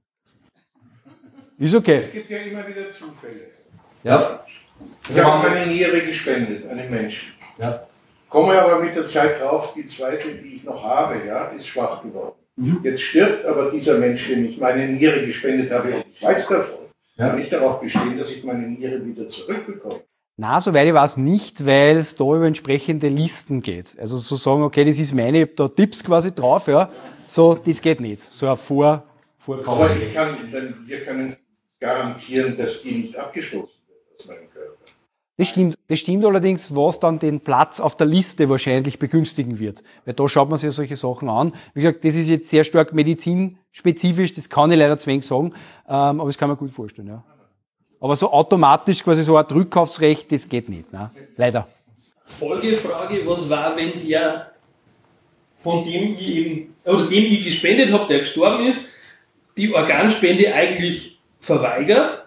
Ist okay. Es gibt ja immer wieder Zufälle. Ja. Ich habe meine Niere gespendet, einem Menschen. Ja. Komme aber mit der Zeit drauf, die zweite, die ich noch habe, ja, ist schwach geworden. Mhm. Jetzt stirbt aber dieser Mensch, dem ich meine Niere gespendet habe, und ich weiß davon, ja. Kann ich darauf bestehen, dass ich meine Niere wieder zurückbekomme? Na, soweit ich weiß nicht, weil es da über entsprechende Listen geht. Also so sagen, okay, das ist meine, ich habe da Tipps quasi drauf, ja. So, das geht nicht. So ein Vor, Vorkauf. Aber ich kann, denn wir können garantieren, dass die nicht abgestoßen wird aus meinem Körper. Das stimmt, das stimmt allerdings, was dann den Platz auf der Liste wahrscheinlich begünstigen wird. Weil da schaut man sich ja solche Sachen an. Wie gesagt, das ist jetzt sehr stark medizinspezifisch, das kann ich leider zwingend sagen, ähm, aber das kann man gut vorstellen, ja. Aber so automatisch quasi so ein Rückkaufsrecht, das geht nicht, ne? Leider. Folgefrage, was war, wenn der, von dem ich eben, oder dem ich gespendet habe, der gestorben ist, die Organspende eigentlich verweigert?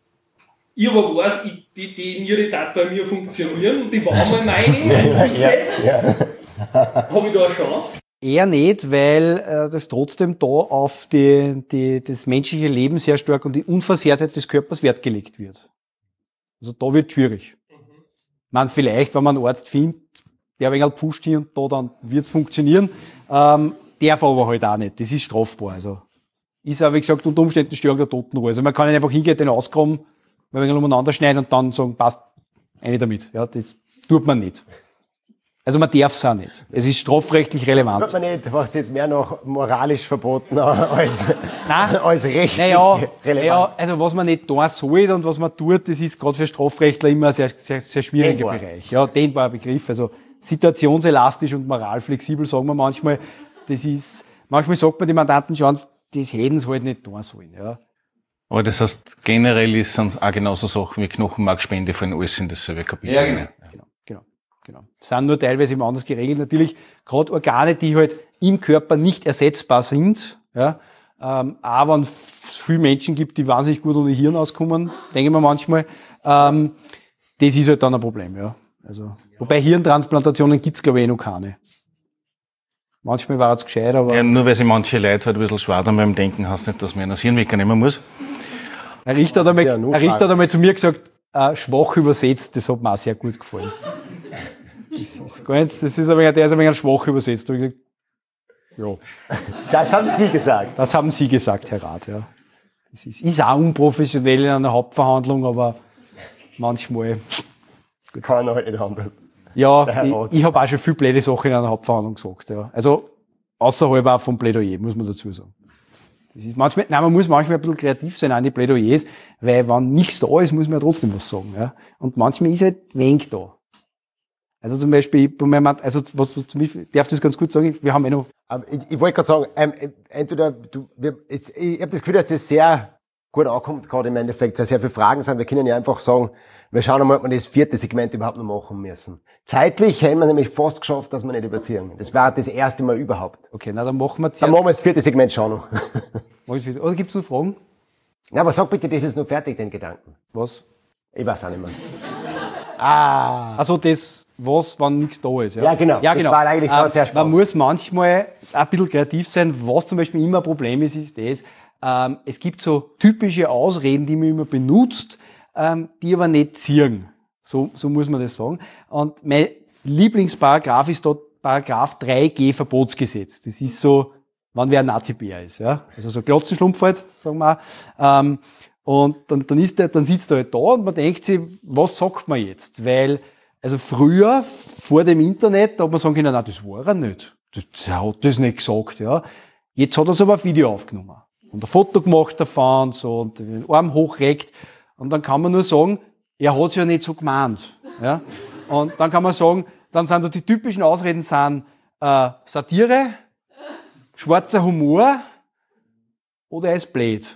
Ich aber weiß, ich, die, die Niere darf bei mir funktionieren und die war mal meine. Also ja, ja. Habe ich da eine Chance? Eher nicht, weil äh, das trotzdem da auf die, die, das menschliche Leben sehr stark und die Unversehrtheit des Körpers Wert gelegt wird. Also da wird es schwierig. Mhm. Man vielleicht, wenn man einen Arzt findet, der ein wenig pusht hier und da, dann wird es funktionieren. Ähm, darf aber halt auch nicht. Das ist strafbar. Also ist auch, wie gesagt, unter Umständen Störung der Totenruhe. Also man kann nicht einfach hingehen, den ausgraben, ein wenig umeinander schneiden und dann sagen, passt, eine damit. Ja, das tut man nicht. Also man darf es auch nicht. Es ist strafrechtlich relevant. Tut man nicht, macht es jetzt mehr noch moralisch verboten als, Nein, als rechtlich naja, relevant. Naja, also was man nicht tun soll und was man tut, das ist gerade für Strafrechtler immer ein sehr, sehr, sehr schwieriger dehnbar. Bereich. Ja, dehnbarer Begriff. Also situationselastisch und moralflexibel, sagen wir manchmal. Das ist, manchmal sagt man die Mandanten schon, das hätten sie halt nicht tun sollen. Ja. Aber das heißt, generell ist es auch genauso Sachen wie Knochenmarkspende fallen alles in dasselbe Kapitel. Ja, genau. genau, genau, genau. Sind nur teilweise immer anders geregelt. Natürlich, gerade Organe, die halt im Körper nicht ersetzbar sind, ja, ähm, auch wenn es viele Menschen gibt, die wahnsinnig gut ohne Hirn auskommen, denke ich mir manchmal, ähm, das ist halt dann ein Problem, ja. Also, wobei Hirntransplantationen gibt's glaube ich, eh noch keine. Manchmal war es gescheit, aber... Ja, nur weil sich manche Leute halt ein bisschen schwer dann beim Denken, heißt nicht, dass man das Hirn wegnehmen muss. Ein Richter hat einmal, ja ein Richter hat einmal zu mir gesagt, äh, schwach übersetzt, das hat mir auch sehr gut gefallen. Das ist, gar nicht, das ist ein wenig, der ist ein wenig schwach übersetzt. Da habe ich gesagt, ja. Das haben Sie gesagt. Das haben Sie gesagt, Herr Rath, ja. Es ist, ist auch unprofessionell in einer Hauptverhandlung, aber manchmal... Kann er halt nicht anders. Ja, ich, ich habe auch schon viel blöde Sachen in einer Hauptverhandlung gesagt. Ja. Also außerhalb auch vom Plädoyer, muss man dazu sagen. Das ist manchmal, nein, man muss manchmal ein bisschen kreativ sein an die Plädoyers, weil wenn nichts da ist, muss man ja trotzdem was sagen. Ja. Und manchmal ist halt wenig da. Also zum Beispiel, also was, was zum Beispiel, darf das ganz gut sagen, wir haben eh noch... Ich, ich wollte gerade sagen, ähm, entweder du, wir, jetzt, ich habe das Gefühl, dass das sehr gut ankommt, gerade im Endeffekt, dass sehr viele Fragen sind. Wir können ja einfach sagen, wir schauen einmal, ob wir das vierte Segment überhaupt noch machen müssen. Zeitlich haben wir nämlich fast geschafft, dass wir nicht überziehen. Das war das erste Mal überhaupt. Okay, na dann machen wir zuerst... Dann machen wir das vierte Segment schon noch. Oder gibt's noch Fragen? Ja, aber sag bitte, das ist noch fertig, den Gedanken. Was? Ich weiß auch nicht mehr. Ah. Also das, was, wenn nichts da ist. Ja, ja genau. Ja, genau. Das war eigentlich schon ähm, sehr spannend. Man muss manchmal ein bisschen kreativ sein. Was zum Beispiel immer ein Problem ist, ist das, ähm, es gibt so typische Ausreden, die man immer benutzt, ähm, die aber nicht ziehen. So, so muss man das sagen. Und mein Lieblingsparagraph ist dort Paragraph drei G Verbotsgesetz. Das ist so, wenn wer ein Nazi-Bär ist. Ja? Also so Glotzenschlumpf halt, sagen wir auch. Ähm, Und dann, dann, ist der, dann sitzt er halt da und man denkt sich, was sagt man jetzt? Weil, also früher, vor dem Internet, da hat man sagen können, nein, das war er nicht. Das, er hat das nicht gesagt, ja. Jetzt hat er es aber ein Video aufgenommen. Und ein Foto gemacht davon, so, und den Arm hochreckt. Und dann kann man nur sagen, er hat es ja nicht so gemeint, ja. Und dann kann man sagen, dann sind so die typischen Ausreden sind, äh, Satire, schwarzer Humor, oder er ist blöd.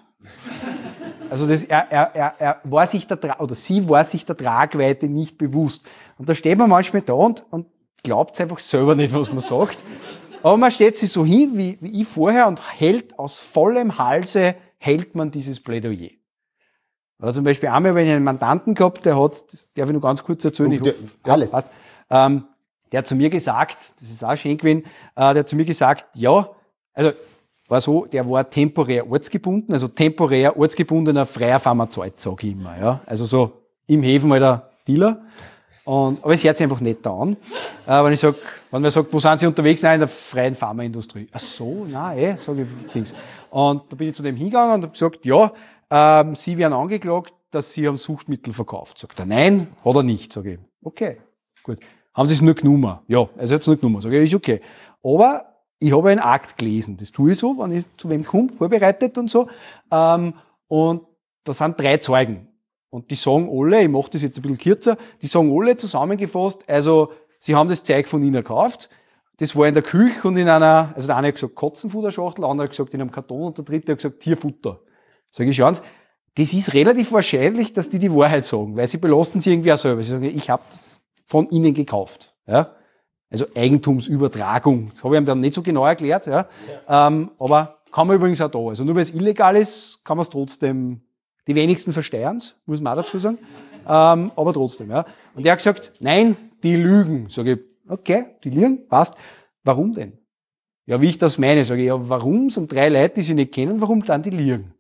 Also das, er, er, er, er war sich der, oder sie war sich der Tragweite nicht bewusst. Und da steht man manchmal da und, und glaubt einfach selber nicht, was man sagt. Aber man steht sich so hin, wie, wie ich vorher, und hält aus vollem Halse, hält man dieses Plädoyer. Also zum Beispiel einmal, wenn ich einen Mandanten gehabt, der hat, das darf ich noch ganz kurz erzählen, ich hoffe, ja, alles. Passt, ähm, der hat zu mir gesagt, das ist auch schön gewesen, äh, der hat zu mir gesagt, ja, also, war so, der war temporär ortsgebunden, also temporär ortsgebundener freier Pharmazeut, sage ich immer, ja. Also so im Häfen halt ein Dealer. Und, aber es hört sich einfach nicht da an. Äh, wenn ich sag, wenn man sagt, wo sind Sie unterwegs? Nein, in der freien Pharmaindustrie. Ach so, nein, eh, sage ich Dings. Und da bin ich zu dem hingegangen und habe gesagt, ja, ähm, Sie werden angeklagt, dass Sie haben Suchtmittel verkauft. Sagt er, nein, hat er nicht. Sage ich, okay, gut. Haben Sie es nur genommen? Ja, also er hat es nur genommen. Sage ich, ist okay. Aber ich habe einen Akt gelesen. Das tue ich so, wenn ich zu wem komme, vorbereitet und so. Ähm, und da sind drei Zeugen. Und die sagen alle, ich mache das jetzt ein bisschen kürzer, die sagen alle zusammengefasst, also sie haben das Zeug von ihnen gekauft, das war in der Küche und in einer, also der eine hat gesagt Katzenfutterschachtel, der andere hat gesagt in einem Karton und der dritte hat gesagt Tierfutter. Sag ich, schauen Sie, das ist relativ wahrscheinlich, dass die die Wahrheit sagen, weil sie belasten sie irgendwie auch selber. Sie sagen, ich habe das von ihnen gekauft. Ja? Also Eigentumsübertragung. Das habe ich ihm dann nicht so genau erklärt, ja. ja. Ähm, aber kann man übrigens auch da. Also nur weil es illegal ist, kann man es trotzdem, die wenigsten versteuern es, muss man auch dazu sagen. Ähm, aber trotzdem, ja. Und er hat gesagt, nein, die lügen. Sage ich, okay, die lügen, passt. Warum denn? Ja, wie ich das meine, sage ich, ja, warum sind drei Leute, die sie nicht kennen, warum dann die lügen?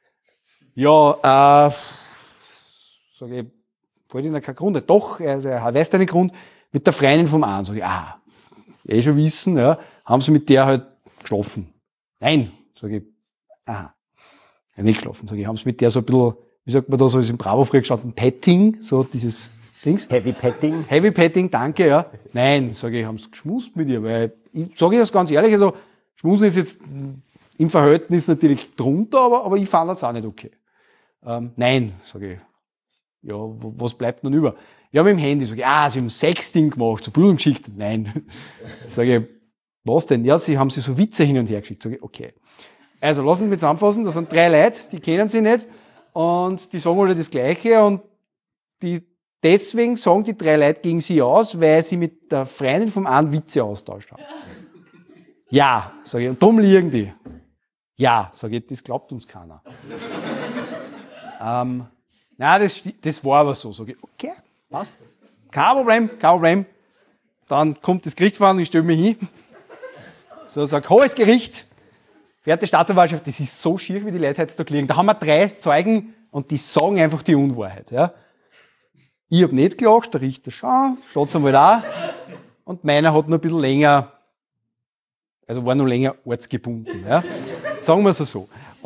Ja, äh, sage ich, fällt Ihnen kein Grund. Doch, also er weiß einen Grund. Mit der Freundin vom einen, sage ich, ah, eh schon wissen, ja, haben sie mit der halt geschlafen. Nein, sage ich, aha, ja, nicht geschlafen, sage ich, haben sie mit der so ein bisschen, wie sagt man da, so ist im Bravo früher gestanden, Petting, so dieses Dings. Heavy Petting. Heavy Petting, danke, ja. Nein, sage ich, haben sie geschmust mit ihr, weil, ich sage das ganz ehrlich, also, Schmusen ist jetzt im Verhältnis natürlich drunter, aber, aber ich fand das auch nicht okay. Ähm, nein, sage ich, ja, was bleibt nun über? Ja, mit dem Handy. Sag ich, ah, Sie haben Sexting gemacht, so Bildung geschickt. Nein. Sag ich, was denn? Ja, Sie haben sie so Witze hin und her geschickt. Sag ich, okay. Also, lassen Sie mich zusammenfassen. Das sind drei Leute, die kennen Sie nicht. Und die sagen alle das Gleiche. Und die, deswegen sagen die drei Leute gegen Sie aus, weil Sie mit der Freundin vom einen Witze austauscht haben. Ja, sag ich. Und dumm liegen die. Ja, sag ich, das glaubt uns keiner. ähm, na, das, das war aber so. Sag ich, okay. Was? Kein Problem, kein Problem. Dann kommt das Gericht voran, ich stelle mich hin. So, sag, hohes Gericht. Verehrte Staatsanwaltschaft, das ist so schier, wie die Leute heutzutage liegen. Da haben wir drei Zeugen und die sagen einfach die Unwahrheit. Ja. Ich habe nicht gelacht, der Richter schon, Staatsanwalt auch. Und meiner hat noch ein bisschen länger, also war noch länger ortsgebunden. Ja. Sagen wir es so. Und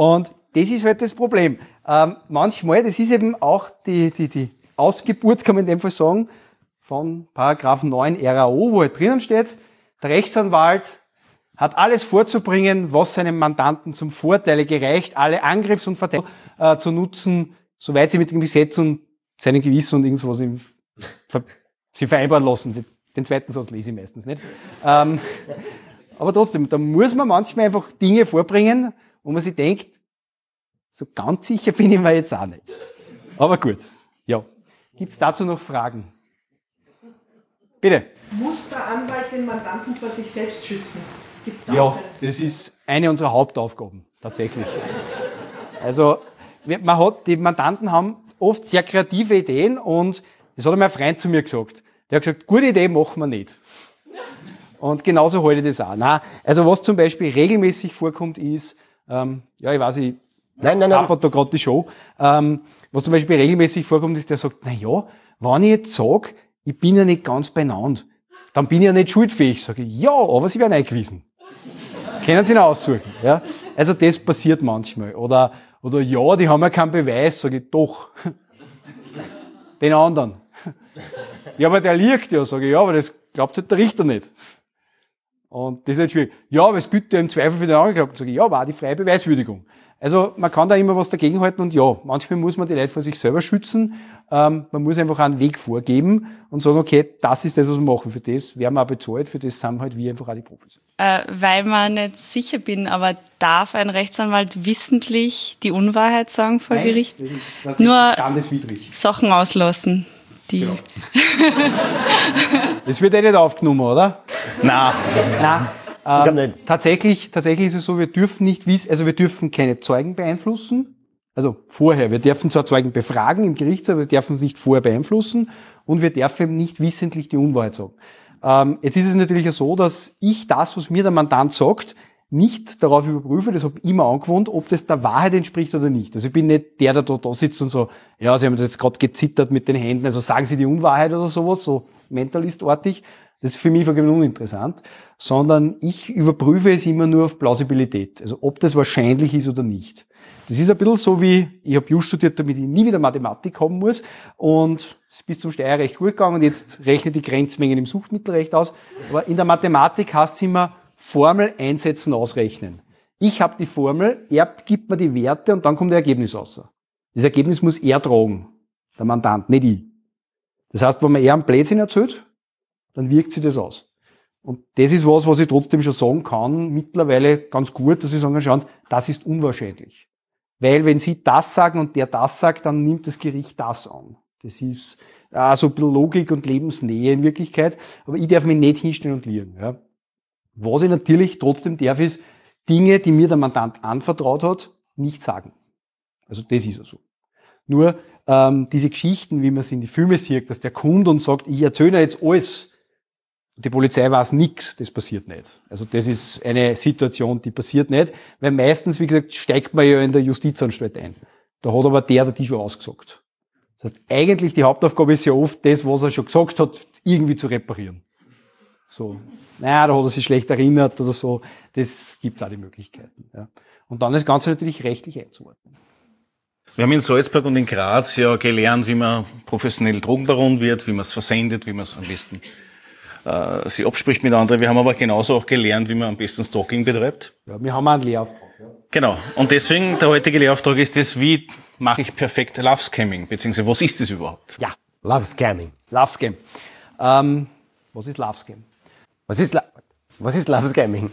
das ist halt das Problem. Ähm, manchmal, das ist eben auch die, die, die Ausgeburt, kann man in dem Fall sagen, von Paragraph neun R A O, wo halt drinnen steht, der Rechtsanwalt hat alles vorzubringen, was seinem Mandanten zum Vorteile gereicht, alle Angriffs- und Verteidigungen äh, zu nutzen, soweit sie mit dem Gesetz und seinem Gewissen und irgendwas im, ver, sie vereinbaren lassen. Den zweiten Satz lese ich meistens nicht. Ähm, aber trotzdem, da muss man manchmal einfach Dinge vorbringen, wo man sich denkt, so ganz sicher bin ich mir jetzt auch nicht. Aber gut, ja. Gibt es dazu noch Fragen? Bitte. Muss der Anwalt den Mandanten vor sich selbst schützen? Gibt's da Ja, das ist eine unserer Hauptaufgaben, tatsächlich. Also, man hat, die Mandanten haben oft sehr kreative Ideen und das hat einmal ein Freund zu mir gesagt. Der hat gesagt, gute Idee machen wir nicht. Und genauso halte ich das auch. Nein, also was zum Beispiel regelmäßig vorkommt ist, ähm, ja, ich weiß, ich Nein, nein, nein. habe da gerade die Show. Ähm, was zum Beispiel regelmäßig vorkommt, ist, der sagt, na ja, wenn ich jetzt sage, ich bin ja nicht ganz beieinander, dann bin ich ja nicht schuldfähig. Sage ich, ja, aber sie werden eingewiesen. Können Sie ihn aussuchen. Ja? Also das passiert manchmal. Oder, oder ja, die haben ja keinen Beweis. Sage ich, doch. Den anderen. Ja, aber der liegt ja. Sage ich, ja, aber das glaubt halt der Richter nicht. Und das ist halt schwierig. Ja, aber es gilt ja im Zweifel für den Angeklagten. Sage ich, ja, aber auch die freie Beweiswürdigung. Also man kann da immer was dagegenhalten und ja, manchmal muss man die Leute vor sich selber schützen. Ähm, man muss einfach einen Weg vorgeben und sagen, okay, das ist das, was wir machen. Für das werden wir auch bezahlt, für das sind halt wir einfach auch die Profis. Äh, weil man nicht sicher bin, aber darf ein Rechtsanwalt wissentlich die Unwahrheit sagen vor Nein, Gericht? das ist tatsächlich Nur standeswidrig. Sachen auslassen. Die Genau. Das wird eh nicht aufgenommen, oder? Nein. Nein. Ich glaub Ähm, nicht. tatsächlich, tatsächlich ist es so, wir dürfen nicht wissen, also wir dürfen keine Zeugen beeinflussen. Also vorher, wir dürfen zwar Zeugen befragen im Gerichtssaal, aber wir dürfen es nicht vorher beeinflussen und wir dürfen nicht wissentlich die Unwahrheit sagen. Ähm, jetzt ist es natürlich ja so, dass ich das, was mir der Mandant sagt, nicht darauf überprüfe, das habe ich immer angewohnt, ob das der Wahrheit entspricht oder nicht. Also ich bin nicht der, der da, da sitzt und so, ja, Sie haben jetzt gerade gezittert mit den Händen, also sagen Sie die Unwahrheit oder sowas, so mentalistartig. Das ist für mich vollkommen uninteressant, sondern ich überprüfe es immer nur auf Plausibilität, also ob das wahrscheinlich ist oder nicht. Das ist ein bisschen so wie, ich habe Jus studiert, damit ich nie wieder Mathematik haben muss und es ist bis zum Steuerrecht gut gegangen und jetzt rechne die Grenzmengen im Suchtmittelrecht aus. Aber in der Mathematik heißt es immer Formel einsetzen, ausrechnen. Ich habe die Formel, er gibt mir die Werte und dann kommt das Ergebnis raus. Das Ergebnis muss er tragen, der Mandant, nicht ich. Das heißt, wenn man eher einen Blödsinn erzählt, dann wirkt sich das aus. Und das ist was, was ich trotzdem schon sagen kann, mittlerweile ganz gut, dass ich sagen kann, schauen Sie, das ist unwahrscheinlich. Weil wenn Sie das sagen und der das sagt, dann nimmt das Gericht das an. Das ist äh, so ein bisschen Logik und Lebensnähe in Wirklichkeit, aber ich darf mich nicht hinstellen und lieren. Ja. Was ich natürlich trotzdem darf, ist Dinge, die mir der Mandant anvertraut hat, nicht sagen. Also das ist ja so. Nur ähm, diese Geschichten, wie man es in die Filme sieht, dass der Kunde und sagt, ich erzähle jetzt alles, die Polizei weiß nichts, das passiert nicht. Also das ist eine Situation, die passiert nicht, weil meistens, wie gesagt, steigt man ja in der Justizanstalt ein. Da hat aber der oder die schon ausgesagt. Das heißt, eigentlich die Hauptaufgabe ist ja oft das, was er schon gesagt hat, irgendwie zu reparieren. So, naja, da hat er sich schlecht erinnert oder so. Das gibt's auch die Möglichkeiten. Ja. Und dann das Ganze natürlich rechtlich einzuordnen. Wir haben in Salzburg und in Graz ja gelernt, wie man professionell Drogenbaron wird, wie man es versendet, wie man es am besten äh, sich abspricht mit anderen. Wir haben aber genauso auch gelernt, wie man am besten Stalking betreibt. Ja, wir haben auch einen Lehrauftrag. Ja. Genau. Und deswegen, der heutige Lehrauftrag ist das, wie mache ich perfekt Love Scamming, beziehungsweise was ist das überhaupt? Ja, Love Scamming. Love Scam. Ähm, was ist Love Scam? Was ist, La- was ist Love Scamming?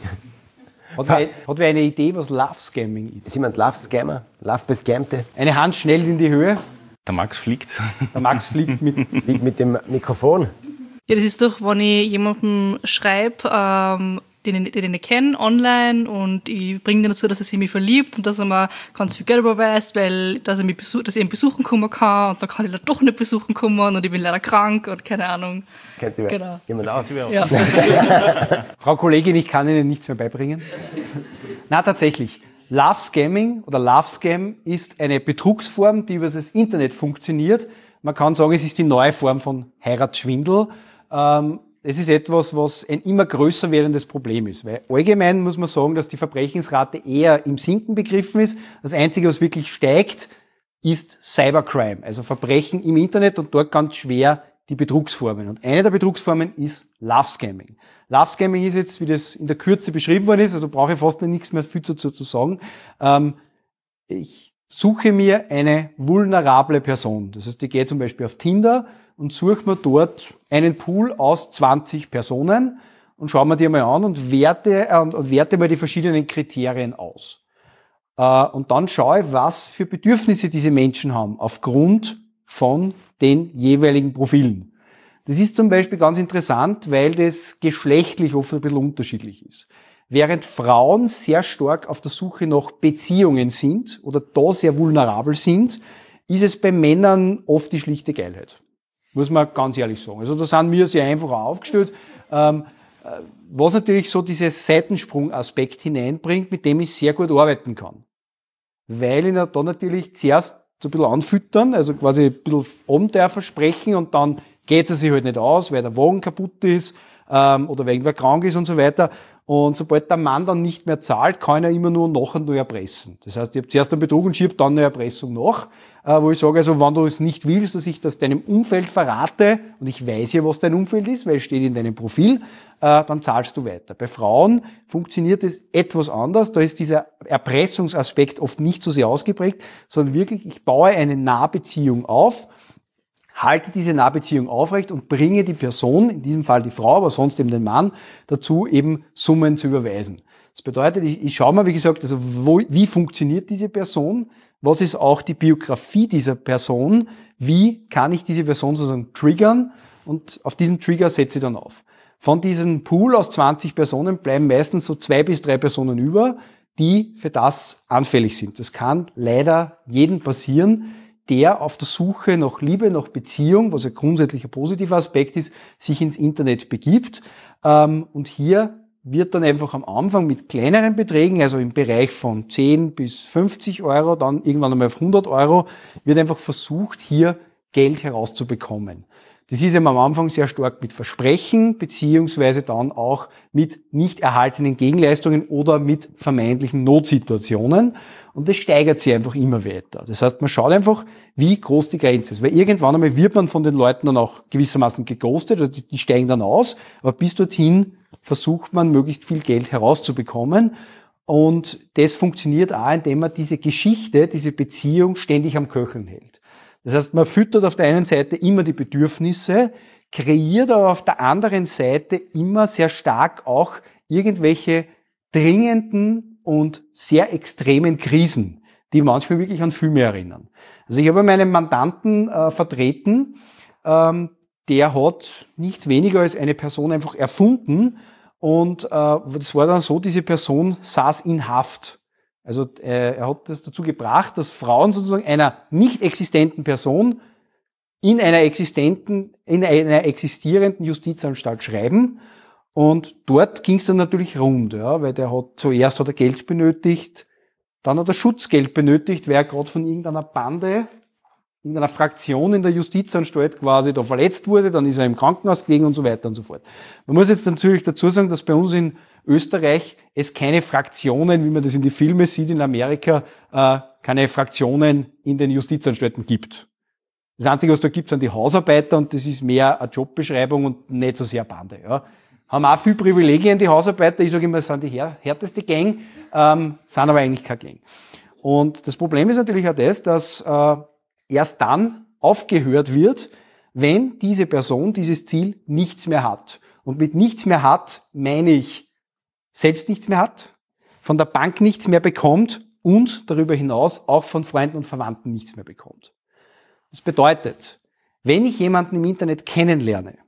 Hat wer, hat wer eine Idee, was Love Scamming ist? Ist jemand Love Scammer? Love Bescammte? Eine Hand schnell in die Höhe. Der Max fliegt. Der Max fliegt mit. Liegt mit dem Mikrofon? Ja, das ist doch, wenn ich jemandem schreibe, ähm, den, ich- den ich kenne, online und ich bringe den dazu, dass er sich in mich verliebt und dass er mir ganz viel Geld überweist, weil dass, er mich besuch, dass ich ihn besuchen kommen kann und dann kann ich leider doch nicht besuchen kommen und ich bin leider krank und keine Ahnung. Kennt sie wer? Genau. Jemand aus? Ja. Frau Kollegin, ich kann Ihnen nichts mehr beibringen. Na, tatsächlich. Love Scamming oder Love Scam ist eine Betrugsform, die über das Internet funktioniert. Man kann sagen, es ist die neue Form von Heiratsschwindel. Ähm, das ist etwas, was ein immer größer werdendes Problem ist. Weil allgemein muss man sagen, dass die Verbrechensrate eher im Sinken begriffen ist. Das Einzige, was wirklich steigt, ist Cybercrime, also Verbrechen im Internet und dort ganz schwer die Betrugsformen. Und eine der Betrugsformen ist Love Scamming. Love Scamming ist jetzt, wie das in der Kürze beschrieben worden ist, also brauche ich fast nichts mehr viel dazu zu sagen. Ähm, ich suche mir eine vulnerable Person. Das heißt, ich gehe zum Beispiel auf Tinder und suche mir dort einen Pool aus zwanzig Personen und schaue mir die mal an und werte, äh, und werte mal die verschiedenen Kriterien aus. Äh, und dann schaue ich, was für Bedürfnisse diese Menschen haben, aufgrund von den jeweiligen Profilen. Das ist zum Beispiel ganz interessant, weil das geschlechtlich oft ein bisschen unterschiedlich ist. Während Frauen sehr stark auf der Suche nach Beziehungen sind oder da sehr vulnerabel sind, ist es bei Männern oft die schlichte Geilheit. Muss man ganz ehrlich sagen. Also da sind wir sehr einfach aufgestellt, ähm, was natürlich so dieses Seitensprung-Aspekt hineinbringt, mit dem ich sehr gut arbeiten kann. Weil ich da natürlich zuerst so ein bisschen anfüttern, also quasi ein bisschen Abenteuer versprechen und dann geht es sich halt nicht aus, weil der Wagen kaputt ist ähm, oder weil irgendwer krank ist und so weiter. Und sobald der Mann dann nicht mehr zahlt, kann er immer nur nachher nur erpressen. Das heißt, ich habe zuerst einen Betrug und schiebe dann eine Erpressung nach, äh, wo ich sage, also wenn du es nicht willst, dass ich das deinem Umfeld verrate, und ich weiß ja, was dein Umfeld ist, weil es steht in deinem Profil, äh, dann zahlst du weiter. Bei Frauen funktioniert es etwas anders. Da ist dieser Erpressungsaspekt oft nicht so sehr ausgeprägt, sondern wirklich, ich baue eine Nahbeziehung auf, halte diese Nahbeziehung aufrecht und bringe die Person, in diesem Fall die Frau, aber sonst eben den Mann, dazu eben Summen zu überweisen. Das bedeutet, ich, ich schaue mal, wie gesagt, also wo, wie funktioniert diese Person, was ist auch die Biografie dieser Person, wie kann ich diese Person sozusagen triggern und auf diesen Trigger setze ich dann auf. Von diesem Pool aus zwanzig Personen bleiben meistens so zwei bis drei Personen über, die für das anfällig sind. Das kann leider jedem passieren, der auf der Suche nach Liebe, nach Beziehung, was ja grundsätzlich ein positiver Aspekt ist, sich ins Internet begibt. Und hier wird dann einfach am Anfang mit kleineren Beträgen, also im Bereich von zehn bis fünfzig Euro, dann irgendwann einmal auf hundert Euro, wird einfach versucht, hier Geld herauszubekommen. Das ist eben am Anfang sehr stark mit Versprechen, beziehungsweise dann auch mit nicht erhaltenen Gegenleistungen oder mit vermeintlichen Notsituationen. Und das steigert sich einfach immer weiter. Das heißt, man schaut einfach, wie groß die Grenze ist. Weil irgendwann einmal wird man von den Leuten dann auch gewissermaßen geghostet, also die, die steigen dann aus, aber bis dorthin versucht man, möglichst viel Geld herauszubekommen. Und das funktioniert auch, indem man diese Geschichte, diese Beziehung ständig am Köcheln hält. Das heißt, man füttert auf der einen Seite immer die Bedürfnisse, kreiert aber auf der anderen Seite immer sehr stark auch irgendwelche dringenden und sehr extremen Krisen, die manchmal wirklich an viel mehr erinnern. Also ich habe meinen Mandanten äh, vertreten, ähm, der hat nichts weniger als eine Person einfach erfunden und äh, das war dann so, diese Person saß in Haft. Also äh, er hat das dazu gebracht, dass Frauen sozusagen einer nicht existenten Person in einer existenten, in einer existierenden Justizanstalt schreiben. Und dort ging es dann natürlich rund, ja, weil der hat zuerst hat er Geld benötigt, dann hat er Schutzgeld benötigt, weil er gerade von irgendeiner Bande, irgendeiner Fraktion in der Justizanstalt quasi da verletzt wurde, dann ist er im Krankenhaus gelegen und so weiter und so fort. Man muss jetzt natürlich dazu sagen, dass bei uns in Österreich es keine Fraktionen, wie man das in die Filme sieht, in Amerika, äh, keine Fraktionen in den Justizanstalten gibt. Das Einzige, was da gibt, sind die Hausarbeiter und das ist mehr eine Jobbeschreibung und nicht so sehr Bande. Ja. Haben auch viel Privilegien, die Hausarbeiter. Ich sage immer, es sind die härteste Gang, ähm, sind aber eigentlich keine Gang. Und das Problem ist natürlich auch das, dass äh, erst dann aufgehört wird, wenn diese Person dieses Ziel nichts mehr hat. Und mit nichts mehr hat, meine ich, selbst nichts mehr hat, von der Bank nichts mehr bekommt und darüber hinaus auch von Freunden und Verwandten nichts mehr bekommt. Das bedeutet, wenn ich jemanden im Internet kennenlerne,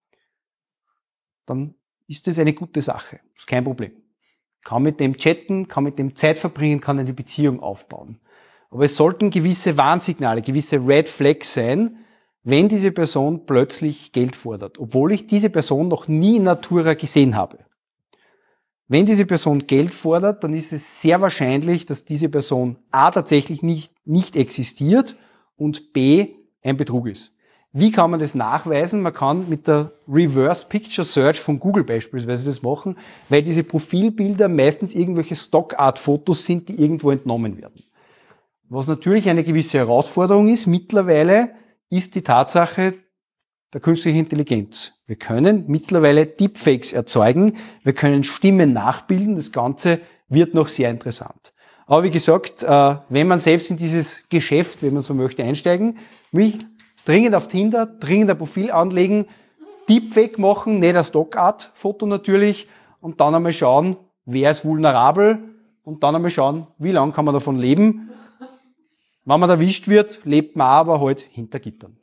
dann ist das eine gute Sache. Das ist kein Problem. Kann mit dem chatten, kann mit dem Zeit verbringen, kann eine Beziehung aufbauen. Aber es sollten gewisse Warnsignale, gewisse Red Flags sein, wenn diese Person plötzlich Geld fordert, obwohl ich diese Person noch nie in Natura gesehen habe. Wenn diese Person Geld fordert, dann ist es sehr wahrscheinlich, dass diese Person a. tatsächlich nicht, nicht existiert und b. ein Betrug ist. Wie kann man das nachweisen? Man kann mit der Reverse Picture Search von Google beispielsweise das machen, weil diese Profilbilder meistens irgendwelche Stock-Art-Fotos sind, die irgendwo entnommen werden. Was natürlich eine gewisse Herausforderung ist, mittlerweile ist die Tatsache der künstlichen Intelligenz. Wir können mittlerweile Deepfakes erzeugen, wir können Stimmen nachbilden, das Ganze wird noch sehr interessant. Aber wie gesagt, wenn man selbst in dieses Geschäft, wenn man so möchte, einsteigen, will dringend auf Tinder, dringend ein Profil anlegen, Deepfake machen, nicht ein Stockart-Foto natürlich, und dann einmal schauen, wer ist vulnerabel, und dann einmal schauen, wie lange kann man davon leben. Wenn man erwischt wird, lebt man aber halt hinter Gittern.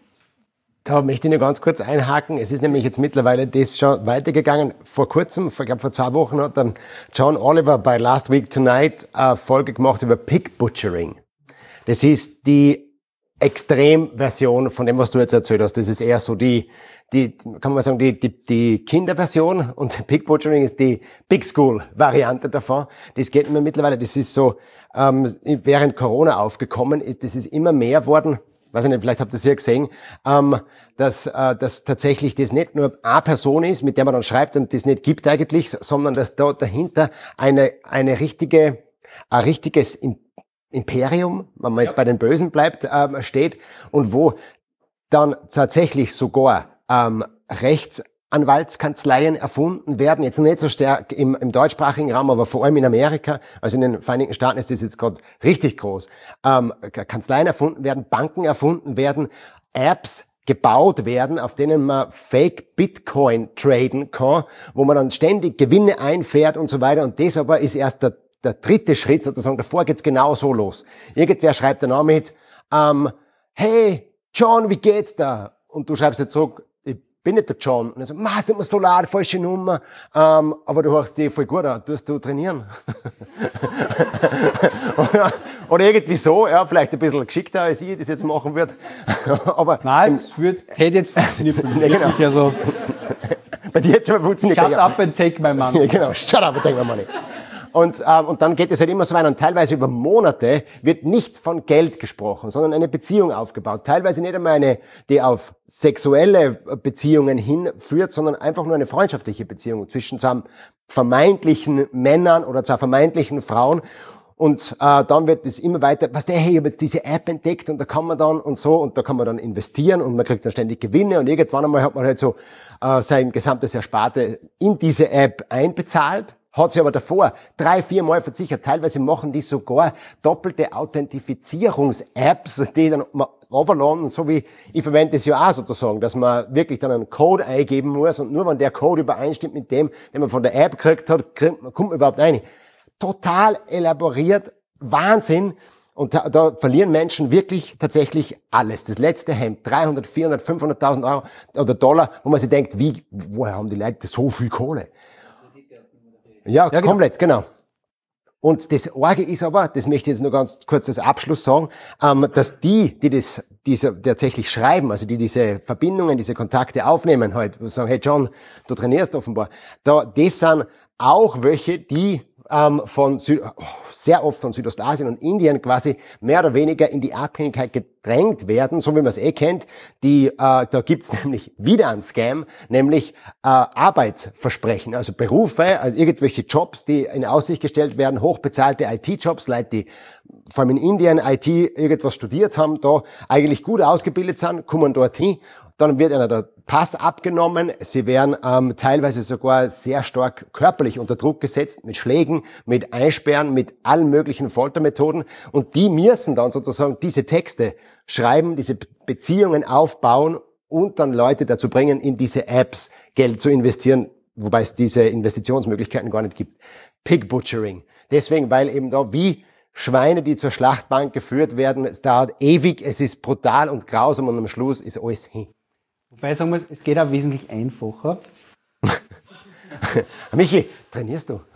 Da möchte ich nur ganz kurz einhaken. Es ist nämlich jetzt mittlerweile das schon weitergegangen. Vor kurzem, ich glaube vor zwei Wochen, hat dann John Oliver bei Last Week Tonight eine Folge gemacht über Pig Butchering. Das ist die Extremversion von dem, was du jetzt erzählt hast. Das ist eher so die, die, kann man sagen, die, die, die Kinderversion, und Pig Butchering ist die Big School Variante davon. Das geht immer mittlerweile, das ist so, ähm, während Corona aufgekommen ist, das ist immer mehr worden. Weiß ich nicht, vielleicht habt ihr es ja gesehen, ähm, dass, äh, dass tatsächlich das nicht nur eine Person ist, mit der man dann schreibt und das nicht gibt eigentlich, sondern dass da dahinter eine, eine richtige, ein richtiges Imperium, wenn man jetzt ja bei den Bösen bleibt, äh, steht, und wo dann tatsächlich sogar ähm, Rechtsanwaltskanzleien erfunden werden, jetzt nicht so stark im, im deutschsprachigen Raum, aber vor allem in Amerika, also in den Vereinigten Staaten ist das jetzt gerade richtig groß, ähm, Kanzleien erfunden werden, Banken erfunden werden, Apps gebaut werden, auf denen man Fake Bitcoin traden kann, wo man dann ständig Gewinne einfährt und so weiter, und das aber ist erst der Der dritte Schritt sozusagen, davor geht's genau so los. Irgendwer schreibt dann auch mit, ähm, hey, John, wie geht's da? Und du schreibst jetzt zurück, ich bin nicht der John. Und er sagt, mach, tut mir so leid, falsche Nummer, ähm, aber du hörst dich voll gut an, tust du trainieren? oder, oder irgendwie so, ja, vielleicht ein bisschen geschickter, als ich das jetzt machen würde. aber Nein, es wird, hätte jetzt funktioniert bei mir. Ja, genau. Also, bei dir hat schon mal funktioniert. Shut up and take my money. Ja, genau, shut up and take my money. Und, ähm, und dann geht es halt immer so weiter. Und teilweise über Monate wird nicht von Geld gesprochen, sondern eine Beziehung aufgebaut. Teilweise nicht einmal eine, die auf sexuelle Beziehungen hinführt, sondern einfach nur eine freundschaftliche Beziehung zwischen zwei vermeintlichen Männern oder zwei vermeintlichen Frauen. Und äh, dann wird es immer weiter, was der, hey, ich habe jetzt diese App entdeckt, und da kann man dann und so, und da kann man dann investieren, und man kriegt dann ständig Gewinne, und irgendwann einmal hat man halt so äh, sein gesamtes Ersparte in diese App einbezahlt. Hat sie aber davor drei, vier Mal versichert. Teilweise machen die sogar doppelte Authentifizierungs-Apps, die dann runterladen, so wie ich verwende es ja auch sozusagen, dass man wirklich dann einen Code eingeben muss, und nur wenn der Code übereinstimmt mit dem, den man von der App gekriegt hat, kommt man überhaupt rein. Total elaboriert, Wahnsinn. Und da, da verlieren Menschen wirklich tatsächlich alles. Das letzte Hemd, dreihundert, vierhundert, fünfhunderttausend Euro oder Dollar, wo man sich denkt, wie, woher haben die Leute so viel Kohle? Ja, ja, komplett, genau. genau. Und das Orge ist aber, das möchte ich jetzt nur ganz kurz als Abschluss sagen, ähm, dass die, die das, diese tatsächlich schreiben, also die diese Verbindungen, diese Kontakte aufnehmen, halt, sagen, hey John, du trainierst offenbar, da, das sind auch welche, die ähm, von Süd, oh, sehr oft von Südostasien und Indien quasi mehr oder weniger in die Abhängigkeit gedrängt werden, so wie man es eh kennt. Die, äh, da gibt's nämlich wieder einen Scam, nämlich äh, Arbeitsversprechen, also Berufe, also irgendwelche Jobs, die in Aussicht gestellt werden, hochbezahlte I T-Jobs, Leute, die vor allem in Indien I T irgendwas studiert haben, da eigentlich gut ausgebildet sind, kommen dorthin. Dann wird einer der Pass abgenommen. Sie werden ähm, teilweise sogar sehr stark körperlich unter Druck gesetzt, mit Schlägen, mit Einsperren, mit allen möglichen Foltermethoden. Und die müssen dann sozusagen diese Texte schreiben, diese Beziehungen aufbauen und dann Leute dazu bringen, in diese Apps Geld zu investieren, wobei es diese Investitionsmöglichkeiten gar nicht gibt. Pig Butchering. Deswegen, weil eben da wie Schweine, die zur Schlachtbank geführt werden, es dauert ewig, es ist brutal und grausam, und am Schluss ist alles hin. Wobei, sagen wir, es geht auch wesentlich einfacher. Michi, trainierst du?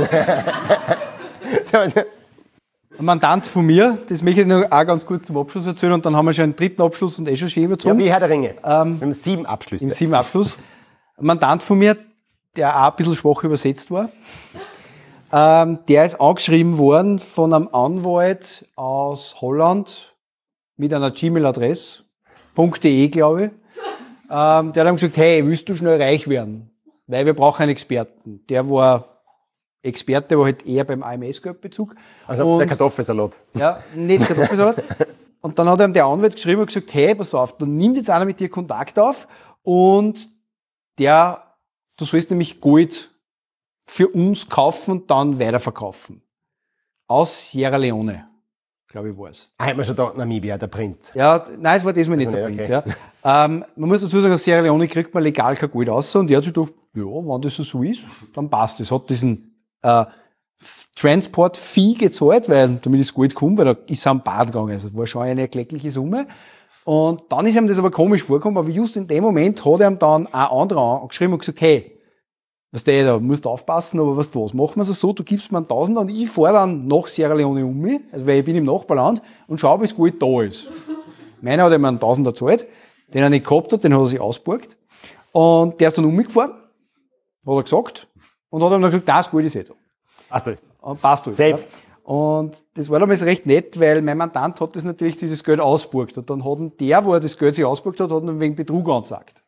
Ein Mandant von mir, das möchte ich noch auch ganz kurz zum Abschluss erzählen, und dann haben wir schon einen dritten Abschluss und eh schon schön überzogen. Ja, wie Herr der Ringe. Ähm, Wir haben sieben Abschlüsse. Im sieben Abschluss. Ein Mandant von mir, der auch ein bisschen schwach übersetzt war, ähm, der ist angeschrieben worden von einem Anwalt aus Holland mit einer Gmail-Adresse. .de, glaube ich. Ähm, der hat dann gesagt, hey, willst du schnell reich werden? Weil wir brauchen einen Experten. Der war Experte, war halt eher beim A M S-Geldbezug. Also und, der Kartoffelsalat. Ja, nicht Kartoffelsalat. Und dann hat ihm der Anwalt geschrieben und gesagt, hey, pass auf, du nimm jetzt einer mit dir Kontakt auf und der, du sollst nämlich Gold für uns kaufen und dann weiterverkaufen. Aus Sierra Leone, glaube ich, war es. Ah, hat man schon da Namibia, der Prinz. Ja, nein, es war diesmal nicht Also der nicht, Prinz. okay. Ja. Ähm, man muss dazu sagen, aus Sierra Leone kriegt man legal kein Gold raus und der hat sich gedacht, ja, wenn das so ist, dann passt es. Hat diesen äh, Transport-Fee gezahlt, weil damit das Gold kommt, weil da ist er am Bad gegangen. Also das war schon eine erkleckliche Summe. Und dann ist ihm das aber komisch vorgekommen, aber just in dem Moment hat er ihm dann ein anderer angeschrieben und gesagt, hey, was der da, musst du aufpassen, aber weißt du was, machen wir es so, du gibst mir einen Tausender und ich fahre dann nach Sierra Leone um mich, also weil ich bin im Nachbarland und schau, bis das Gold da ist. Meiner hat ihm einen Tausender gezahlt, den er nicht gehabt hat, den hat er sich ausgeborgt. Und der ist dann umgefahren, hat er gesagt, und hat ihm dann gesagt, das Gold ist eh da. Passt alles. Und passt alles. Safe. Ja. Und das war damals recht nett, weil mein Mandant hat das natürlich dieses Geld ausgeborgt. Und dann hat ihn der, wo er das Geld sich ausgeborgt hat, hat ihn wegen Betrug angezeigt.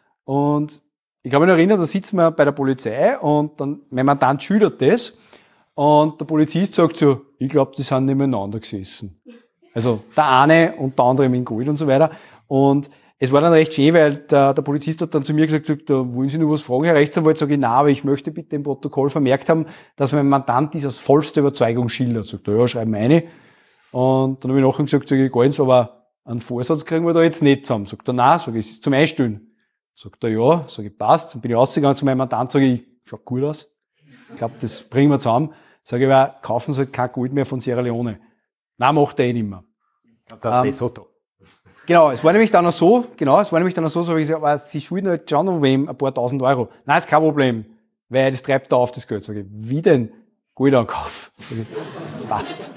Und ich kann mich noch erinnern, da sitzen wir bei der Polizei und dann, mein Mandant schildert das. Und der Polizist sagt so, ich glaube, die sind nebeneinander gesessen. Also der eine und der andere mit Gold und so weiter. Und es war dann recht schön, weil der, der Polizist hat dann zu mir gesagt, sagt, da wollen Sie noch was fragen, Herr Rechtsanwalt? Sag ich, nein, aber ich möchte bitte im Protokoll vermerkt haben, dass mein Mandant dies aus vollster Überzeugung schildert. Sagt er, ja, schreiben wir eine. Und dann habe ich nachher gesagt, sag ich, ganz, aber einen Vorsatz kriegen wir da jetzt nicht zusammen. Sagt er, nein, sag ich, es ist zum Einstellen. Sagt er, ja, sag ich, passt. Dann bin ich rausgegangen zu meinem Mandant, sage ich, schaut gut aus. Ich glaube, das bringen wir zusammen. Sage ich, aber kaufen Sie halt kein Gold mehr von Sierra Leone. Nein, macht er eh nicht mehr. Das Ähm, ist Soto. Genau, es war nämlich dann auch so, genau, es war nämlich dann auch so, so habe ich gesagt, aber Sie schulden halt schon noch wem ein paar tausend Euro. Nein, ist kein Problem, weil das treibt da auf das Geld. Sage ich, wie denn? Goldankauf. Sage ich, passt.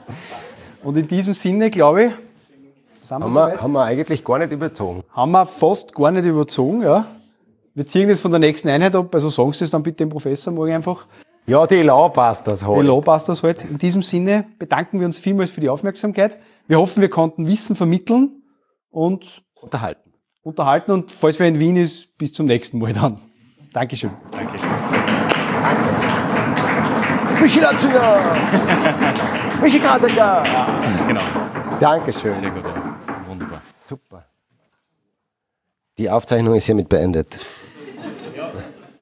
Und in diesem Sinne, glaube ich, sind wir Haben soweit. wir, haben wir eigentlich gar nicht überzogen. Haben wir fast gar nicht überzogen, ja. Wir ziehen das von der nächsten Einheit ab, also sagen Sie das dann bitte dem Professor morgen einfach. Ja, die Lawbusters halt. Die Lawbusters halt. In diesem Sinne bedanken wir uns vielmals für die Aufmerksamkeit. Wir hoffen, wir konnten Wissen vermitteln und unterhalten. Unterhalten und falls wer in Wien ist, bis zum nächsten Mal dann. Dankeschön. Danke. Michi Latzinger! Michi Grasecker! Ja, genau. Dankeschön. Sehr gut, ja. Wunderbar. Super. Die Aufzeichnung ist hiermit beendet.